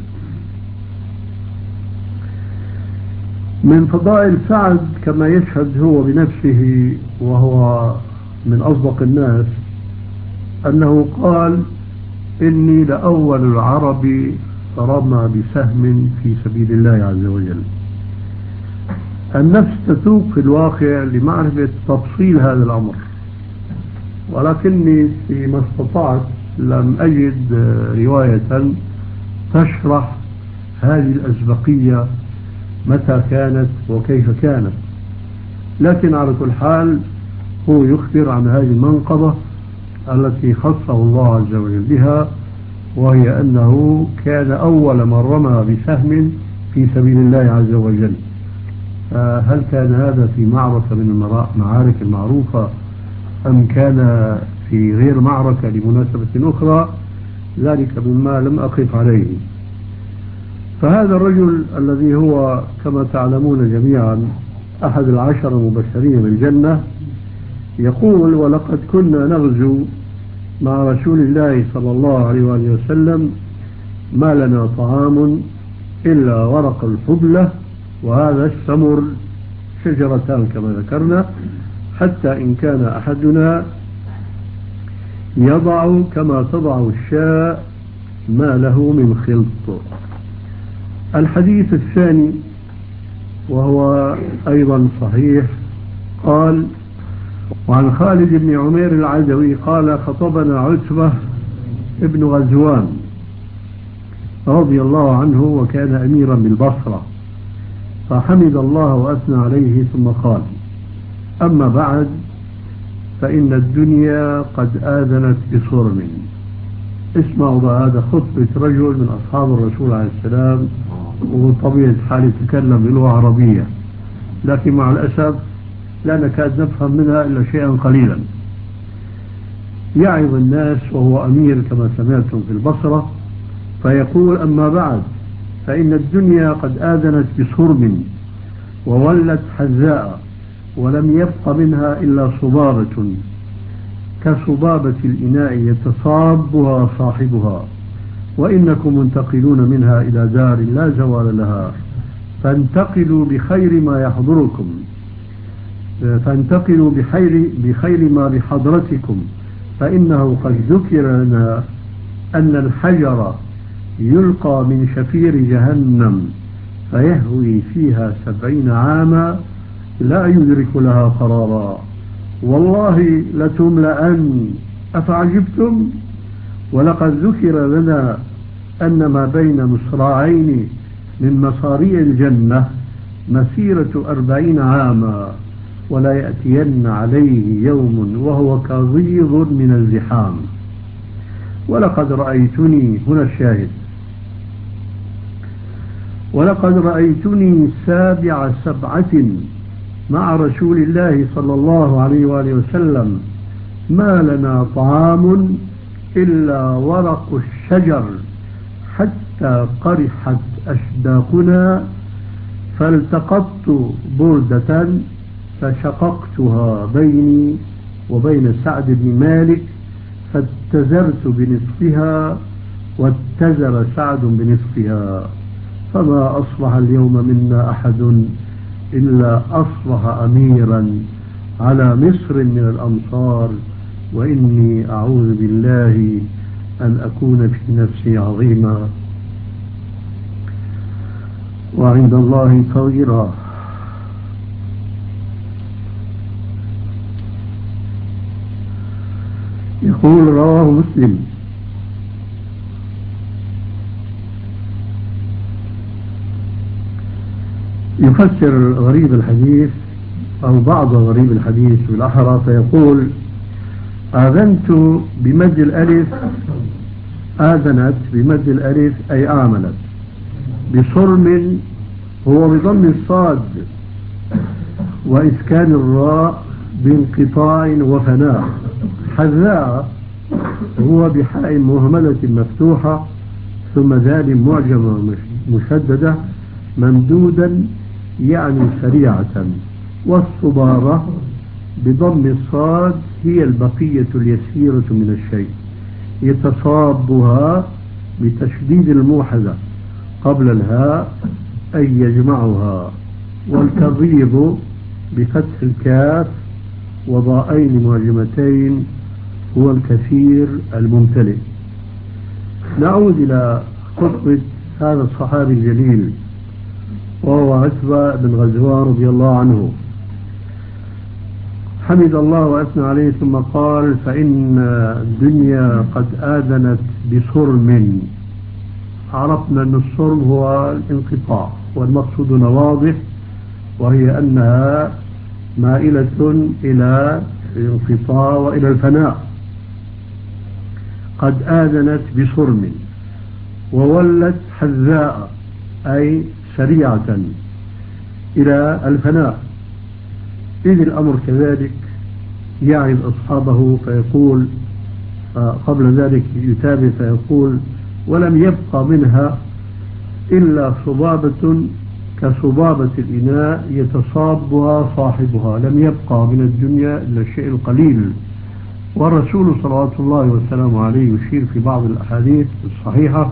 [SPEAKER 2] من فضائل سعد كما يشهد هو بنفسه وهو من أصدق الناس أنه قال: إني لأول العرب رمى بسهم في سبيل الله عز وجل. النفس تتوق في الواقع لمعرفة تفصيل هذا الأمر، ولكني فيما استطعت لم أجد رواية تشرح هذه الأسبقية متى كانت وكيف كانت، لكن على كل حال هو يخبر عن هذه المنقبة التي خصه الله عز وجل بها، وهي أنه كان أول من رمى بسهم في سبيل الله عز وجل. هل كان هذا في معركة من المعارك المعروفة أم كان في غير معركة لمناسبة أخرى؟ ذلك مما لم أقف عليه. فهذا الرجل الذي هو كما تعلمون جميعا أحد العشر المبشرين بالجنة يقول: ولقد كنا نغزو مع رسول الله صلى الله عليه وآله وسلم ما لنا طعام إلا ورق الحبلة وهذا السمر، شجرتان كما ذكرنا، حتى إن كان أحدنا يضع كما تضع الشاء ما له من خلط. الحديث الثاني وهو أيضا صحيح قال: وعن خالد بن عمير العدوي قال: خطبنا عتبة ابن غزوان رضي الله عنه وكان أميرا بالبصرة، فحمد الله وأثنى عليه ثم قال: أما بعد فإن الدنيا قد آذنت بصرم. اسمعوا هذا خطبة رجل من أصحاب الرسول عليه السلام، وطبيعة حال يتكلم بلغة عربية، لكن مع الأسف لا نكاد نفهم منها إلا شيئا قليلا. يعظ الناس وهو أمير كما سمعتم في البصرة، فيقول: أما بعد فإن الدنيا قد آذنت بصرم وولت حذاء، ولم يبق منها إلا صبابة كصبابة الإناء يتصابها صاحبها، وإنكم منتقلون منها إلى دار لا زوال لها، فانتقلوا بخير ما يحضركم فانتقلوا بخير, بخير ما بحضرتكم، فإنه قد ذكر لنا أن الحجر يلقى من شفير جهنم فيهوي فيها سبعين عاما لا يدرك لها قرارا، والله لتملأن أفعجبتم. ولقد ذكر لنا أن ما بين مصراعين من مصاريع الجنة مسيرة أربعين عاما، ولا يأتين عليه يوم وهو كغيظ من الزحام. ولقد رأيتني، هنا الشاهد، ولقد رأيتني سابع سبعة مع رسول الله صلى الله عليه وآله وسلم ما لنا طعام إلا ورق الشجر حتى قرحت أشداقنا، فالتقطت بردة فشققتها بيني وبين سعد بن مالك، فاتزرت بنصفها واتزر سعد بنصفها، فما أصبح اليوم منا أحد إلا أصبح أميرا على مصر من الأمصار، وإني أعوذ بالله أن أكون في نفسي عظيما وعند الله صغيرا. يقول رواه مسلم. يفسر غريب الحديث أو بعض غريب الحديث بالأحرى فيقول: آذنت بمد الألف، آذنت بمد الألف أي آمنت، بصرم هو بضم الصاد وإسكان الراء بانقطاع وفناء، حذاء هو بحاء مهملة مفتوحة ثم ذال معجمة مشددة ممدودا يعني سريعة، والصبارة بضم الصاد هي البقية اليسيرة من الشيء يتصابها بتشديد الموحدة قبل الهاء أي يجمعها، والكظيظ بفتح الكاف وضاءين معجمتين هو الكثير الممتلئ. نعود إلى خطبة هذا الصحابي الجليل وهو عتبة بن غزوان رضي الله عنه، حمد الله وأثنى عليه ثم قال: فإن الدنيا قد آذنت بصرم. عرفنا أن الصرم هو الانقطاع، والمقصود واضح، وهي أنها مائلة إلى الانقطاع وإلى الفناء. قد آذنت بصرم، وولت حذاء أي سريعة إلى الفناء. إذ الأمر كذلك يعظ أصحابه فيقول قبل ذلك يتابع فيقول: ولم يبقى منها إلا صبابة كصبابة الإناء يتصابها صاحبها. لم يبقى من الدنيا إلا الشيء القليل. والرسول صلوات الله وسلامه عليه يشير في بعض الأحاديث الصحيحة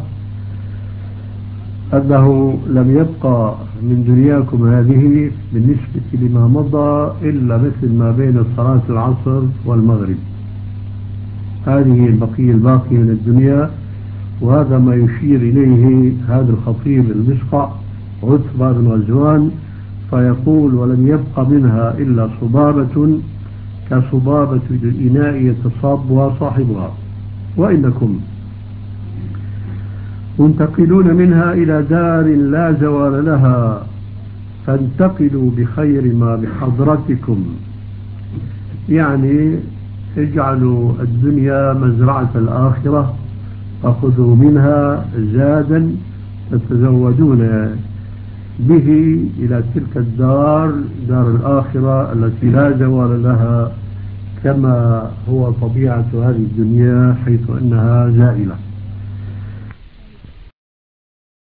[SPEAKER 2] أنه لم يبقى من دنياكم هذه بالنسبة لما مضى إلا مثل ما بين صلاة العصر والمغرب. هذه البقية الباقية من الدنيا، وهذا ما يشير إليه هذا الخطيب المسقع عتبة بن غزوان، فيقول: ولم يبق منها إلا صبابة كصبابة الإناء يتصابها صاحبها، وإنكم منتقلون منها إلى دار لا زوال لها، فانتقلوا بخير ما بحضرتكم. يعني اجعلوا الدنيا مزرعة الآخرة، فخذوا منها زادا تتزودون به إلى تلك الدار، دار الآخرة التي لا زوال لها، كما هو طبيعة هذه الدنيا حيث أنها زائلة.